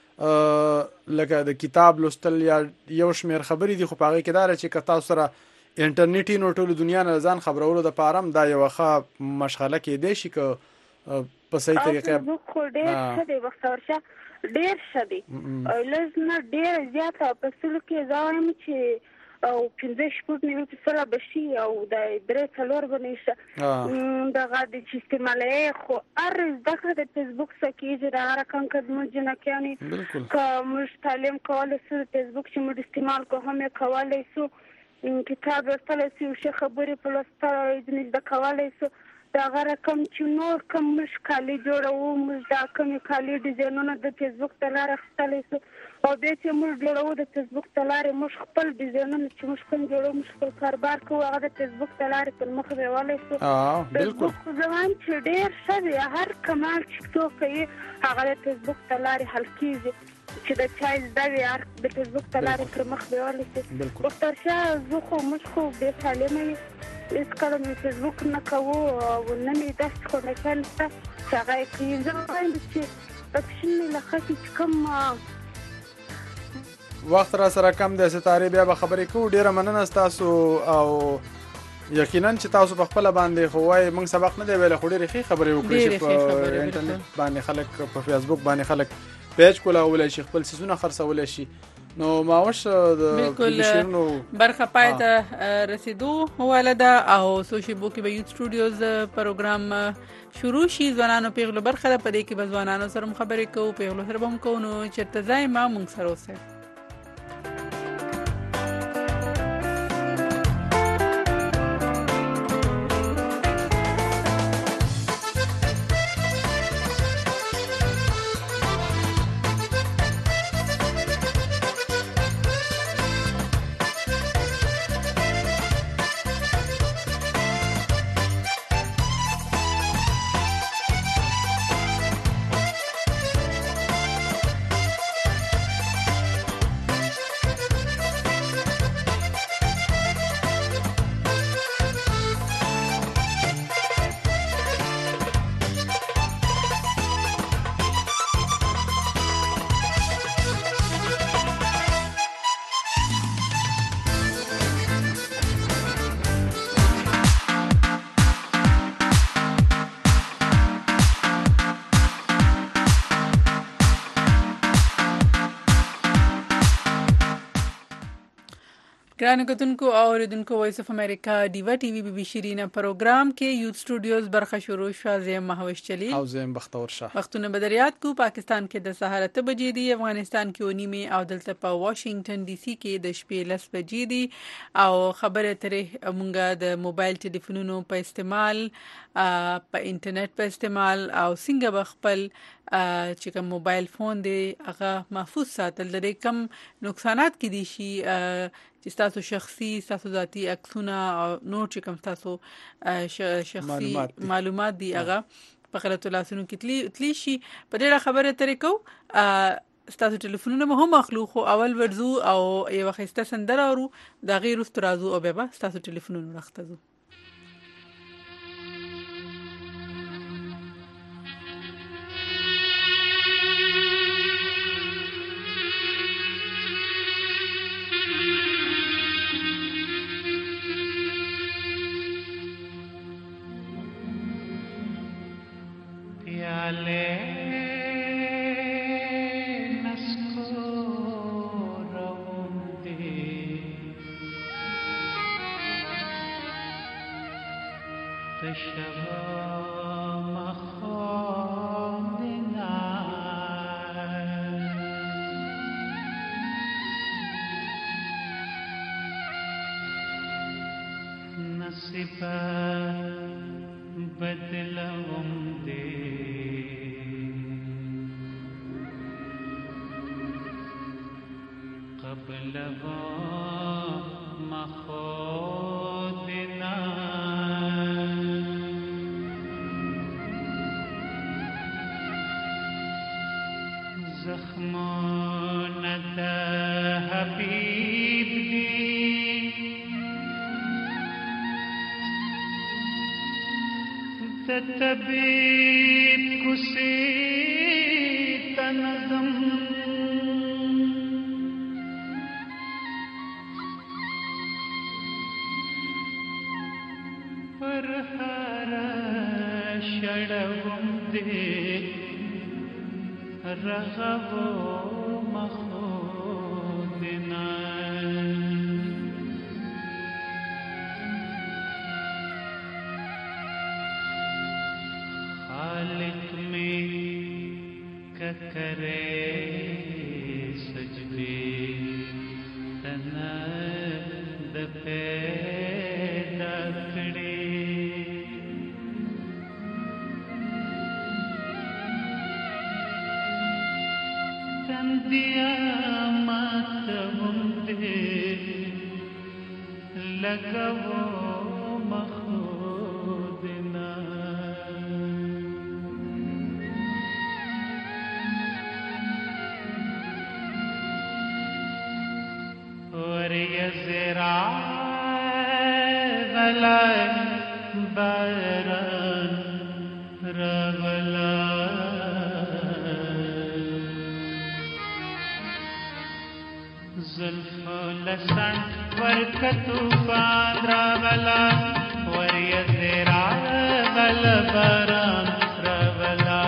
لکه د کتاب لوستل یا یو شمېر خبرې دي خو په هغې کې دا چې که تاسو سره انټرنیټ وي نو ټولو دنیا نه ځان خبرولو دپاره هم دا یوه ښه مشغله کېدی شي که په صحیح طریقه. فیسبوک خو ډېر ښه دی بختور شاه ډېر ښه دی لږ نه ډېر زیاته په سلو کې زه وایم چې او پنځه شپږ نوي فیصده به شي او د درې څلور به نه شي دغه د چې استعمالوي خو هر زده کړه د فیسبوک څخه کېږي د هر رقم که زموږ جنکیانې که موږ تعلیم کولی شو د فیسبوک چې موږ استعمال کوو هم یې کولی شو کتاب لوستلی شو ښې خبرې په لوستلو ځینې زده کولی شو د هغه رقم چې نور کوم موږ کالي جوړوو موږ دا کومې کالي ډیزاینونه د فیسبوک د لارې اخیستلی شو او بیا چې موږ جوړوو د فیسبوک د لارې موږ خپل ډیزاینونه چې موږ کوم جوړوو موږ خپل کاروبار کوو هغه د فیسبوک د لارې پر مخ بیولی شو. فیسبوک خو زه وایم چې ډېر ښه دی هر کمال چې څوک کوي هغه د فیسبوک د لارې حل کېږي چې د چا زده وي هر د فیسبوک د لارې پر مخ بیولی شي. بختور شاه زه خو موږ خو بې تعلیمه یو هېڅکله مې فیسبوک نه کوو او نه مې داسې خونکیان شته چې هغه یې کوي. زه وایم چې په پښین علاقه کې چې کوم وخت را سره کم دی ستارې بیا به خبرې کوو. ډېره مننه ستاسو او یقینا چې تاسو په خپله باندې خو وایي موږ سبق نه دی ویلی خو ډېرې ښې خبرې وکړې چې په انټرنیټ باندې خلک په فیسبوک باندې خلک پیج کولاولی شي خپل څیزونه خرڅولی شي نو ماوش د شیرونو برخه پای ته رسیدو واله ده او څو شیبو کې به یوت سټوډیوز پروګرام شروع شي ځوانانو پیغلو برخه ده په دې کې به ځوانانو سره هم خبرې کوو پیغلو سره به هم کوو نو چېرته ځای ما موږ سره اوسئ. ګرانو کتونکو او اوریدونکو وایس اف امریکا ډیوا ټي وی بي بي شیرینه پروګرام کې یوت سټوډیوز برخه شروع شو. زم مهوش چلی او زم بختور شاه وختونه بدریات کو پاکستان کې د سهار ته بجې دي، افغانستان کې ونیمه او دلته په واشنگټن ډي سي کې د شپې لس بجې دي. او خبره ترې مونږه د موبایل ټلیفونونو په استعمال په انټرنیټ په استعمال او څنګه بخپل چې کوم موبایل فون دی هغه محفوظ ساتل لري، کم نقصانات کې دي شي چې تاسو شخصي تاسو ذاتی عکسونه او نور چې کوم تاسو شخصي معلومات, معلومات دي هغه په غلط لاسونو کې تلی شي. په ډیره خبره طریقو تاسو ټلیفونونه هم مخلوق اول ورزو او یو خسته سندره ورو دا غیر استرازو او به تاسو ټلیفونونه راختزو. طبیب کسی تنظم پر هر شړوم دې رغو مخودنا करे सजदे तना द पैदा कड़े तंदिया मत मुंदे लगवो زرا غلا باران رغلا زلف لسان ورکتو باندرا غلا وریا زرا غلا باران رغلا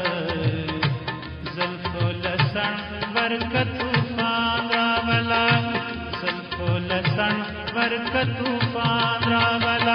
زلف لسان ورکتو باندرا غلا لسن برکتو پاندرا والا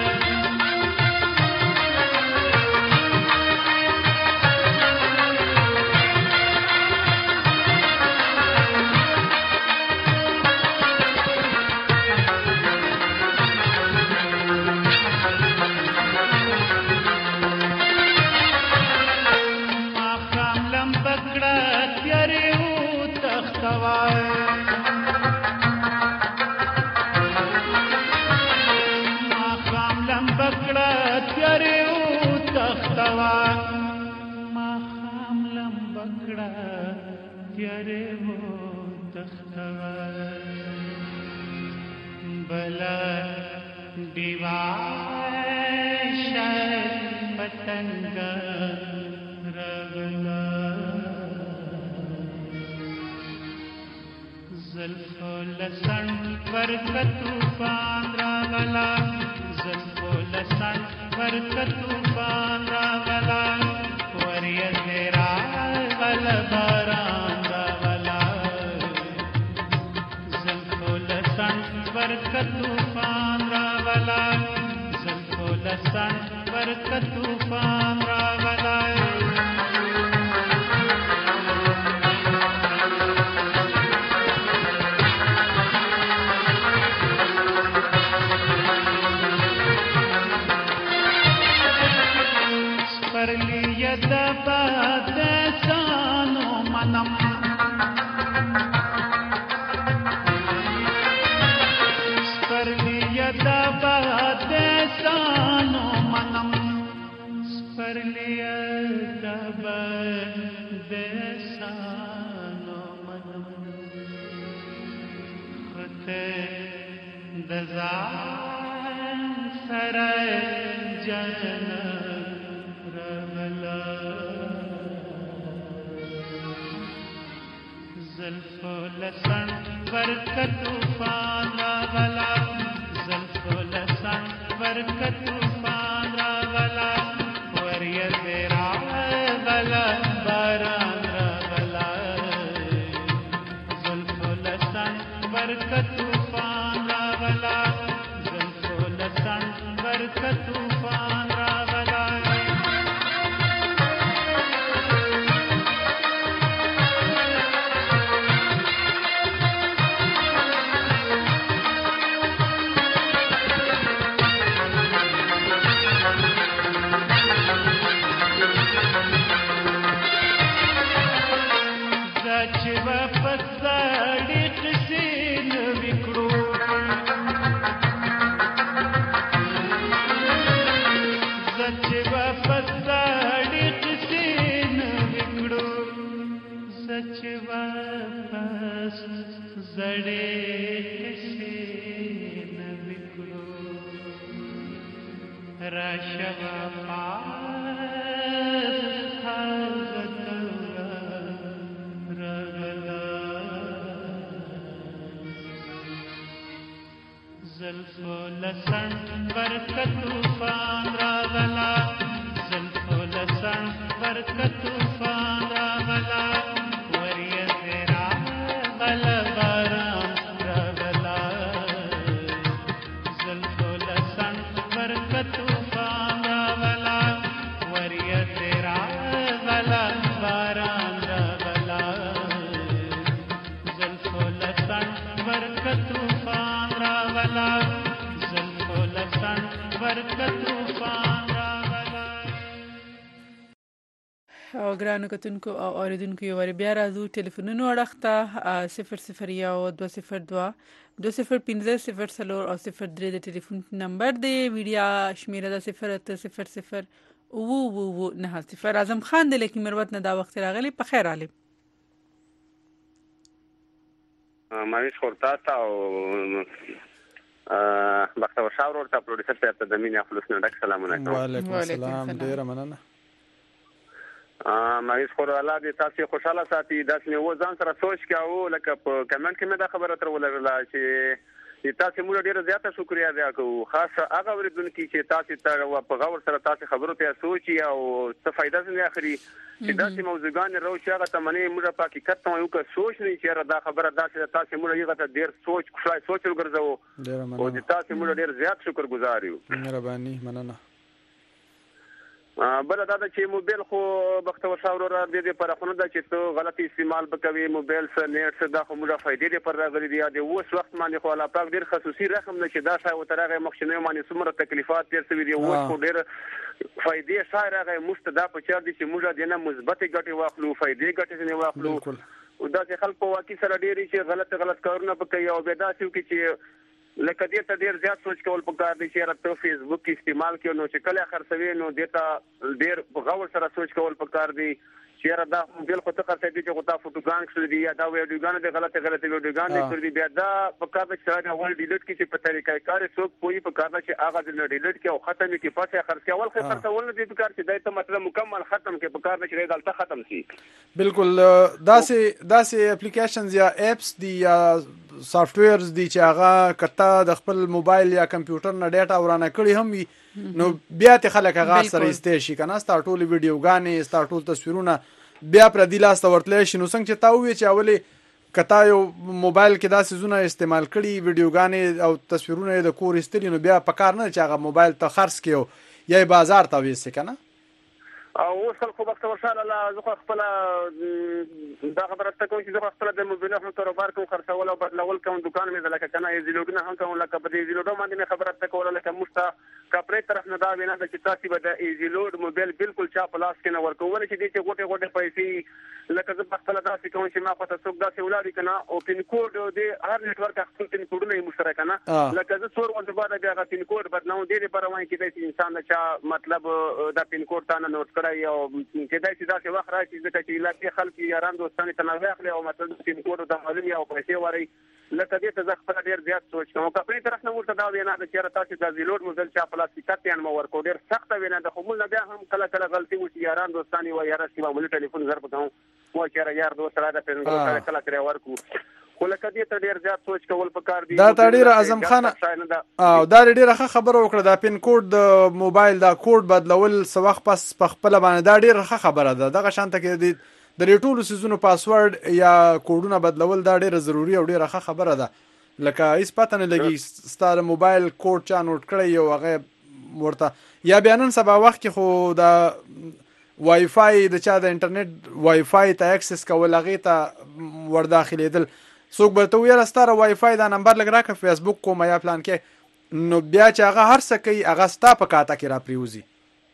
माखام لمبکڑا تیارے او تختوائے माखام लंबकड़ा तेरे वो तख्तवा बला दीवार पतंगा रगला ज़ुल्फ़ो लसन बरकतु पांद्रा गला ज़ुल्फ़ो लसन बरकतु पांद्रा गला वरिया तेरा गल बारांगा गला ज़ुल्फ़ो लसन ورکه طوفان راغلی سپرلی د باد سانو منم سپرلی د باد سانو منم سپرلی د باد سانو منم خطه د ځان سره جنت زلفو لسن ورکه طوفان راغلا زلفو لسن ورکه طوفان راغلا وریځ راغلا باران راغلا زلفو لسن ورکه طوفان راغلا زلفو لسن ورکه طوفان راغلا زلفو لسن ورکه طوفان راغلا زلفو لسن ورکه طوفان راغلا وریځ راغلا باران راغلا زلفو لسن ورکه طوفان راغلا وریځ راغلا باران راغلا زلفو لسن ورکه طوفان راغلا زلفو لسن ورکه طوفان راغلا. او ګرانو کتونکو او اوریدونکو یو ور بیا راځو ټلیفونونو اړخته صفر صفر یو دوه صفر دوه دوه صفر پنځه صفر څلور او صفر درې د ټلیفون نمبر دی ویډیا شمیره د صفر اته صفر صفر وو وو وو نه صفر. اعظم خان د لیکي مروت نه دا وخت راغلی په خیر عالم ماویش خورتا او بختور شاور ورته پروډوسر ته د مینه خلاص نه ډک سلامونه کوم. وعلیکم السلام ډیر مننه. ماویش خور الله دې تاسو خوشاله ساتي داس مې و ځان سره سوچ کاوه لکه په کمنټ کې مې دا خبره تر ولرله چې تاسو موږ ډیره زیاته شکریا ادا کوو خاصه هغه ورېدونکو چې تاسو ته په غور سره تاسو خبرو ته سوچي او څه فائدہ نه اخري چې داسې موضوعګان راو چې هغه ته منې موږ په حقیقت ته یو که سوچ نه چې دا خبره داسې تاسو موږ یو ته ډیر سوچ خلای سوچ وګرځو او چې تاسو موږ ډیر زیات شکر گزار یو. مهرباني مننه. بل دا چې موبایل خو بختور شاور را دې پر خونه دا چې ته غلطي استعمال وکوي موبایل سره نیټ سره دا خو موږ فائدې پر راغلي دی د اوس وخت باندې خو الله پاک ډیر خصوصي رقم نه چې دا شای وترغه مخشنه باندې څومره تکلیفات تیر سوي دی اوس خو ډیر فائدې شای راغی مستدا په چار دي چې موږ دینه مثبت ګټه واخلو فائدې ګټه نه واخلو او دا چې خلکو واقعي سره ډیر چې غلط غلط کارونه وکړي او به دا چې لکه دې ته ډیر زیات سوچ کول پکار دي چې راته فیسبوک استعمال کړو نو چې کله خرڅوي نو دیتا ډیر غور سره سوچ کول پکار دي چې را دا موبایل خو ته خرڅې دي چې غوتا فوټوګان کړی دی یا دا ویډیوګان د غلطه غلطه ویډیوګان کړی دی بیا دا پکار دي چې دا ول ډیلیټ کی چې په طریقې کار څوک کوئی پکار دي چې هغه د ډیلیټ کې او ختم کی پاتې خرڅ کول خو خرڅول نه دي پکار چې دا ته مطلب مکمل ختم کې پکار دي چې غلطه ختم شي. بالکل داسې داسې اپلیکیشنز یا اپس دي یا سافټ ویرز دي چې هغه کته د خپل موبایل یا کمپیوټر نه ډیټا ورانه کړی هم وي نو بیا ته خلک هغه سره استې شي کنه ستا ټول ویډیوګانې ستا ټول تصویرونه بیا پر دی لاس ورتلې شي نو څنګه چې تا وی چې اولی کته یو موبایل کې داسې زونه استعمال کړي ویډیوګانې او تصویرونه د کور استری نو بیا پکار نه چې هغه موبایل ته خرڅ کیو یا بازار ته وېسې کنه او اوس خلکو وخت ورشاله الله زه خپل دا خبره ته کوم چې زه خپل د موبایل په کاروبار کوم خرڅول او بدلول کوم دکان مې لکه کنه ایزیلوډونه هم کوم لکه په ایزیلوډ باندې خبره ته کوله لکه مشته کاپریټ طرف نه دا وینا د چې تاسو به د ایزیلوډ موبایل بالکل چا پلاس کې نه ورکول چې دې چې غوټه غوټه پیسې لکه زه خپل داسې کوم چې ما په تاسو داسې ولادي کنه او پین کوډ د هر نتورک خپل پین کوډونه یې مشترک نه لکه زه څور ورته بعد بیا غا پین کوډ بدلون دې لپاره وایي چې د انسان چا مطلب دا پین کوډ تا نه نوٹ کړای او چې دا چې دا څه وخت راځي چې چې علاقې خلک یاران دوستانه تنوع اخلي او مطلب پین کوډ د معلومي او پیسې وری لکه دې ته ځخ پر ډیر زیات سوچ کوم کپړې طرف نه ورته دا وینا د چیرې تاسو د زیلوډ موبایل چا پلاستیکات یان مو ورکو ډیر سخت وینا د خمول نه بیا هم کله کله غلطي وشي یاران دوستانه و یاره چې معمولی ټلیفون زر پته و چې یار دوست را د پین کوډ کله کله ورکو خو لکه دې ته ډیر زیات سوچ کول پکار دي دا ډیر اعظم خان او دا ډیره ښه خبره وکړه دا پین کوډ د موبایل دا کوډ بدلول څه وخت پس په خپل باندې دا ډیره ښه خبره ده دغه شانته کې د ریټولو سيزونو پاسورډ یا کوډونه بدلول دا ډیره ضروری او ډیره ښه خبره ده لکه هیڅ پته نه لګي ستاره موبایل کوډ چا نوٹ کړی او هغه ورته یا بیانن سبا وخت کې خو دا وای فای د چا د انټرنیټ وای فای ته اکسس کول هغه ته ور داخليدل څوک به ته ویل ستاره وای فای دا نمبر لګ راکه فیسبوک کوم یا پلان کې نو بیا چې هغه هر څه کوي هغه ستا په کاته کې را پریوزي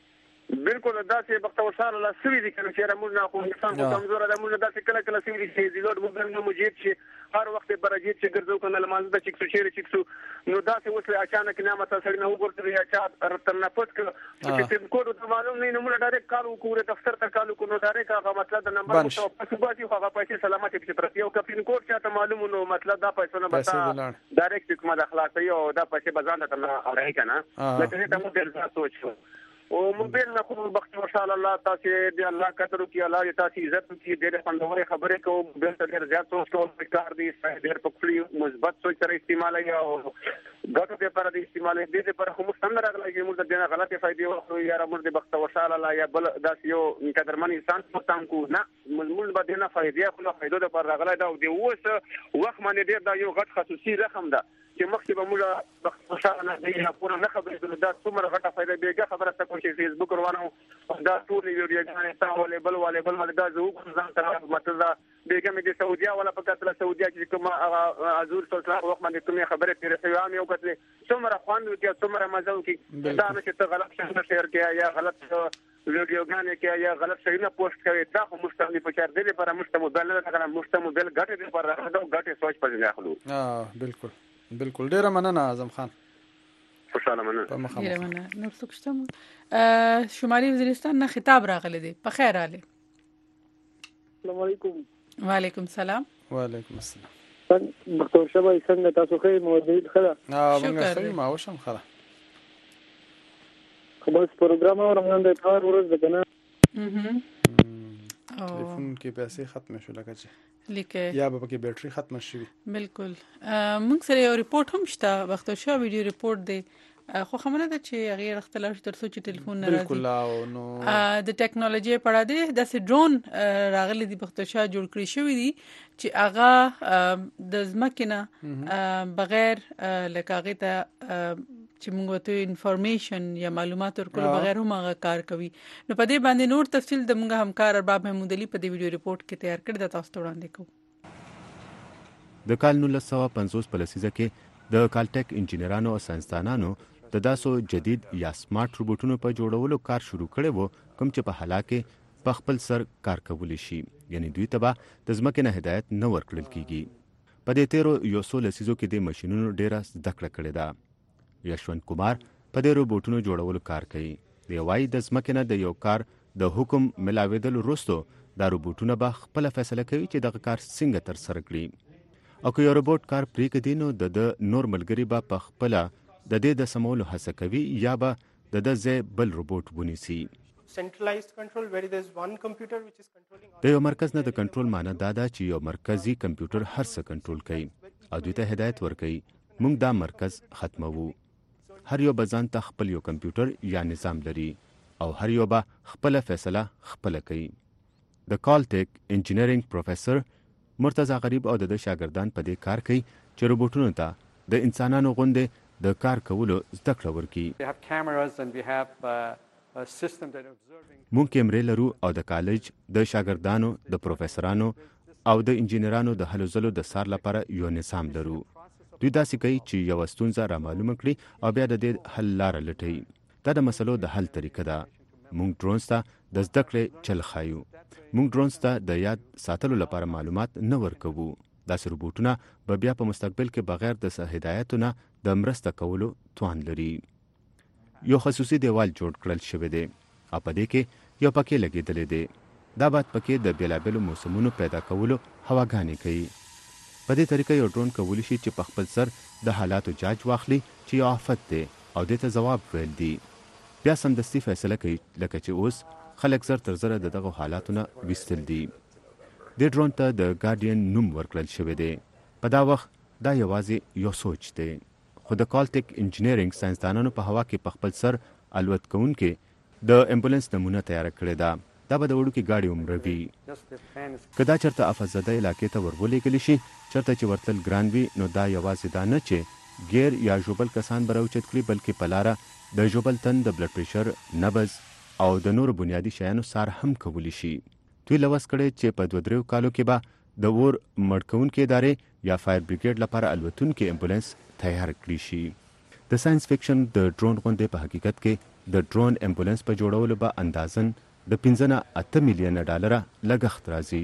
بالکل دا چې وخت ورسره لا سوي دي کنه چې موږ نه خو انسان کو کمزور ده موږ دا چې کله کله سوي دي چې زیلوډ موبایل نو موجود شي هر وخت برجیت چې ګرځو کنه لمانځه د چیکسو شیر چیکسو نو دا چې وسله اچانک نعمت سره نه وګورته یا چا رتن پټ ک چې تم کوډ ته معلوم نه نو موږ ډایرکټ کال وکړو دفتر ته کال وکړو ډایرکټ هغه مطلب د نمبر په پاسه باندې هغه پیسې سلامت چې پرتی او کپین کوډ چې ته معلوم نو مطلب دا پیسې نه بتا ډایرکټ کومه د اخلاق یو دا پیسې بزان ته نه اورای کنه لکه ته موږ ډیر سوچ او موبایل نه خو بخت ماشاء الله تاسو دې الله قدر کی الله تاسو عزت کی ډېر خوندوري خبره کوم موبایل ته ډېر زیات سوچ کول کار دي ډېر پکړی مثبت سوچ سره استعمال یا ګټو په پر دې استعمال دې پر خو مستند راغلی چې موږ د نه غلطه فائدې واخلو یا موږ د بخت ماشاء الله یا بل داس یو قدرمن انسان پتام کو نه موږ به نه فائدې خو فائدې د پر راغلی دا د اوس وخت باندې ډېر دا یو غټ خصوصي رقم ده چې مخکې به موږ بخت ماشاء الله دې نه پوره نه خبرې دا څومره غټه فائدې بیګه خبره تکو چې فیسبوک روانو دا ټول ویډیوګانې تاولې بل والے بل والے دا زه ځان سره مطلب بیګه مې د سعودیا ولا په کتله سعودیا چې کوم ازور سلطان وخت باندې کومه خبره تیرې شوی عام یو کتله څومره خوند وکړي څومره مزه وکړي دا نه چې ته غلط څه شیر کې یا غلط ویډیوګانې کې یا غلط شي نه پوسټ کوي دا خو مستقلی په چار دی پر مستموبایل نه کنه مستموبایل غټه دی پر راځو غټه سوچ پځ اخلو اه بالکل بالکل ډیره مننه اعظم خان خوشاله مننه ډیره مننه نو څوک شته شمالي وزیرستان نه خطاب راغلی دی په خیر علي السلام علیکم وعلیکم السلام وعلیکم السلام دکتور شبا څنګه تاسو خیر موجود خلا اه موږ سره ما وشم خلا خبر پروګرام اورم نن د کار ورځ ده کنه ټلیفون کې پیسې ختم شو لکه چې لیکه یا به کې بیټري ختم شي بالکل موږ سره یو ریپورت هم شته وخت شو ویډیو ریپورت دی خو خبره ده چې غیر اختلاف تر څو چې ټلیفون نه بالکل او نو د ټیکنالوژي په اړه دی د ډرون راغلي دی بختشاه جوړ کړی شوی دی چې هغه د ځمکنه بغیر لکه ته چې موږ ته انفارمیشن یا معلومات ورکول بغیر هم هغه کار کوي نو په دې باندې نور تفصیل د موږ همکار ارباب محمود علي په دې ویډیو ریپورت کې تیار کړی د تاسو ته وړاندې کوم د کال نولس سوه پنځوس په لسیزه کې د کالټک انجینرانو او ساينسدانانو د داسو جدید یا سمارټ روبوټونو په جوړولو کار شروع کړی وو کوم چې په حاله کې په خپل سر کار کولی شي یعنی دوی ته به د ځمکې نه هدایت نه ورکړل کیږي په دې تیرو یو څو لسیزو کې د ماشینونو ډیره زده کړه کړې ده یشونت کمار په دې روبوټونو جوړولو کار کوي دی وايي د ځمکې نه د یو کار د حکم ملاویدل وروسته دا روبوټونه به خپل فیصله کوي چې دغه کار څنګه تر سره کړي او که یو روبوټ کار پرېږدي نو د نور ملګري به په خپله د دې د سمولو هڅه کوي یا به د د ځای بل روبوټ ونیسي د یو مرکز نه د کنټرول معنی دا ده چې یو مرکزی کمپیوټر هر څه کنټرول کوي او دوی ته هدایت ورکوي موږ دا مرکز ختموو هر یو به ځان ته خپل یو کمپیوټر یا نظام لري او هر یو به خپله فیصله خپله کوي د کالټک انجینرینګ پروفیسر مرتضی غریب او د شاګردان په دې کار کوي چې روبوټونو ته د انسانانو غوندې د کار کولو زده کړه ورکړي. موږ کیمرې لرو او د کالج د شاګردانو، د پروفیسورانو او د انجینرانو د هلو ځلو د څار لپاره یو نظام لرو. دوی داسې کوي چې یوه ستونزه رامعلومه کړي او بیا د دې حل لاره لټوي. دا د مسلو د حل طریقه ده. موږ ډرونز ته د زده کړې چل ښایو. موږ ډرونز ته د یاد ساتلو لپاره معلومات نه ورکوو. داسې روبوټونه به بیا په مستقبل کې بغیر د هدایاتو نه د مرسته کولو توان لري. یو خصوصي دیوال جوړ کړل شوی دی او په دې کې یو پکې لګېدلی دی. دا بعد پکې د بېلابېلو موسمونو پیدا کولو هواګانې کوي. په دې طریقه یو ډرون کولی شي چې په خپل سر د حالاتو جاج واخلي چې یو آفت دی او دې ته ځواب ویل دي. بیا سمدستي فیصله کوي لکه چې اوس خلک زر تر زره د دغه حالاتو نه ویستل دي. دې ډرون ته د ګارډین نوم ورکړل شوی دی. په دا وخت دا یوازې یو سوچ دی، خو د کالټیک انجینرینګ ساینسدانانو په هوا کې په خپل سر الوت کوونکې د امبولانس نمونه تیاره کړې ده. دا به د وړوکې ګاډي عمره وي. که دا چېرته افزده علاقې ته ور ولېږلی شي، چېرته چې ورتل ګران وي، نو دا یوازې دا نه چې ګیر یا ژوبل کسان به راوچت کړي، بلکې په لاره د ژوبل تن د بلډ پریشر، نبض او د نورو بنیادي شیانو څار هم کولی شي. دوی لوس کړی چې په دوه دریو کالو کې به د اور مړ کوونکې ادارې یا فایر بریګیډ لپاره الوتونکې امبولانس تیار کړي شي. د ساینس فکشن د ډرون غوندې په حقیقت کې د ډرون امبولانس په جوړولو به اندازن د پنځه نه اته میلیونه ډالره لګښت راځي.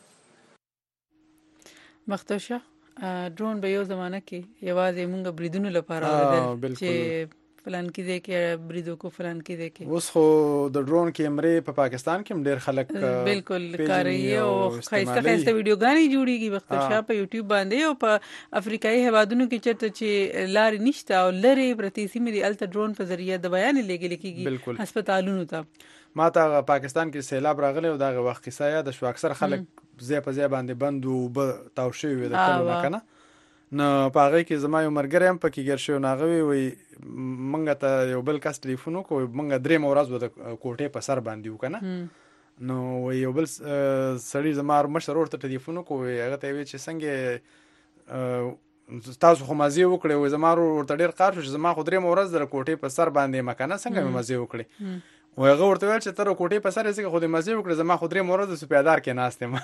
مختوشه ډرون به یو زمانه کې یوازې مونږ بریدونو لپاره اورېدل چې فلان کې دی کې بریدو کو فلان کې دی کې. اوس خو د ډرون کیمرې په پاکستان کې هم ډېر خلک بالکل کاروي او ښایسته ښایسته ویډیوګانې جوړېږي مختوشه په یوټیوب باندې او په افریقایي هېوادونو کې چېرته چې لارې نشته او لرې پرتې سیمې دي هلته ډرون په ذریعه د بیان لیږل کېږي هسپتالونو ته. ما ته پاکستان کې سیلاب راغلی او دغه وخت کیسه یاده شوه. اکثر خلک ځای په ځای باندې بند و اوبه تاو شوي وي د کلو نه که نه. نو په هغې کې زما یو ملګری هم پکې ګیر شوی، نو هغه وایي موږ ته یو بل کس ټلیفون وکړو، موږ درېیمه ورځ به د کوټې په سر باندې وو که نه. نو وایي یو بل سړي زما مشر ورور ته ټلیفون وکړو، هغه ته یې وایي چې څنګه تاسو خو مزې وکړې. وایي زما ورور ورته ډېر قهر شو چې زما خو درېیمه ورځ د کوټې په سر باندې یم که نه، څنګه مې مزې وکړې. وایي هغه ورته ویل چې ته د کوټې په سر یې ځکه خو دې مزې وکړې، زما خو درېیمه ورځ د سپیدار کې ناست یم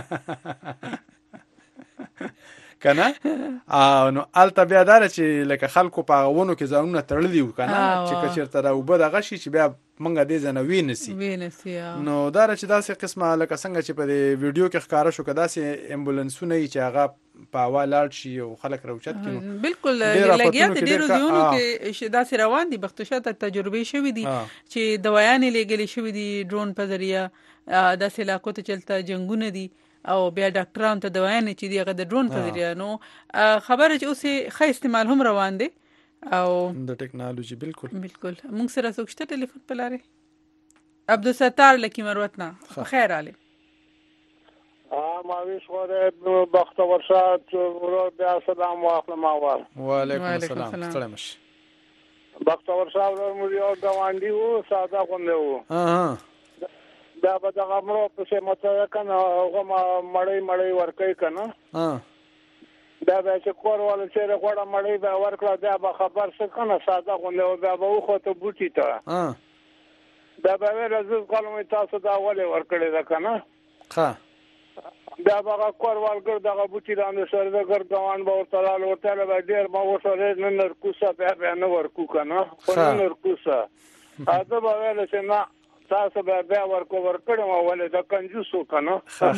که نه. نو هلته بیا دا ده چې لکه خلکو په هغه ونو کې ځانونه تړلي وو که نه، چې که چېرته د اوبه دغه شي چې بیا موږ دې ځای نه وینسي. نو دا ده چې داسې قسمه لکه څنګه چې په دې ویډیو کې ښکاره شو، که داسې امبولانسونه وي چې هغه په هوا لاړ شي او خلک راوچت کړي. بالکل لګیا د ډېرو ځایونو کې داسې روان دي. بختوشه ته تجربې شوي دي چې دوايانې لیږلې شوي دي ډرون په ذریعه داسې علاقو ته چې هلته جنګونه دي او بیا ډاکټرانو ته دوايانې چې دي هغه د ډرون په ذریعه. نو خبره چې اوس ښه استعمال هم روان دی او د ټیکنالوژي. بالکل بالکل. موږ سره څوک شته ټلیفون په لارې؟ عبدالستار لکی مروت نه خیر علي. ماویش غوره بختور شاد ورور بیا سلام واخلم اول. وعلیکم السلام. ستړی مشي. بختور شاد ورور مو یو ګاونډي وو، ساده غونډه وو. دا به دغه مړو پسې مته که نه هغه مړۍ مړۍ ورکوي که نه، دا به چې کور والا چېرې غوړه مړۍ به ورکړه بیا به خبر شو که نه، ساده غونډه وو. بیا به وخوته بوټي ته بیا به ویله زه کالم تاسو دا ولې ورکړې ده که نه. بیا به هغه کور والګر دغه بوټي لاندې سرده ګر ګاونډ به ورته لاړ، ورته ویله به ډېر به ورسره نه نرکوسه بیا بیا نه ورکو که نه، خو نه نرکوسه. ده به ویله چې نه تاسو به بیا ورکو ورکړم ولې د کنجوس و که نه.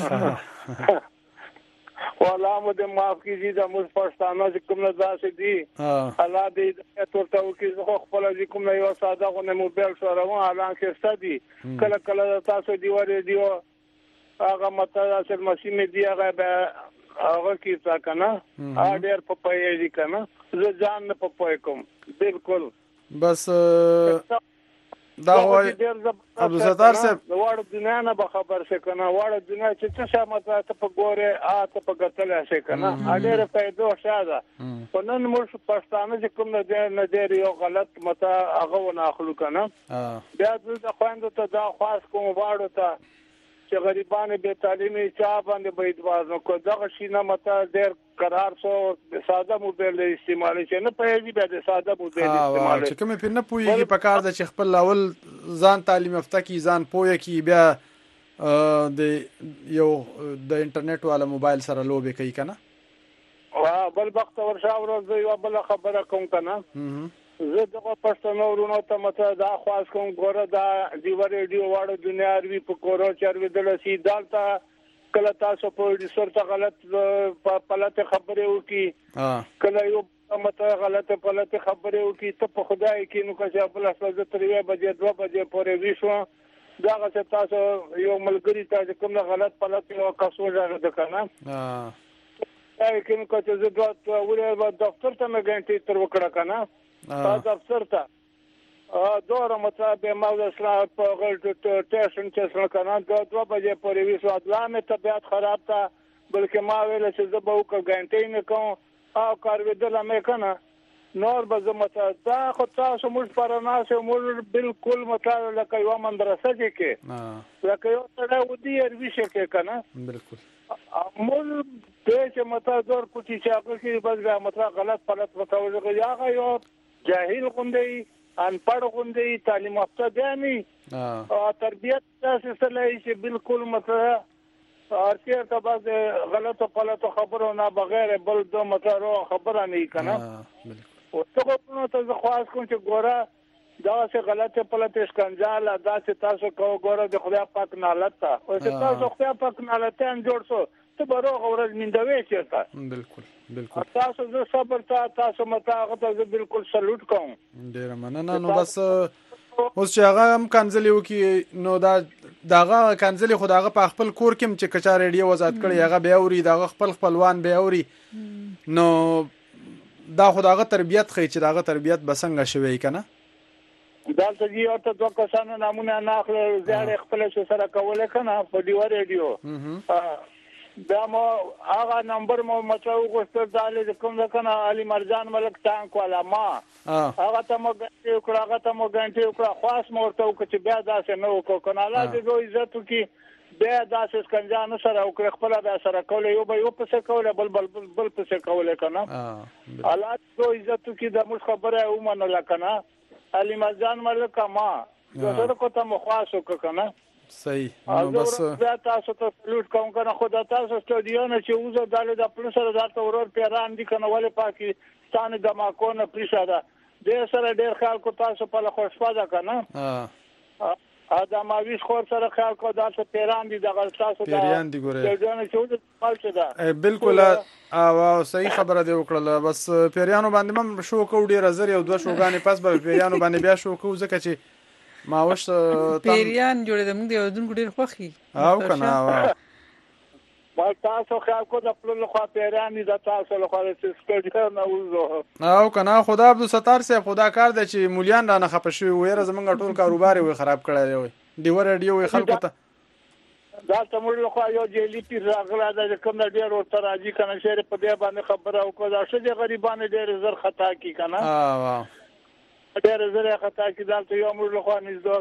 والله مو دې معاف کړي د موږ پښتانه چې کوم نه داسې دي، الله دې هدایت ورته وکړي. زه خو خپله چې کوم نه یوه ساده غوندې موبایل سره وم، حالان ښایسته دي. کله کله د تاسو ډیوه ریډیو هغه مته داسې مسیمې دي هغه به هغه کیسه که نه هغه ډېر په پوهېږي که نه، زه ځان نه په پوه کوم. بالکل بس دا وایي عبدالستار صاحب د واړه دنیا نه به خبر شي که نه، واړه دنیا چې څه شی مته ته په ګورې هغه ته په کتلی شي که نه، ډېره پیدو ښه ده. خو نن موږ پښتانه چې کوم نه دی نه ډېر یو غلط مته هغه ونه اخلو که نه. بیا زه د خویندو ته دا خواست کوم واړو ته چې غریبان بې تعلیمي چا باندې به اعتبار نه کړو. دغه شي نه مته ډېر قرار سو ساده موبایل استعمال چې نه پېږي به د ساده موبایل استعمال چې کوم په نه پويږي په کار د چې خپل اول ځان تعلیم یافته کی ځان پوهه کی بیا د یو د انټرنیټ والا موبایل سره لوبې کوي کنه وا بل وخت ورشا ورځ یو بل خبره کوم کنه زه دغه پښتنو ورونو ته مته دا خواص کوم ګوره دا دیو ریډیو واړو دنیا اروي په کورو چروي دلسي دالته کله تاسو په دې سره غلط په پلته خبره وکي کله یو مته غلطه پلته خبره وکي ته په خدای کې نو که بل اصل ترې بجې دوه بجې پورې ویشو دا چې تاسو یو ملګری ته کوم غلط پلته او کاسو ځای د کنه اه اې کوم چې زه دوه ورې دفتر ته مې غنټې تر وکړه کنه اه دفتر ته ا دوه مطابق ما وسلا په غلط ټیشن چې څنګه کنه دوه بجې پورې ویسو ادلامه طبيعت خراب تا بلکې ما ویل چې زه به وکړ غنټې نه کوم او کار ودل مې کنه نور به زه مته دا خو تاسو موږ پرناسه موږ بالکل مطلب لکه یو مدرسه کې لکه یو څه ودی اروي شي کنه بالکل موږ ته چې مته دور پټی چې هغه کې بس مطلب غلط غلط متوجه یا یو جاهل غوندي ان پړ غوندي تعلیم یافته دي او تربیت تاسو سره چې بالکل مطلب ارته ته بعد غلط غلط خبرو نه بغیر بل دو مطلب خبره نه کنه او څه کو ته خواص کوم چې ګوره دا څه غلطه پلته اسکنجال دا چې تاسو کو ګوره د خدای پاک نه لته او چې تاسو خدای پاک نه لته ان جوړ سو ته بروغ ورځ میندوي چیرته بالکل بالکل تاسو زه صبر تا تاسو متاغه ته بالکل سلوټ کوم ډیر مننه نو بس اوس چې هغه هم کنځلې وکي نو دا داغه کنځلې خداغه په خپل کور کې چې کچا ریډیو وزات کړي هغه بیا اوري داغه خپل خپلوان بیا اوري نو دا خداغه تربيت خي چې داغه تربيت بسنګ شوی کنه دالته یو ته دوه کسانو نمونه ناخله زیاده خپل سره کوله کنه په دیو ریډیو دا مو هغه نمبر مو مچو غوښتل دالې کوم کنه علي مرجان ملک ټانک والا ما هغه ته مو غنټي وکړه هغه ته مو غنټي وکړه خاص مورته وکړه چې بیا داسې نه وکړو کنه الله دې دوی عزت وکړي بیا داسې کنجانو سره وکړه خپل بیا سره کوله یو به یو پسې کوله بل بل بل پسې کوله کنه الله دې دوی عزت وکړي د موږ خبره ومنله کنه علي مرجان ملک ما زه کو ته مو خاص وکړه کنه صحیح نو بس دا تاسو ته سلوټ کوم کنه خدا تاسو سټډیو نه چې وزه داله د خپل سره دالته ورور پیران دي کنه ولې پاکستان د ماکو نه پریشاده د سره ډیر خیال کو تاسو په خوشفاده کنه ها ا د ماویش خور سره خیال کو دالته پیران دي د تاسو دا پیران دي ګوره د جن چې وزه مال څه ده بالکل او صحیح خبره دی وکړه بس پیرانو باندې مم شو کو ډیر زر یو دوه شوګانې پس به پیرانو باندې بیا شو کو ځکه چې ما وش پیریان جوړې د موږ د یودون ګډیر خوخي او کنه ما تاسو خیال کو د خپل خوا پیریان دي تاسو له خوا سټډیو نه وځو او کنه خدا عبد الستار صاحب خدا کار د چې مولیان را نه خپه شوی ويره زمونږ ټول کاروبار وي خراب کړی وي دی ور ریډیو خلکو ته دا تمور له خوا یو جیلی پیر راغلا د کوم ډیر ورته راځي کنه شهر په دې باندې خبره او کو دا چې غریبانه ډیر زر خطا کی کنه اه واه ډېر زره خطا کې دالته یو موږ له خوا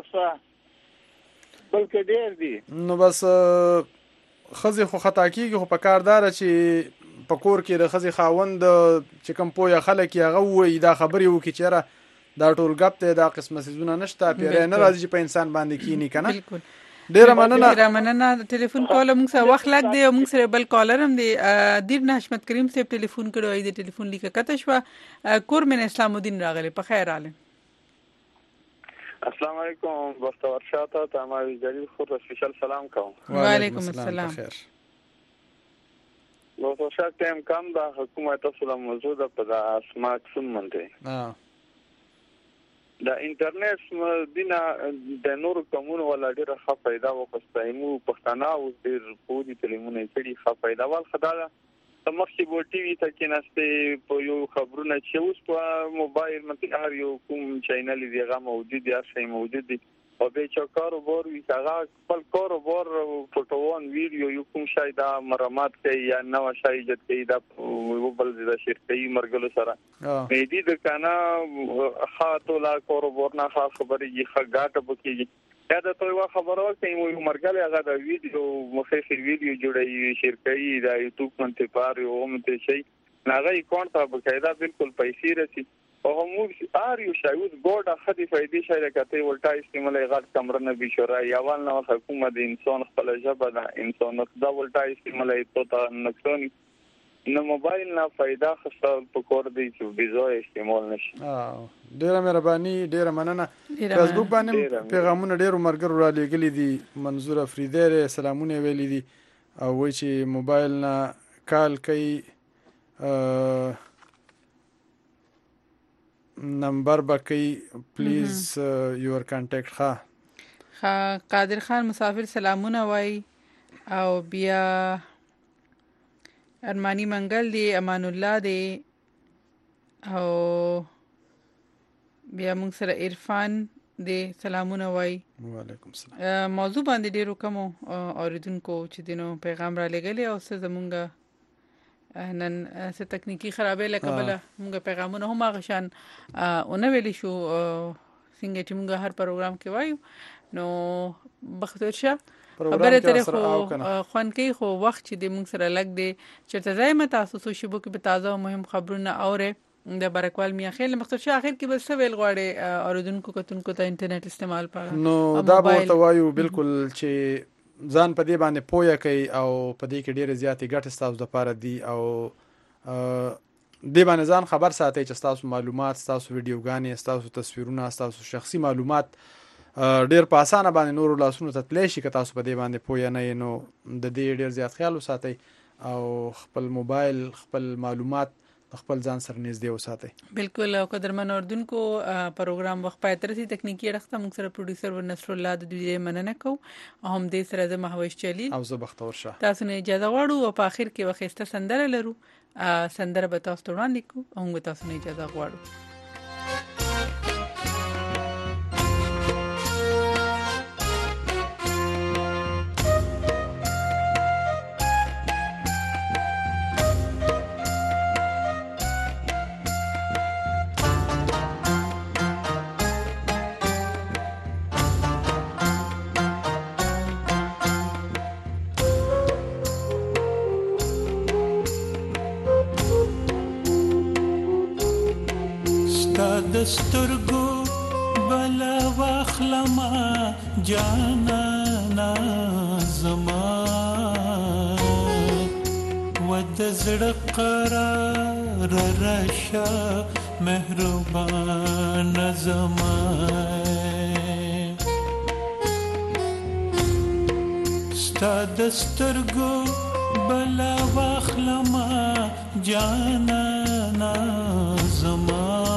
نږدې بلکې ډېر دي نو بس خزي خو خطا کیږي خو په کاردار چې په کور کې د خزي خاوند چې کوم پوهه خلک یې هغه وایي دا خبرې وکړي چې دا ټول غپ ته دا قسمه سيزونه نشته پیره نه راځي چې په انسان باندې کینی کنه بالکل ډیر مننه ډیر مننه ټلیفون کول موږ سره وخت لګ دی موږ سره بل کالر هم دی دیر نحمت کریم صاحب ټلیفون کړو دی ټلیفون لیکه کته شو کورمن اسلام الدین راغلی په خیر حال السلام علیکم بختور شاته تمام جلیل خود سپیشل سلام کوم وعلیکم السلام بخیر بختور شاته هم کم دا حکومت اصلا موجوده په د اسماک سم منته اه دا انټرنیټ دینه د نور کومون ولا ډیره ښه پیدا وکړایمو پښتانه او ډیر پوری کلمونه کړي ښه پیدا ول خدای مخکې بو ټي وي ته کې نشته په یو خبرونه چې اوس په موبایل مته هر یو کوم چینل دی هغه موجود دی هر شی موجود دی او به چې کاروبار وي هغه خپل کاروبار فوټوان ویډیو یو کوم شای دا مرامت کوي یا نو شای ایجاد کوي دا یو بل د شرکتي مرګلو سره مې دي د کنه خاطر لا کاروبار نه خاص خبرې یې ښه ګټه بکیږي دا د توي خبرو کوي مو مرګله هغه د ویډیو مخفي ویډیو جوړي شرکتي د یوټیوب منته پاره او مته شي هغه اکاونټ ته بقاعده بالکل پیسې رسي او مو ار یو شایوز ګوډه خدي فائدې شي لکه ولټا استعمال غټ کمرنه به شورا یوال نو حکومت انسان خپل جبه د انسان د ولټا استعمال ته نقصان نو موبایل نه فائدہ خاصه پکور دی چې بيزو استعمال نشي اه ډیره مهرباني ډیره مننه فیسبوک باندې پیغامونه ډیرو مرګرو را لګلې دي منظور افریدی سلامونه ویلي دي او وایي چې موبایل نه کال کوي نمبر بکې پلیز یور کانټیکټ ښه ښه قادر خان مسافر سلامونه وایي او بیا ارمانی منګل دی امان الله دی او بیا موږ سره عرفان دی سلامونه وای وعلیکم السلام موضوع باندې ډیرو کوم اوریدونکو چې دینو پیغام را لګلی او څه زمونږ نن څه تکنیکی خرابې لکه بل موږ پیغامونه هم هغه شان اونې ویلی شو څنګه چې موږ هر پروګرام کې وایو نو بختور شه خبره ترې خو خوان کې خو وخت چې د موږ سره لګ دی چې تزایم تاسو سوشي بو کې به تازه او مهم خبرونه اوره د برکوال میا خیل مختار شه اخر کې بس ویل غواړي اوریدونکو کتونکو ته انټرنیټ استعمال پاره نو دا ورته وایو بالکل چې ځان په دې باندې پوهه کوي او په دې کې ډیره زیاتې ګټه ستاسو لپاره دي او دې باندې ځان خبر ساتي چې تاسو معلومات تاسو ویډیوګانې تاسو تصویرونه تاسو شخصي معلومات ډیر په اسانه باندې نور لاسونو ته تللی شي که تاسو په دې باندې پوه نه نو د دې ډیر زیات خیال وساتئ او خپل موبایل خپل معلومات خپل ځان سره نږدې وساتئ بالکل او قدرمن اوردونکو پروګرام وخت پای تر سي تکنیکی رخته موږ سره پروډوسر ورنصر الله د دې مننه کو او هم دې سره د مهوش چلی او زه بختور شه تاسو نه اجازه غواړو او په اخر کې وخت سندره لرو سندره به تاسو وړاندې کو او موږ تاسو نه اجازه غواړو دسترګو بلا واخلما جانا زما ود زړه قرار راشا مهربان زما ستا دسترګو بلا واخلما جانا زما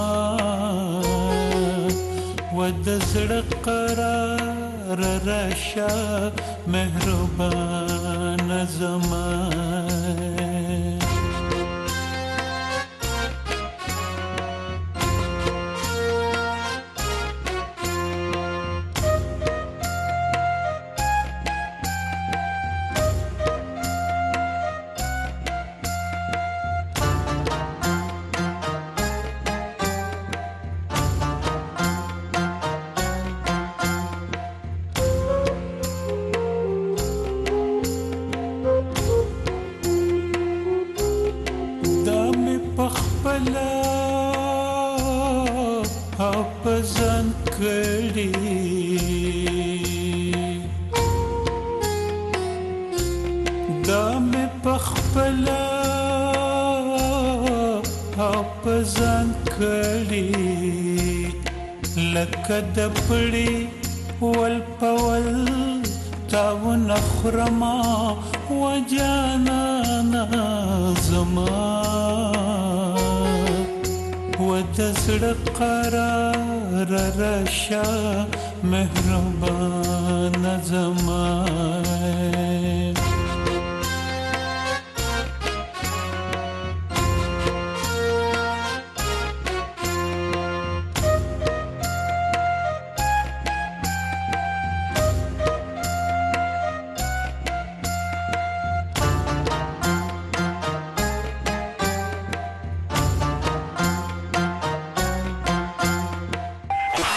ود زړه قرار راشا مهربان زما کد پړي ول پول تاو نخرما وجانا زما ود زړه قرار راشا مهربان زما